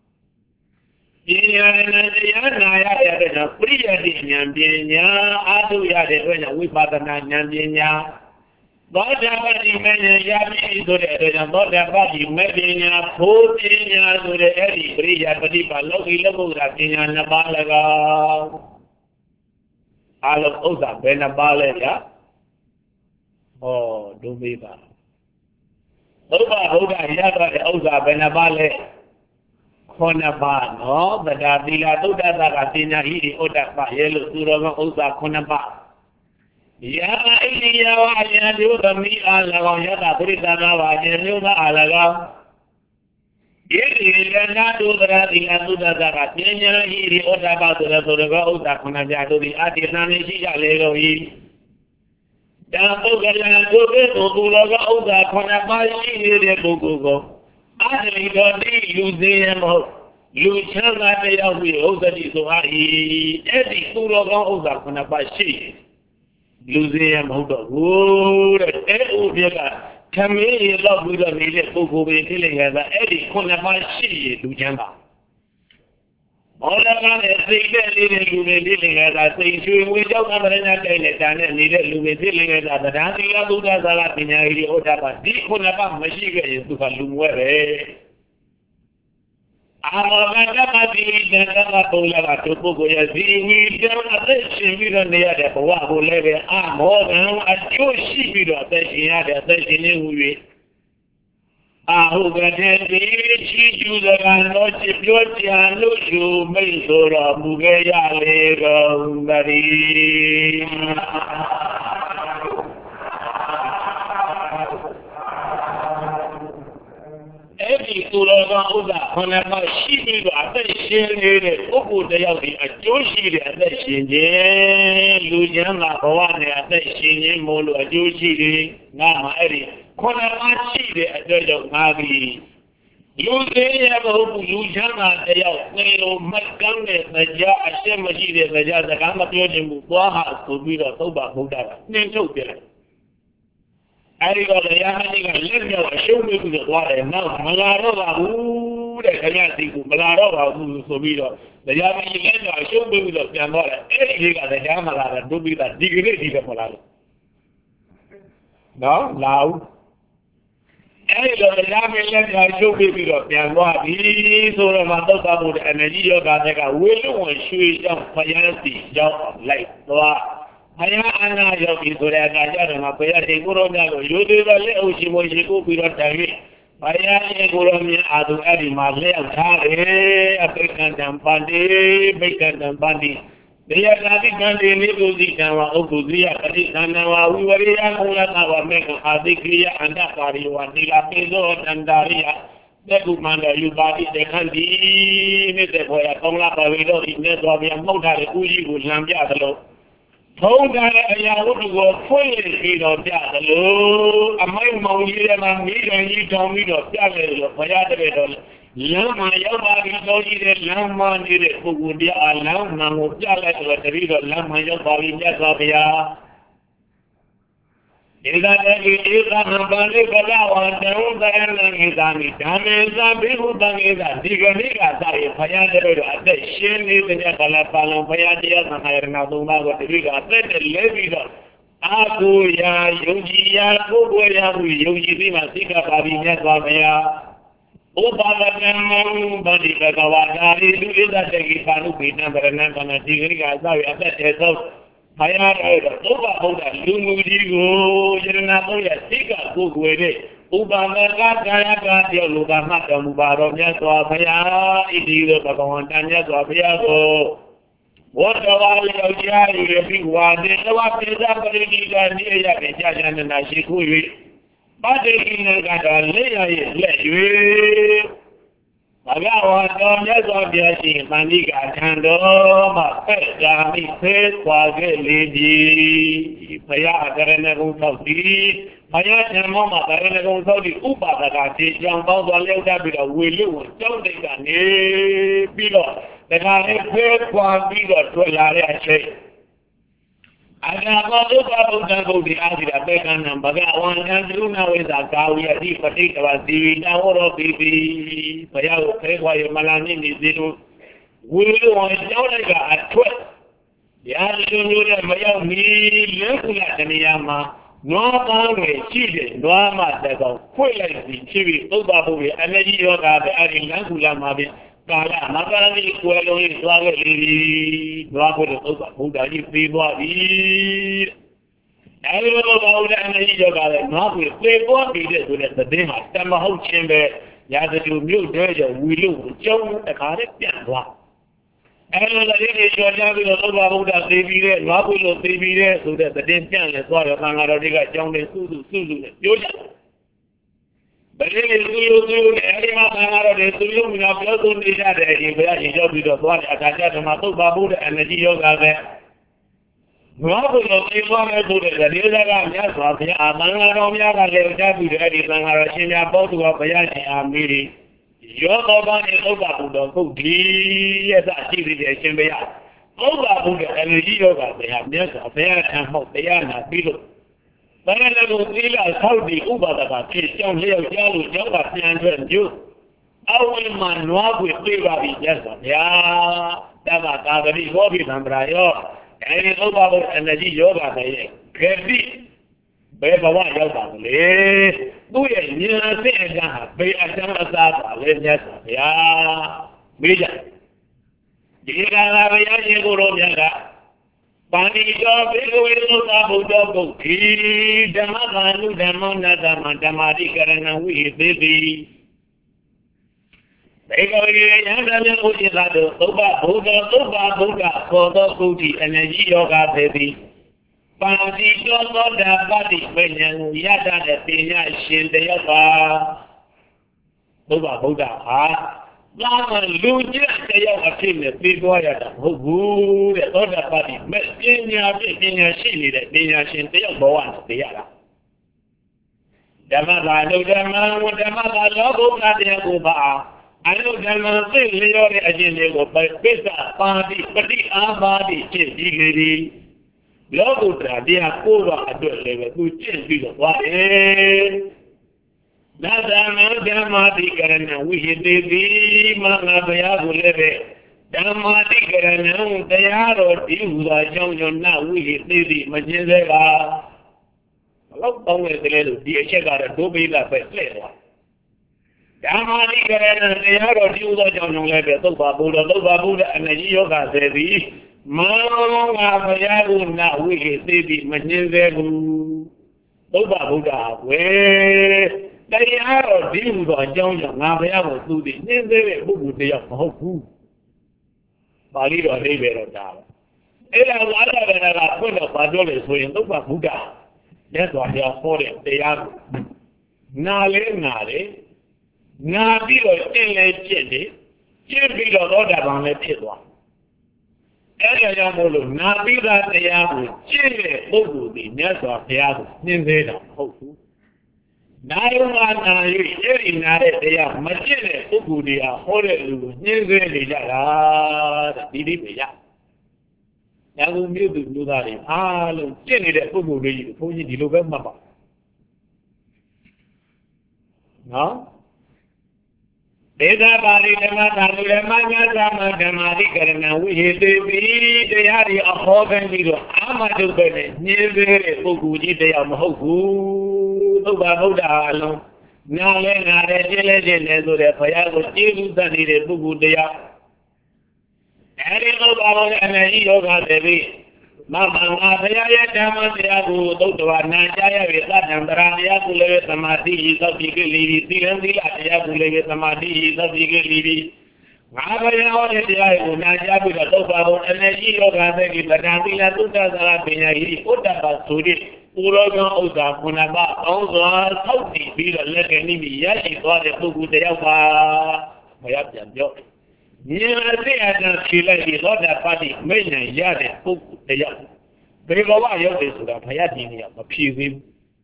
Yana, Yana, Priya, Yanya, Adu Yadi, we father Nanya. But the man, Yami, to the Boda body, Medina, Putin, to the Eddie, Priya, Padipa, Loki, Logo, Latina, Nabalaga. All of Oza, Benabalega. Oh, do be bad. Oba, Oga, Yaba, Oza, Benabale. Konaba, no, but the Villa Duda, Latina, he, Oda, Yellow, Sura, Oza, Konaba. Ya ini ya wajah juga mi alaga ya tak beri tanah wajah juga alaga. Ini jangan tu berarti kan tu dah zakat. Ini ini orang batu dah tu dah udah kena jatuh di akhir nanti sih jalan lagi. Jangan tu kerana tu betul tu laga udah kena balik ini dia buku ko. Asli jadi museum lucu lah dia hui udah di suai. Jadi tu laga udah kena balik. Museum hold up. Oh, eh, oh, yeah. Come here, love with a million people killing her. Eddie couldn't have see to Jamba. All around the three days, you may living as I say, you will go over and day and needed to be dealing at the dancing of the Salapina, or that deep on about machine to Kalumware. Alamadi, the Navapola to Pugoya, we don't attention, we don't need a Powaho level. I'm more than a Joshi, we don't attention at a session with. Ah, who can she do the Lordship, Georgia, and Lucio, Mesora, Mugaya, Lego, Marie. Every Tulaga Uda, when I was she got the shade, Oku, they are the Joshi, and the Shinje, Lucian, Lapoane, and the Shinje, Molo, Joshi, Nama, Eddie. Kona machi de adojo ngari Losing a Lujana, they are Nail, Macam, the Jar, Shemaji, the Jar, the Gamma, Waha, Kubira, Toba, Buddha, Nato there. I got a young and let show me to the water now. Malarova, who the Canati, Malarova, who Sobiro, the young and show me to the Yamara, any got the Yamara, to be that dignity of Malaro. No, loud. Any of the young and show me to the Yamara, he sort of about the energy of Gataka, will and shoot young Payanti, job of life. Hanya anak yang itu dia ngajar nama payah di gurunya tu, jadi balik uji uji ku biar cari, payah ni gurunya adu adi masih cari, apaikan jampandi, apaikan jampandi. Dia tadi kan ini uji nama uji dia tadi nama wibari yang ulat awam mereka adik dia anda kariwan di lapiso dan daria. Deku mana yubadi dekan di ni depoya tonglah kawido ini suami yang mau dari uji ulam dia selalu. Thấu ra là lúc vừa phơi thì rồi trả lũ, à mấy màu gì mà nghĩ là như trong cái rồi trả lời phải ra đây rồi, nếu mà giáo ba cái đó gì đấy, nếu mà như đấy phục vụ đi à, nếu mà một trả lời rồi thì rồi nếu mà giáo ba cái giá sao bây giờ, cái đó là cái cái đó là bạn đi cái đó hoàn toàn cái là cái gì này, cho nên là bị hút bằng cái đó, thì cái này cái sao phải ra đây rồi, để xem đi cái cái là phải làm phải ra đi là hay là nào tung bao cái gì đó, để lấy đi rồi. Aku ya yogi ya aku ya yogi di masih kabarnya suaminya. Upalangan bagi kawan dari itu dah jadi baru bina berenang karena diri kata ada esok saya ada. Upa udah lungu digo jadi nak ya tiga buku ini. Upalangan saya kan dia lupa macam mubaraknya suaminya ini kawanannya suaminya tu. Wadawa ya ya fi wade dawa peza bari ga ni ya ke jaja na shi kuyi ba de ina ga da le ya le yi baga wa do ya so bia shi man ni ga kan do ma pe ja mi pe kwa ge le ji pa ya agare ne gu sau ti pa ya jan mo ma agare ne gu sau ti upada ga ti jang bao so leu da bi do we lu chau dai ga ni pi loแต่การให้เพื่อความวิบัติตัวอย่างไรใช่อาจารย์ก็รู้ว่าอุตส่าห์บุตรอาชีพเป็นการนำบางวันนั้นรู้นะว่าจะก้าวย่าที่ปฏิบัติดีนะว่าเราบีบีพยายามเพื่อความมาลานี่นี่สิรู้วิววันเจ้าเลยก็อัดช่วยยาสูงเลยไม่ยอมมีเรื่องคุณจะนี่ยามาน้องบางเรื่องชีวิตน้องมาแต่ก็คุยเลยสิชีวิตอุบาบุญอันนี้ยอดแบบอันนี้นั่งคุณมาเป็นKala maka ni kuelo ni suave liri dua kuelo tu buda ni pibo ni. Ayo bawa ni juga le, nak pibo ni dia tu le sedih macam mahu cembe, ya tu miu dia je wilu jauh dekat dia dua. Ayo lagi ni juga ni tu bawa buda pibi le, nak kuelo pibi le tu le sedih macam le suave kangar dia jauh le susu susu le, joja. Bagi suyu suyu ni, hari macam ada ni suyu ni apa tu ni ada ni, bila hijau biru tuan ada ada masuk babu dan energi juga ada. Babu tu semua tu ada. Dia jaga ni suami, abang orang dia kan lewat biru di tengah sini apa tu apa yang ni ambil. Yo babu ni tu babu tu dia tak sih dia cembeya. Tu babu dan energi juga ada. Dia apa yang mau dia nak biru. Bagaimana kalau tidak Saudi ubah tak? Kisah dia jauh jauh asian jauh. Awal manual itu babi jasa. Ya, dapat ada di hobi sambrayo. Ini ubah energi juga saya. Kerdi, berbawa jauh boleh. Dua ni nasi enggak, berasal asal boleh jasa. Ya, bija. Jika kalau yang guru jaga. Pani jo biru itu tabu dobu ki dama kanu dama nada dama di karena wih baby. Mereka ini yang dalam uji satu tuba buka tuba buka foto kuti energi yoga baby. Pani jo dapat dipenyang ya ada tinya shinde yoga tuba buka ah. Lama lunya saya akan lebih dua ada hubung atau dapat di mestinya mestinya sini deh, mestinya sini yang bawa dia lah. Dhamma no Dhamma, Dhamma Logo Yakuba. I know Dhamma thing, Leo Ajin, but Pesa, Party, Pati Abadi, Chili. Logo Yakuba, I don't live a good chin, why? Dhamma Dhamma Dikarana, we hit the Mangabaya who live. Dhamma Dikarana, they are or you are young now, we hit the Majella. Lúc ông người ta lên địa chế cả là đố bị là phải lên rồi. Cả mà đi cái này thì nó rồi điêu ra cho nó lại về tôi bà bù đó tôi bà bù đó anh ấy vô cả thế gì mà mà phải ra luôn nào quý cái gì bị mà như thế tôi bà bù đó quê đây nó rồi điêu ra cho nó phải ra một tu đi như thế về bù bù thì không không bà đi rồi đi về rồi sao? Ấy là nói là là là tôi là bà cho lại rồi tôi bà bù đó. That's why they are falling. They are Nale Nale Nabilo Jelly, Jelly or other on the table. Eliamolo Nabila they are Jelly Ogu, the nest of the other, Ninveda, Hoku. Naima Jelly Nale, they are Majele Ogu, they are Holu, Ninveda, the Dibia. Yang ni tu tu dah ni, ah, lu cini dek pun boleh, pun jadi lu kan apa? No? Beda bari lema talu lema ngasa macam ni kerana wujud ini dia di akhiran itu amat tu bene, ni bere buku dia mahu tu baru dah lu, nale nale jele jele tu dia payah tu tadi dia buku dia. Hari itu baru energi yoga dewi. Mama saya cuma dia tu tu warna saya bisa jambran dia boleh samadhi itu fikir liri tiang dia dia boleh samadhi itu fikir liri. Mama yang orang dia itu naya bila tu baru energi yoga dewi berarti lah tu dah salah penyakit. Udah pasuri pulau yang udah punya bah orang Saudi bila lagi ni dia itu ada tu dia apa banyak jam. Ni ada ada sila di luar padi, mana ya ada buku dia. Berbawa ya itu sudah payah ini ya, mampir.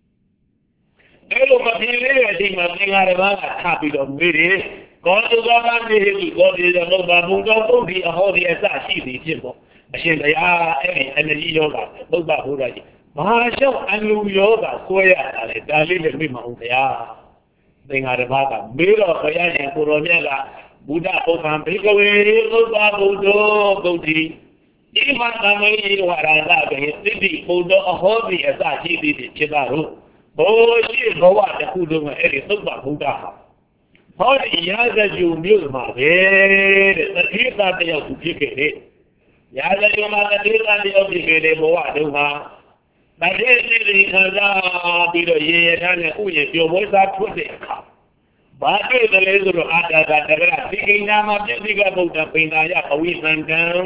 Kalau mampir di mana ada mana tapi dong beri. Kalau tu zaman ni, kalau dia nak bangun kau di awal dia sah sih di sini. Macam dia eh energi yoga, tu bahu lagi. Macam anu yoga, kuya ada dalil lebih mahu dia. Dengar apa? Bila payah yang purunya lah. Buddha orang berkawin lupa Buddha Buddhi. Iman kami warada berhenti Buddha ahobi asa ciri di cedaru. Oh, si bawa dah kudu mengeri lupa Buddha. Hari ia jauh mil maher, terkita dia suci kere. Ia jauh maher terkita dia suci kere bawa doa. Tadi ni kerja bila ia dan uye dia boleh kuat. Bagai dalam itu ada ada tiga nama tiga budak pinaya kawisan kan,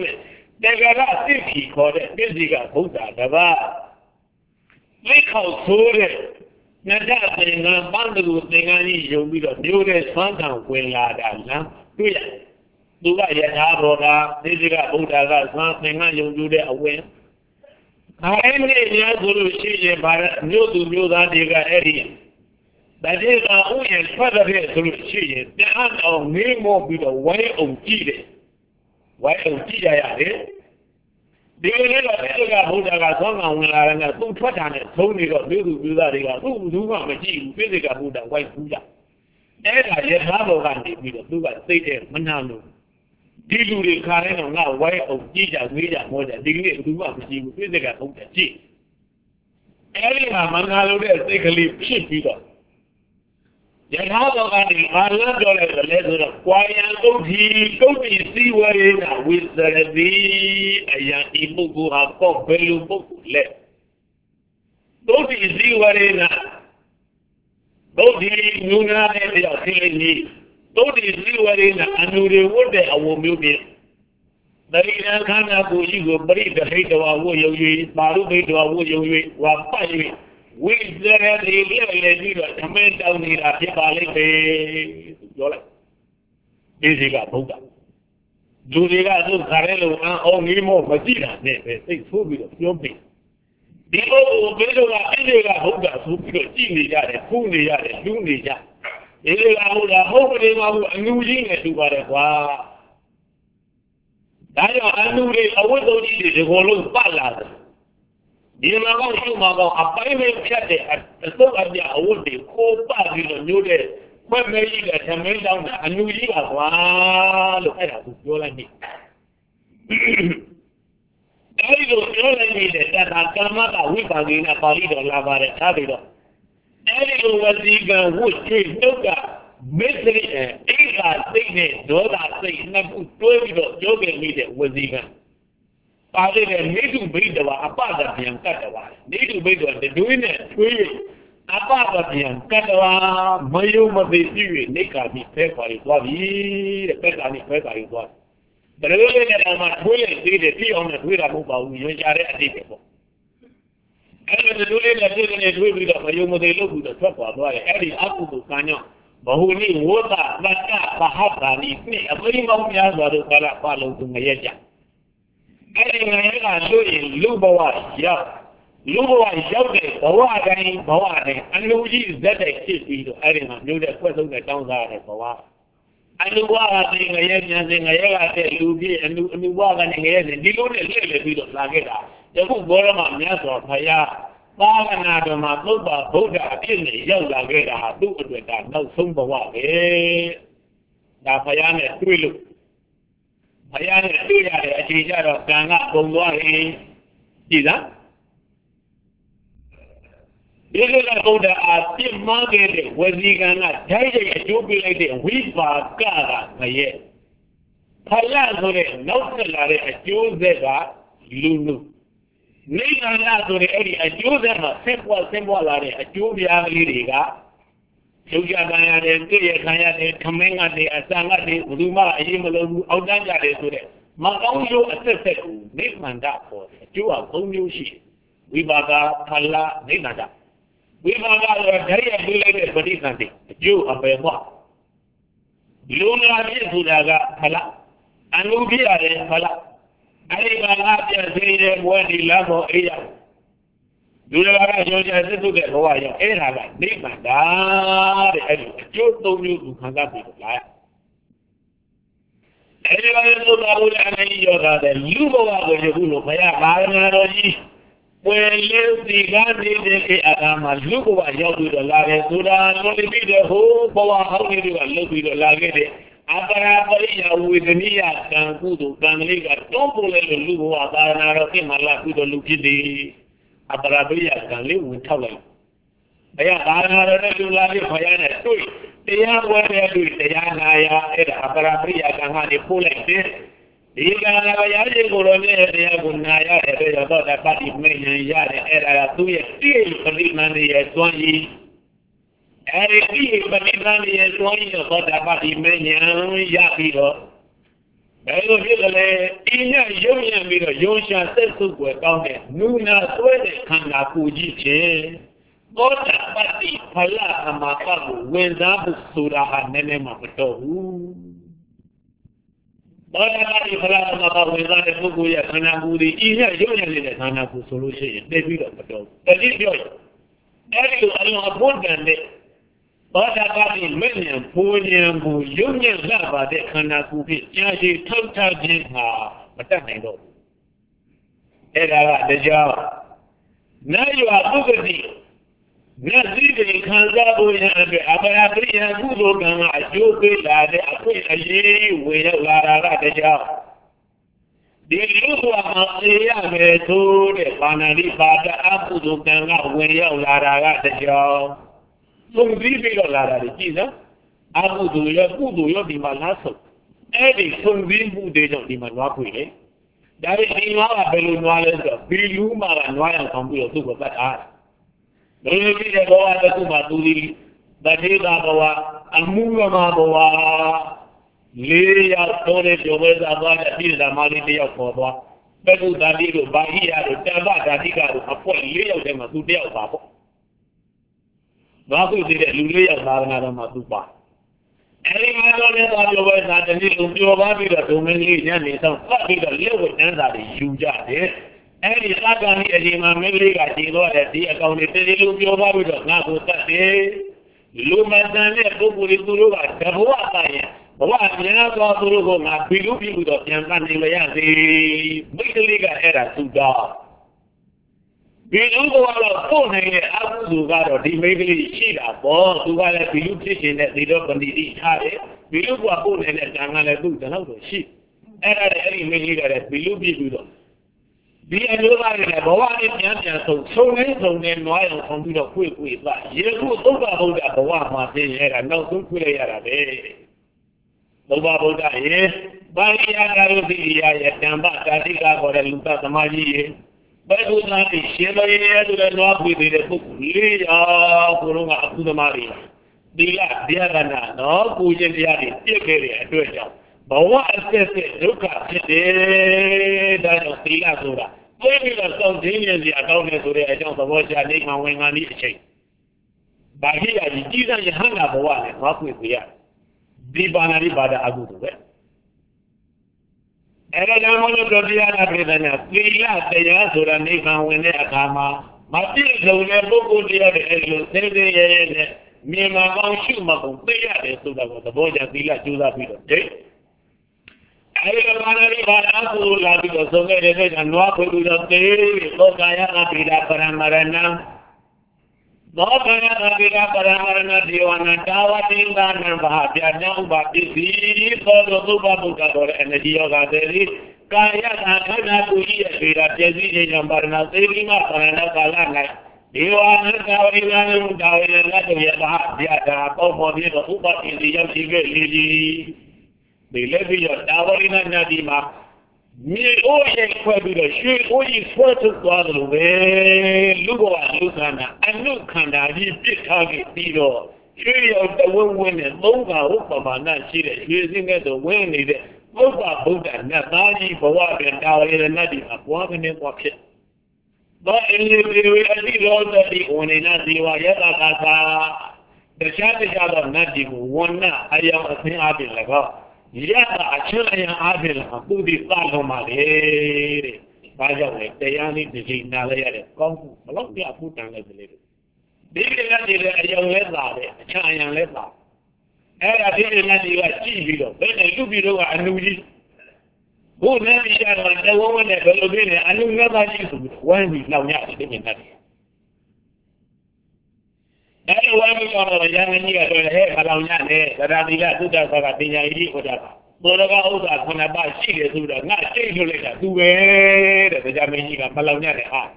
tiga tiga kode tiga budak apa? Lekau sore, nanti dengan bandu dengan ini jauh bila jauh sepanjang kuliah dan tu ya, dua ya jaroda tiga budak kan dengan jauh jauh awal. Hari ini ya dulu sih barat jauh jauh tiga eri. Jadi kalau yang pada dia solusi, dia ada orang mau bila wai uji deh, wai uji jaya deh. Dia ni lah dia juga budak kasar orang orang tu tu macam tu ni lah dia tu budak dia tu tu macam macam dia juga budak wai budak. Dia lah dia tahu kan dia budak tu kan saya mana lu. Dia tu dia karen orang wai uji jaya dia macam dia ni tu macam macam dia juga budak cik. Ini lah mana lu dia saya kelip cik budak. Jadi apa kan ini? Malah boleh boleh tu. Kuayang tu di tu di siwari na wisdadi ayam ibu gua kau belum boleh. Tu di siwari na tu di nuna dia sini. Tu di siwari na anure wode awam yubi. Dari yang kan aku juga beri dari doa aku yubi baru beri doa aku yubi wapa yubi. Wisdom di level juga, sampai tahun ini lah dia balik ke jualan. Dia juga buka. Juga tu karena orang ini mau masih lah, ni, ni suami tu, suami. ဒီပုဂ္ဂိုလ်ဘေးတော့အိလေကဘုရားဆိုပြီးတော့ကြည်နေကြတယ်ဖူးနေရတယ်လူးနေကြအိလေကဘုရားဟုတ်တယ်မဟုတ်အနူကြီးနဲ့တူပါတယ်ကွာဒါကြောင့်အနူတွေအဝတ်တော်ကြီးတွေဒီကိုယ်လုံးပတ်လာတယ်ဒီမှာကောရှုမှာကောအပိုင်းပဲဖြတ်တဲ့အစုပ်အပြအဝတ်တွေကိုပတ်ပြီးတော့မျိုးတဲ့ခွက်မဲကြီးကသမင်းတောင်းတာအနူကြီးပါကွာလို့အဲ့ဒါသူပြောလိုက်ပြီအဲ့ဒီလိုပြောလိုက်နေတဲ့တဏှာကမ္မကဝိပါကိနာပါဠိတော်လာပါတယ်ထားပြီးတော့အဲ့ဒီလိုဝစီကံဝှကျွေးနှုတ်ကမစ္စရိအိကစိတ်နဲ့ဒေါသစိတ်နှစ်ခုတွဲပြီးတော့ပြောခဲ့မိတဲ့ဝစီကံပါဠိရဲ့နေတုဘိတဝအပဒပြန်ကတ်တော်နေတုဘိတဝဒွေးနဲ့ထွေးအပဒပြန်ကတ်တော်မယုံမသိပြည့်နေကာပြီးဖဲခွာပြီးသွားပြီတဲ့ပက်ကနေဖဲခွာပြီးသွားဘယ်လိုလဲတဲ့မှာထွေးလိုက်သေးတယ်ပြည့်အောင်နဲ့ထွေးတာမဟုတ်ပါဘူးရွှေချတဲ့အတိတ်ပဲပေါ့အဲ့လိုဒွေးလေးနဲ့ထွေးနေထွေးပြီးတော့မယုံမသိလို့ပြီးတော့ထွက်သွားသွားတယ်အဲ့ဒီအကုသိုလ်ကံကြောင့်ဘဟုနိဝတ္တပတ္တပဟပ္ပါနိနှစ်အပိမောင်းများစွာတို့ကလာပါလုံးသူငရဲကြအဲ့ဒီငရဲကလို့ရင်လူဘဝရောက်လူဘဝရောက်တဲ့ဘဝတိုင်းဘဝတိုင်းအနုကြီးဇက်တဲ့ဖြစ်ပြီးတော့အဲ့ဒီမှာမျိုးတဲ့ခွက်ဆုံးတဲ့တောင်းစားတဲ့ဘဝအနုဘဝကငရဲညာစင်ငရဲကတဲ့လူပြည့်အနုအနုဘဝကနေငရဲစင်ဒီလိုနဲ့လှည့်လည်ပြီးတော့လာခဲ့တာယခုဘောရမမြတ်စွာဘုရားသာသနာတော်မှာသုဘဗုဒ္ဓအဖြစ်နဲ့ရောက်လာခဲ့တာဟာသူ့အတွက်ကနောက်ဆုံးဘဝပဲဒါဘုရားနဲ့တွေ့လို့ဘုရားနဲ့တွေ့ရတဲ့အခြေကြတော့ကံကပုံသွားရင်ကြည်လားဒီလိုကဗုဒ္ဓအားပြစ်မှားခဲ့တဲ့ဝစီကံကဓာတ်ရိုက်အကျိုးပေးလိုက်တဲ့ဝိပါကကမရဲ့ဖလဆိုတဲ့နောက်ဆက်လာတဲ့အကျိုးဆက်ကလူလူနိဗ္ဗာန်ဆိုတဲ့အဲ့ဒီအကျိုးဆက်မှာဆင်းပွားဆင်းပွားလာတဲ့အကျိုးပြားကလေးတွေကကျုပ်ကြခံရတယ်တွေ့ရခံရတယ်ခမင်းကတည်းအစံကတည်းဘယ်သူမှအရေးမလုံးဘူးအောက်တန်းကြတယ်ဆိုတဲ့မကောင်းကျိုးအသက်ဆက်ကိုနိဗ္ဗာန်ပေါ်အကျိုးအသုံးမျိုးရှိဝိပါကဖလနိဗ္ဗာန်ဝိပါကဆိုဓာတ်ရပြလိုက်တဲ့ပဋိသန္ဓေအကျိုးအပယ်ဟောလူနာဖြစ်ဆိုတာကဖလအနုပြရတယ်ဖလအဲ့ဒီမှာငါပြည့်စည်တဲ့ဘဝဒီလမ်းပေါ်အေးရလူတကာကရောကြသစ္စုတဲ့ဘဝရောက်အဲ့ဒါကနိဗ္ဗာန်တာတဲ့အဲ့ဒီအကျိုးသုံးမျိုးကိုခံစားပြီးတော့လာရအဲ့ဒီမှာသုသာဘုရားအနေနဲ့ရောတာတဲ့လူဘဝကိုယခုလိုဘုရားဘာနာတော်ကြီးပွင့်လင်းစီကားနေတဲ့အခါမှာလူဘဝရောက်ပြီးတော့လာတယ်ဆိုတာလို့ပြီးတော့ဟိုဘဝဟောင်းလေးတွေကလုတ်ပြီးတော့လာခဲ့တယ်အပရာပရိယဝေဒနိယကံကုသိုလ်ကံလေးကတွန်းပို့လိုက်လို့လူဘဝသာနာတော်ပြင်မလာပြီးတော့လူဖြစ်တယ်အပရာပရိယကံလေးဝင်ထောက်လိုက်ဘုရားသာနာတော်နဲ့လူလာပြီးဘုရားနဲ့တွေ့တရားဝဲတဲ့တွေ့တရားနာရအဲ့ဒါအပရာပရိယကံကနေပို့လိုက်တယ်ဒီကံကဘုရားရှင်ကိုယ်တော်နဲ့တရားကိုနာရတယ်ဆိုတော့တပတ်ဒီမေညာရတယ်အဲ့ဒါကသူ့ရဲ့ပြည့်ပရိမန္တရဲ့သွမ်းကြီးအဲ့ဒီပြည့်ပရိမန္တရဲ့သွမ်းကြီးတော့တပတ်ဒီမေညာရပြီးတော့ဘယ်လိုဖြစ်လဲအင်းညရုံညံပြီးတော့ရုံရှာသက်စုွယ်ကောင်းတဲ့နုနာဆွဲတဲ့ခန္ဓာကိုယ်ကြီးဖြစ်သောတာပတ္တိဖလအမပကိုဝင်စားဖို့ဆိုတာဟာနည်းနည်းမှမတော့ဘူးသောတာပတ္တိဖလအမပဝင်စားတဲ့ပုဂ္ဂိုလ်ရဲ့ခန္ဓာကိုယ်ဒီအင်းညရုံညံနေတဲ့ခန္ဓာကိုယ်ဆိုလို့ရှိရင်သိပြီးတော့မတော့ဘူးတတိပြောရင်အဲ့ဒီလိုအလုံးအဖို့တန်တဲ့သောတာပတ္တိမဉ္ဇဉ်ပူဉ္ဇဉ်ပူရုံညံလှပါတဲ့ခန္ဓာကိုယ်ဖြစ်ကြာရှည်ထောက်ထားခြင်းဟာမတတ်နိုင်တော့ဘူးအဲ့ဒါကတရားနာယဝပုဂ္ဂတိနတ်စည်းတွေခံစားဖို့ရအတွက်အပရာပရိယကုသိုလ်ကံကအကျိုးပေးလာတဲ့အခွင့်အရေးဝေရောက်လာတာကတရားဒီလူ့ဘဝမှာအေးရမယ်ဆိုတဲ့ဘာနာတိပါဒအကုသိုလ်ကံကဝင်ရောက်လာတာကတရားသုံးပြီးပြီးတော့လာတာကြည့်နော်အကုသိုလ်ရကုသိုလ်ရဒီမှာလားဆုံးအဲ့ဒီသုံးပြီးမှုတွေကြောင့်ဒီမှာနွားခွေလေဒါပေမဲ့ဒီနွားကဘယ်လိုနွားလဲဆိုတော့ဘီလူးမှာကနွားရောင်ဆောင်ပြီးတော့သူ့ကိုပတ်အားဘယ်လိုဖြစ်တဲ့ဘဝတစ်ခုမှာသူဒီတတိတာဘဝအမှုကမှာဘဝလေးရောက်တော့တဲ့ကျော်ဝဲသာသွားတဲ့အပြည့်ဓမ္မလေးတယောက်ပေါ်သွားပက္ခုဓာတိတို့ဗာဟိယတို့တမ္ပဓာတိကတို့အပွက်လေးယောက်တည်းမှာသူတယောက်ပါပေါ့ဘာဖြစ်တဲ့လူလေးယောက်သာသနာတော်မှာသူပါအဲဒီမှာတော့လည်းသာကျော်ဝဲသာတနည်းလုံးပြောပါပြီးတော့ဒုံမင်းလေးညနေဆောင်ပတ်ပြီးတော့လက်ဝတ်တန်းစာတွေယူကြတယ် Any Sagan Edima Miliga, Dilo, the account is Lumio Babudo, Nabuta, Lumasan, Bukuru, Kabuata. What Yanaka Burugo, Bilubi, Yaman, the Big Liga era to God. Bilugo, phone, Abdugado, the maybe Shida, or to what a Bilution that they don't need it. Bilugo, phone, and a Tangana do the number sheep. And at any Miliga that Bilubi. Be a new line at Bawani, so so many of them know from the quick with that. You could over that Bawama, and no good play at a day. Bobaboda, yes, by Yaga, the Yamba, Tadiga, or the Luta Magi, but would not be Shelo to the North with the book, Lia, Purunga to the Maria. Dila, Diagana, no, Pujan Yadi, take area, do it. But what I said, look at it, that of the Azura. Maybe the song genius, the account to the account of what I make my wing on each chain. But here, you didn't hang up one and not with the other. Dibanari pada agu tu. Era jangan malu dia nak bertanya. Bila saya sudah ni kamu ini agama, mati jauhnya buku dia elu sendiri ye. Memang kau cuma kau dia dia sudah kau boleh bila juga bila. Ada mana ni pada aku lagi tu sungai dia jangan aku tu tu. Kau kaya nak bila perang marana. बहुत बड़ा नबीरा परमारना दीवाना दावा दिंदा न बाहर जाऊं बाकी सी तो दो बाबू का और एनर्जी होगा तेरी काया खाना कोई नबीरा जैसी जे नंबर ना तेरी मां परना काला ना दीवाना दावरीना दावरीना तो ये बाहर जाता तो मोदी तो ऊपर इंडिया सीगे लीजी दिले भी दावरीना नदी मां Me oye kwabilo shi oye foto kwalo we lugo alukana alukana ni bitagi biro shi yo the win win longa upa mana shi de shi zinga the win ni de upa buddha na bani bawa ben dawe na di akwa ne kwa phit ba ini we adi lo da di one na di wa ya ta ta da sha ta sha da na di ko wonna ayam asin abin laga ya a cikin ayan abin a kudi tsarin malere ba ya wai da ya ni da jin na ya da konku balon ya futa na zile da yake na da ayan leza da can ayan leza eh ya da na ni ga ci bido bai da lubi do ga annuji ko ne ya da da wannan da lobe ne annu na ba ji su wani launya a cikin nan eh wani ko ya ni ga da he launya ne da da tu da ka tinya yi ko da Bolaga uda kuna ba shi ke su da na ce lo le da tu be da da mai ni ga malaunya ne ha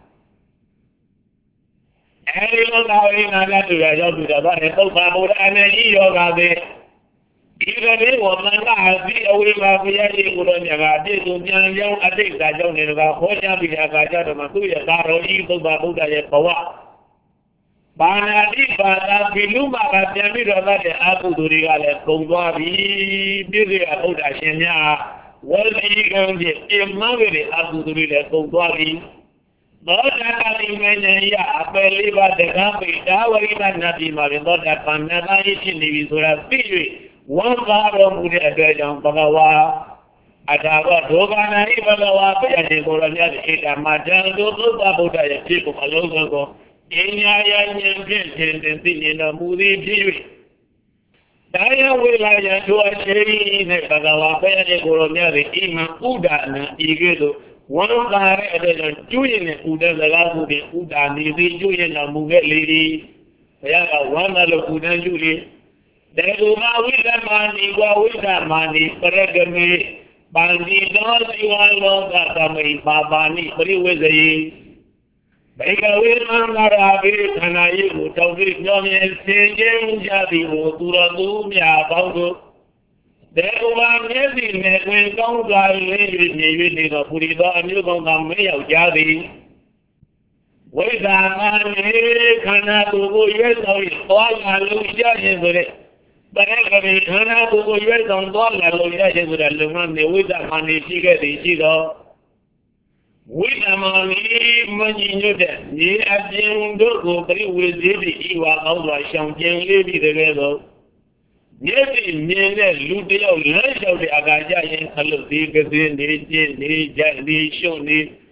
eh lo da wai na la tu ya yo tu da ba ne to ba bo da ne yi yo ga be ira ne wa man la bi awi ma bi ya yi ko nya ga de tu nya yang ade ga jau ne ga ho ja bi ga ga da ma tu ya da ro yi to ba bo da ye pawa Bana di bana bilu maka jami dola de aku duri kale kongwa bi biri aku dah senya wali kanje emma biri aku duri le kongwa bi dola kali menya ya apeli ba de kampi dawari na nabi mari dola panna lai sini bisura biwi wan karo mudi ada yang bagawa ada apa doga nai bagawa apa yang dikoranya di kamajan do do babu daya cipu kalau kau Inya ya nyempen jenden sini na muri jiwi. Daya wilayah dua seri ne bagawa apa yang dikoranya di imam udah na igedo. Wan kare ada yang cuy ne udah lagu di udah ni di cuy na muge liri. Ya kawan lalu udah cuy. Dari rumah wida mani gua wida mani peragami bandi dos iwan lo kata mai babani beri wezai. Baik awal mana beri tanai mutawif nyamnya senjeng jadi mutura dunia bangku. Dari rumah ni di negeri kau gaya ni ni ni na puri dah ni kau kami yang jadi. Weda mani karena tu ye tahu soal malu jadi boleh. Baik kami karena tu ye tahu soal malu jadi boleh. Lepas ni weda mani siapa siapa. Wida mani menyinyut ni asyik dulu beri wujud iwa Allah syangkeng lebih dulu. Jadi mana lupa yang lain jauh di agaknya yang kalau di kesini ni ni ni jadi show ni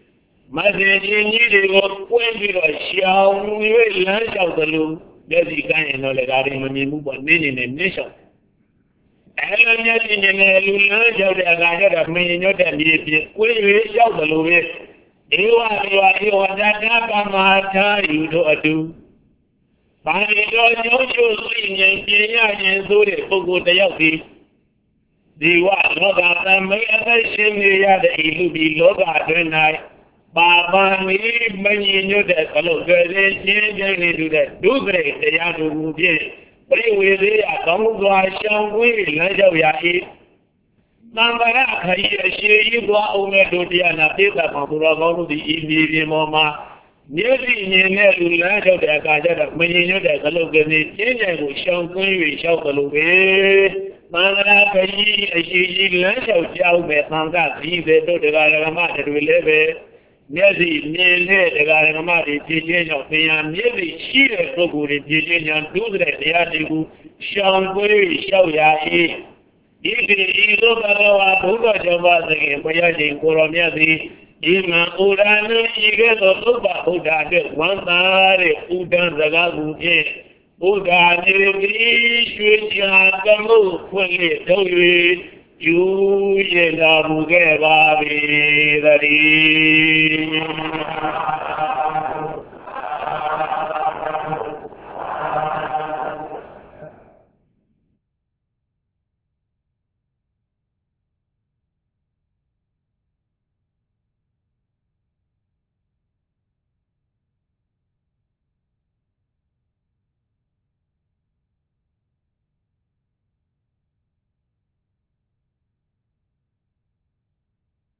message you go when you shall we learn how to do that you can know regarding when you move on in the nation. And yet in the learn how to gather of me in your day, when you shall the Louis. You are you are you are that Mata you do. By the you in Kenya and do it for good day. The one no that may ever shame me at the ill be low at night. Baba me many knew that fellow girl they do that. Do great, they are to move it. Pray with it, I don't go, I shall win, let you eat. Nambara kaya you go over to the Anatita Papura the Ibi Moma. Nearly near to land of the Akada, when you know that the look at it, change will show we shall the look. Mangara kaya she land of Jow Manga, see the Garamata will live. Nearly near the Garamati, teaching of the nearly she is so good in teaching and do that they are to show we shall ya. If you look at our Buddha Java, the Boyajin Koromiazi, Ima Urana, you get a look at Buddha, one day, Udan Zagabu, Buddha, you should come move when you tell you, you, Yenda Mugeva,